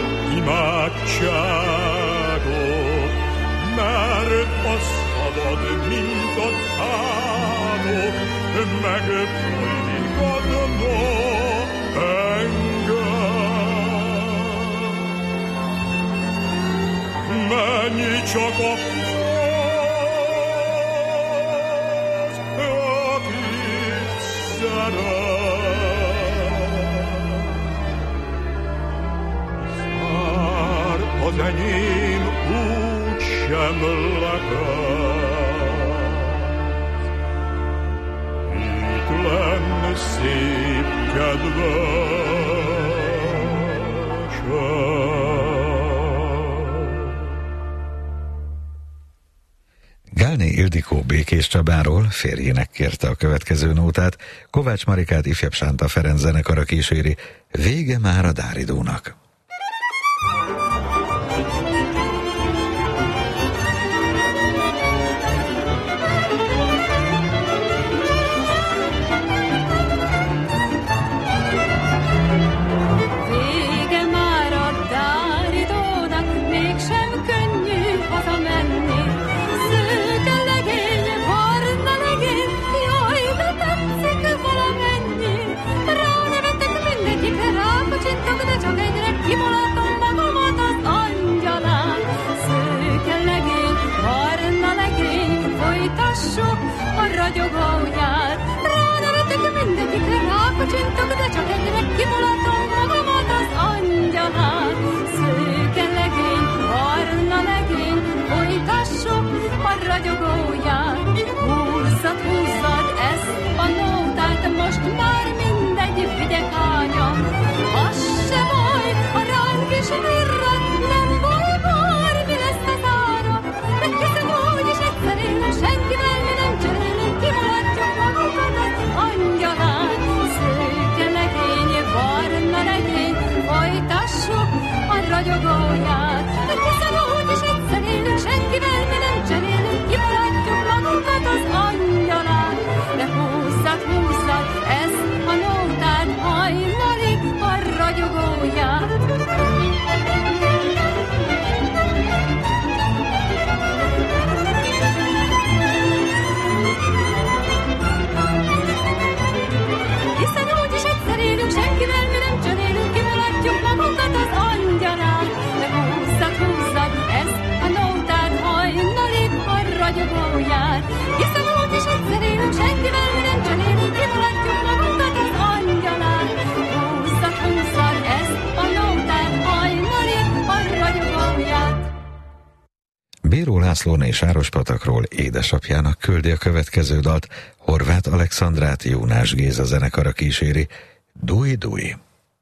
imádságot, mert a szabad, mint a távok, megbolygatna engem. Menj csak ahhoz, Az enyém úgy sem lehet, itt lenne szép kedvesem. Gálné Ildikó Békés Csabáról, férjének kérte a következő nótát, Kovács Marikát ifjabb Sánta Ferenc zenekara kíséri, vége már a Dáridónak. Ragyogóját, ránevetek mindegyikre, rákocsintok, de csak egyre kimulatom magamat az angyalát. Szőke legény, barna legény, folytassuk a ragyogóját. Húzzad, húzzad ezt a nótát, most már mindegy vigye hányam. Az se baj, a ránk is virrad, nem baj, bármi lesz az ára. Meghiszem úgy is egyszer élő, senkivel mi nem cserélünk, kimulatjuk magunkat az angyalán. Szőke legény, barna legény, folytassuk a ragyogóját. Meghiszem úgy is egyszer élünk, senkivel mi nem cserélünk, kimulatjuk magunkat az angyalán. De húzzad, húzzad ezt a nótát, hajnalig a ragyogóját. Hiszen úgyis egyszer élünk, senkivel mi nem cserélünk, kimulatjuk magunkat az angyalán. De húzzad, húzzad ezt a nótát, hajnalig a ragyogóját. Hiszen úgyis egyszer élünk, senkivel mi nem cserélünk, kimulatjuk magunkat az angyalán. Húzzad, húzzad ezt a nótát, hajnalig a ragyogóját. Bíró Lászlóné Sárospatakról édesapjának küldi a következő dalt, Horváth Alexandrát Jónás Géza zenekara kíséri, Dúj, dúj.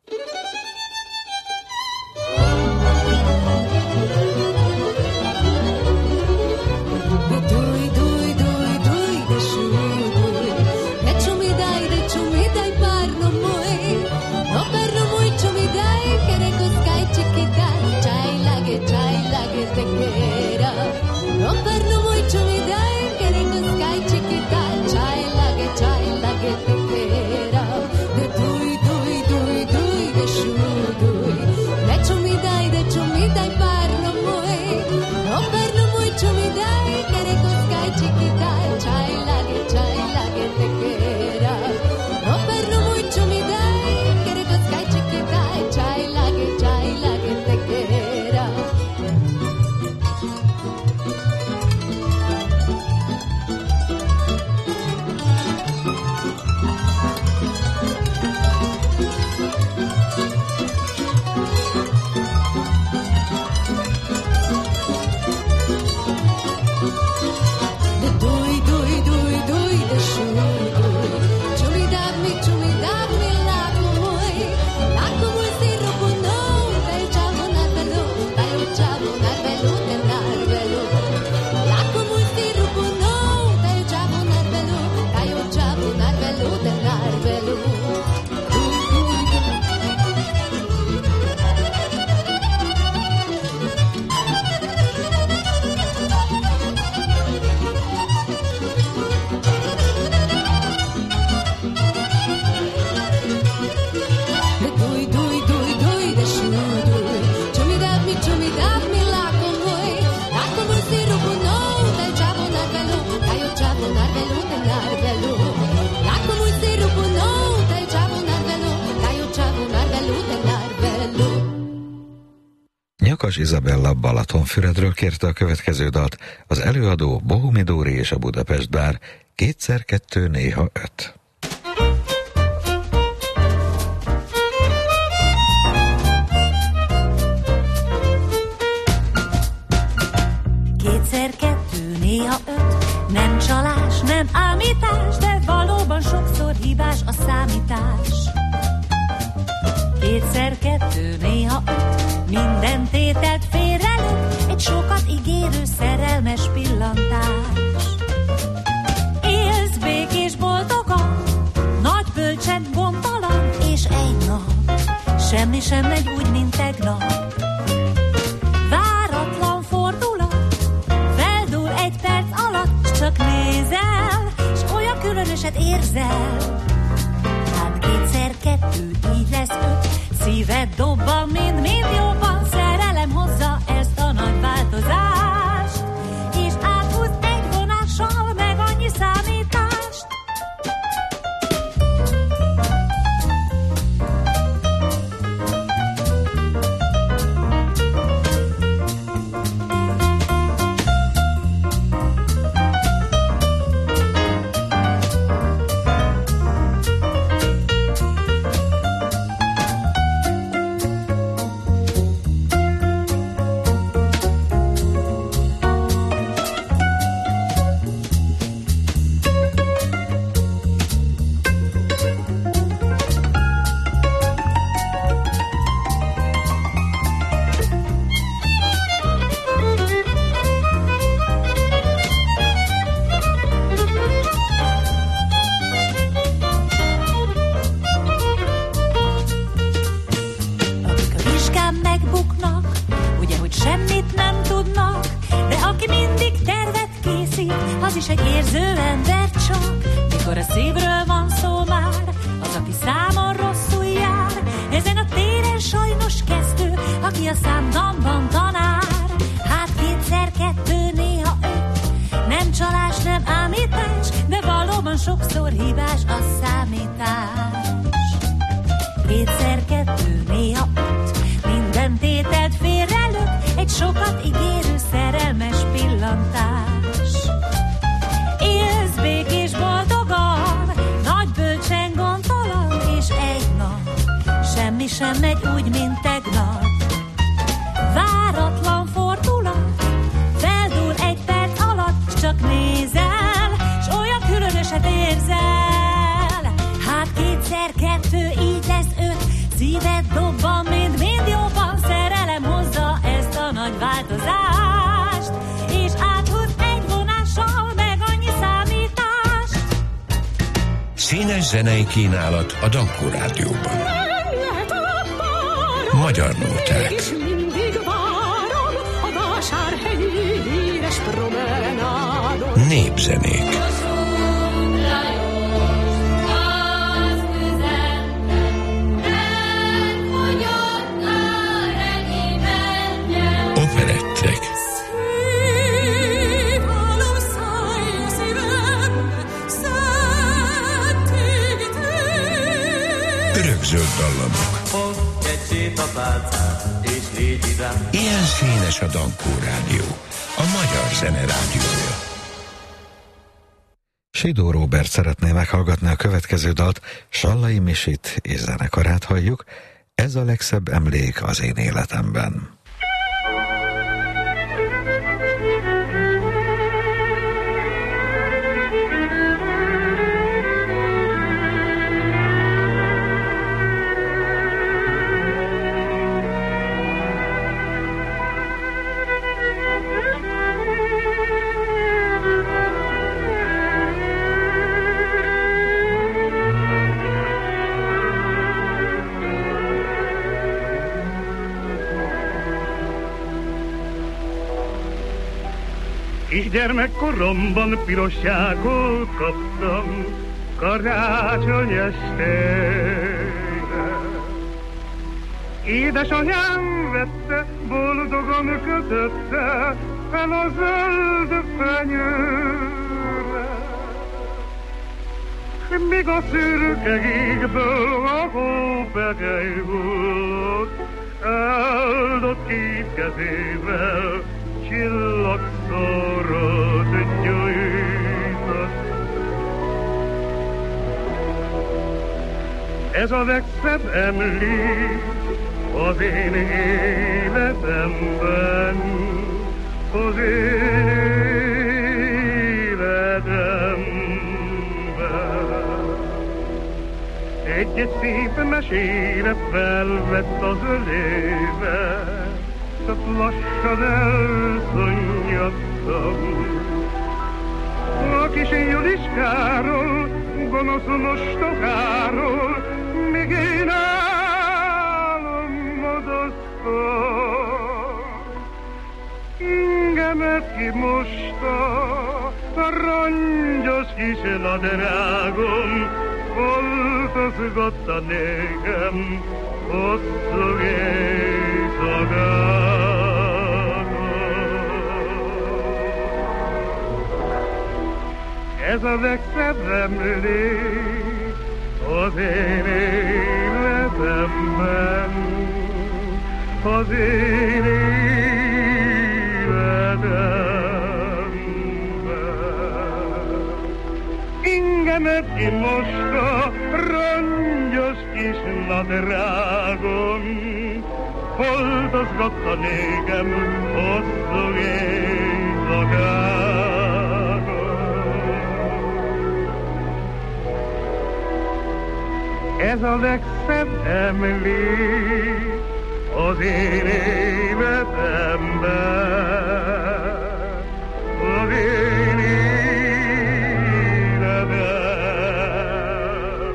Nyakas Izabella Balatonfüredről kérte a következő dalt, az előadó Bohumi Dóri és a Budapest Bár, kétszer kettő néha öt. Kétszer kettő, néha öt, nem csalás, nem ámítás, de valóban sokszor hibás a számítás. Kétszer kettő, néha öt, minden tételt félrelök, egy sokat ígérő szerelmes pillantás. Élsz békés boldogan, nagy bölcsen gondtalan, és egy nap semmi sem megy úgy, mint tegnap. Váratlan fordulat, feldúl egy perc alatt, s csak nézel, s olyan különöset érzel. Hát kétszer kettő, így lesz öt, szíved dobban, mind-mind jobban, szerelem hozza ezt a nagy változást, és áthúz egy vonással meg annyi számítást. Zenei kínálat a Dankó Rádióban. Magyar nóták. És mindig várom a vásárhelyi híres promenádon. Népzenék. Operettek. Örökzöld dallamok. Ilyen színes a Dankó Rádió, a magyar zene rádiója. Sidó Róbert szeretné meghallgatni a következő dalt, Sallai Misit és zenekarát halljuk. Ez a legszebb emlék az én életemben. Kis gyermekkoromban pirosságot kaptam karácsony estére. Édesanyám vette, boldogan kötötte fel a zöld fenyőre. Míg a szürke égből a hópegely hullott, áldott két kezével csillagszórót gyújtott. Ez a legszebb emlék az én életemben, az életemben. Egy-egy szép mesére felvett az ölébe, csak lassan elszonnyadtam. A kis Juliskáról, gonosz mostoháról, még én álmodoztam. Ingemet kimosta a rongyos kis nadrágom, foltozgatta nékem hosszú éjszakákat. Ez a legszebb emlék az én életemben, az én életemben. Ingemet kimosta rongyos kis nadrágom, foltozgatta nékem hosszú éjszakákat. Ez a legszebb emlék az én életemben, az én életemben.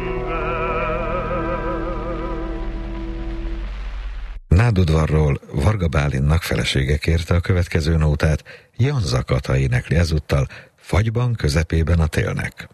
Nádudvarról Varga Bálinnak felesége kérte a következő nótát, Janza Kata énekli ezúttal Fagyban közepében a télnek.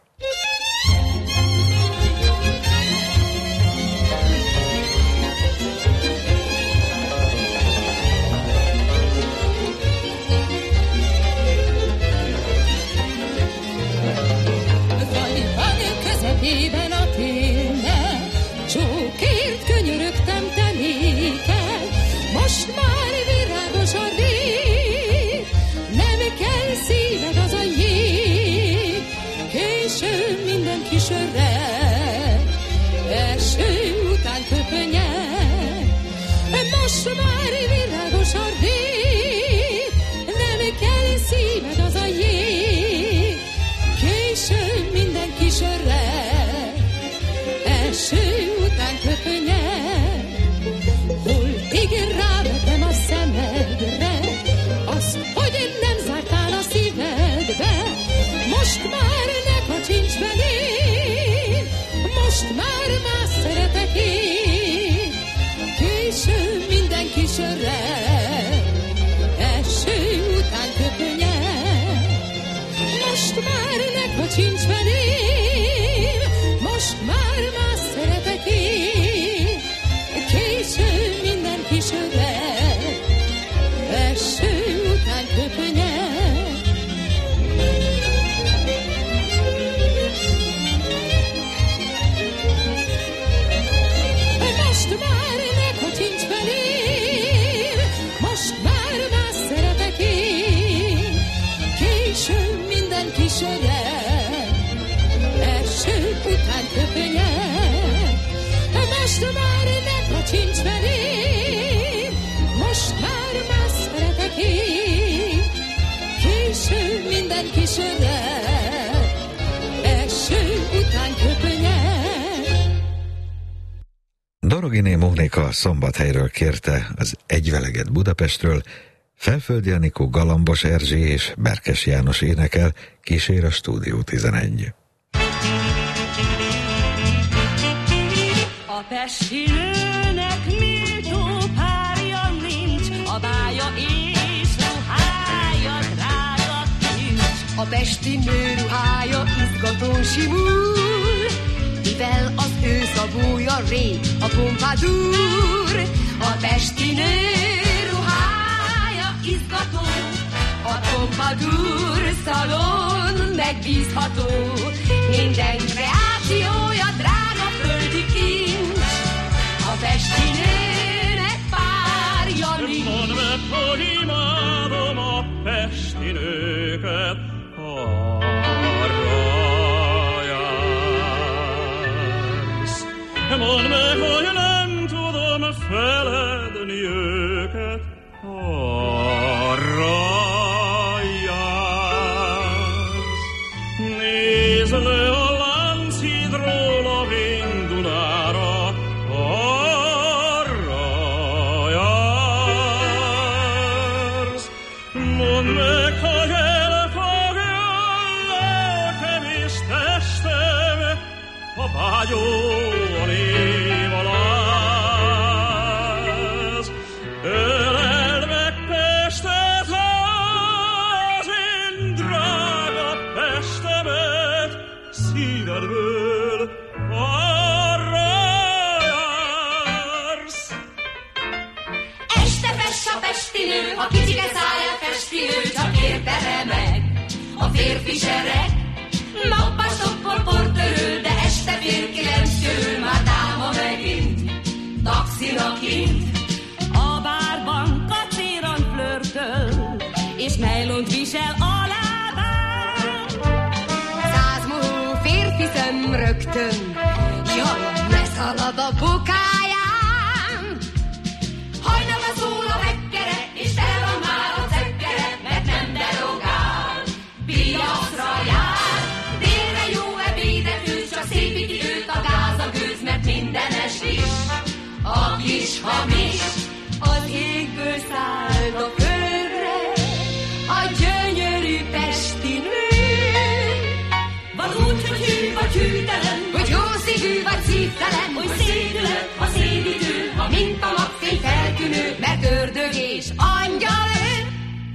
Közepében a télnek, csókért könyörögtem te néked, most már virágos a rég, nem kell szíved az a jég, késő minden kis öreg, eső után köpönyeg, most már virágos a rég, nem kell szíved az a jég, késő minden kis öreg, eső után köpönyeg, holtig rávetem a szemedre, azt, hogy nem zártál a szívedbe, most már ne kacsincs belém, most már más szeretek én, késő minden kis öreg, eső után köpönyeg, most már ne kacsincs velém, most már más szeretek én, késő minden kis öreg, eső után köpönyeg. Most már ne kacsincs velém, most már más szeretek én, késő minden kis öreg, eső után köpönyeg. Most már ne kacsincs velém, most már más szeretek én, késő minden kis öreg, eső után köpönyeg. Doroginé Mónika Szombathelyről kérte az Egyveleget Budapestről, Felföldi Anikó, Galambos Erzsi és Berkes János énekel, kísér a Stúdió tizenegy. A pesti nőnek méltó párja nincs, a bája és ruhája drága kincs. A pesti nő ruhája izgatón simul, mivel az ő szabója rég a pompadour. A pesti nő ruhája izgató, a pompadour szalon megbízható, minden kreációja drága földi kincs. A pesti nőnek párja nincs. Mondd meg, hogy imádom a pesti nőket, arra jársz. Mondd meg, hogy nem tudom feledni őket, arra nézne a Lánchídról a Vén-Dunára, arra jársz. Mondd meg, hogy elfogja lelkem és testem, a vágyóan év aláz. Öleld meg Pestet, az én drága Pestemet, szívedből arra jársz. Este fess a pestinő, a kicsike szája festinő, csak érte meg a férfi sereg. Nappal stoppol portörő, de este fél kilenc körül már táma megint, taxina kint. A bárban kacéran flörtöl, és nejlont visel a lábán. Százmúló férfi szem rögtön, jaj, leszalad a bokáján. Hajnalra szól a reggere, és tele van már a cekkere, mert nem derogál, piacra jár. Délre jó ebédet ül, csak szépíti őt a gáz, a gőz, mert mindenes is, a kis hamis. Az égből szállt a földre a gyönyörű pesti nő. Van úgy, hogy hű vagy hűtelen, hogy jó szívű vagy szívtelen, hogy szédület, ha szédítő, ha mint a napfény feltűnő, mert ördög és angyal ő.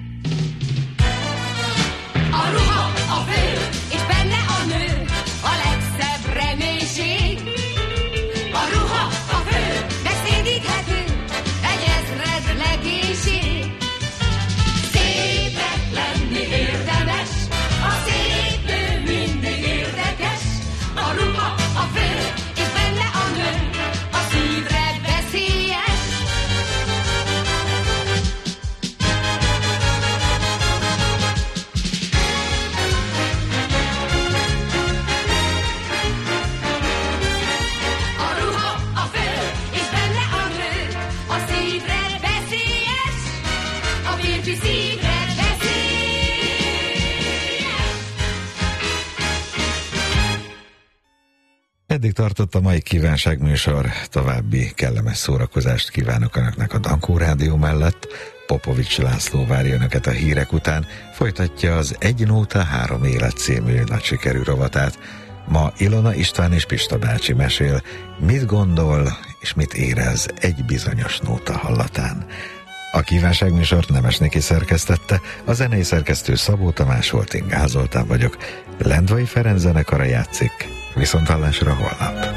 A ruha, a fő, és benne a nő, a legszebb reménység. A ruha, a fő, megszédíthető, egy ezred legénység. Szépnek lenni érdemes, a szép nő mindig érdekes. A ruha, a fő, és benne a nő, a szívre veszélyes. A ruha, a fő, és benne a nő, a szívre veszélyes. A férfi szívre veszélyes. Eddig tartott a mai kívánságműsor, további kellemes szórakozást kívánok Önöknek a Dankó Rádió mellett. Popovics László várja Önöket a hírek után, folytatja az Egy nóta, három élet című nagy sikerű rovatát. Ma Ilona István és Pista bácsi mesél, mit gondol és mit érez egy bizonyos nóta hallatán. A kívánságműsort Nemes Niki szerkesztette, a zenei szerkesztő Szabó Tamás volt, én Gál Zoltán vagyok. Lendvai Ferenc zenekara játszik. Viszonthallásra holnap.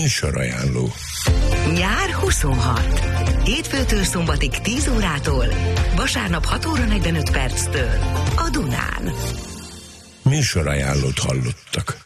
Műsorajánló. Nyár huszonhat. Hétfőtől szombatig tíz órától, vasárnap hat óra negyvenöt perctől a Dunán. Műsorajánlót hallottak.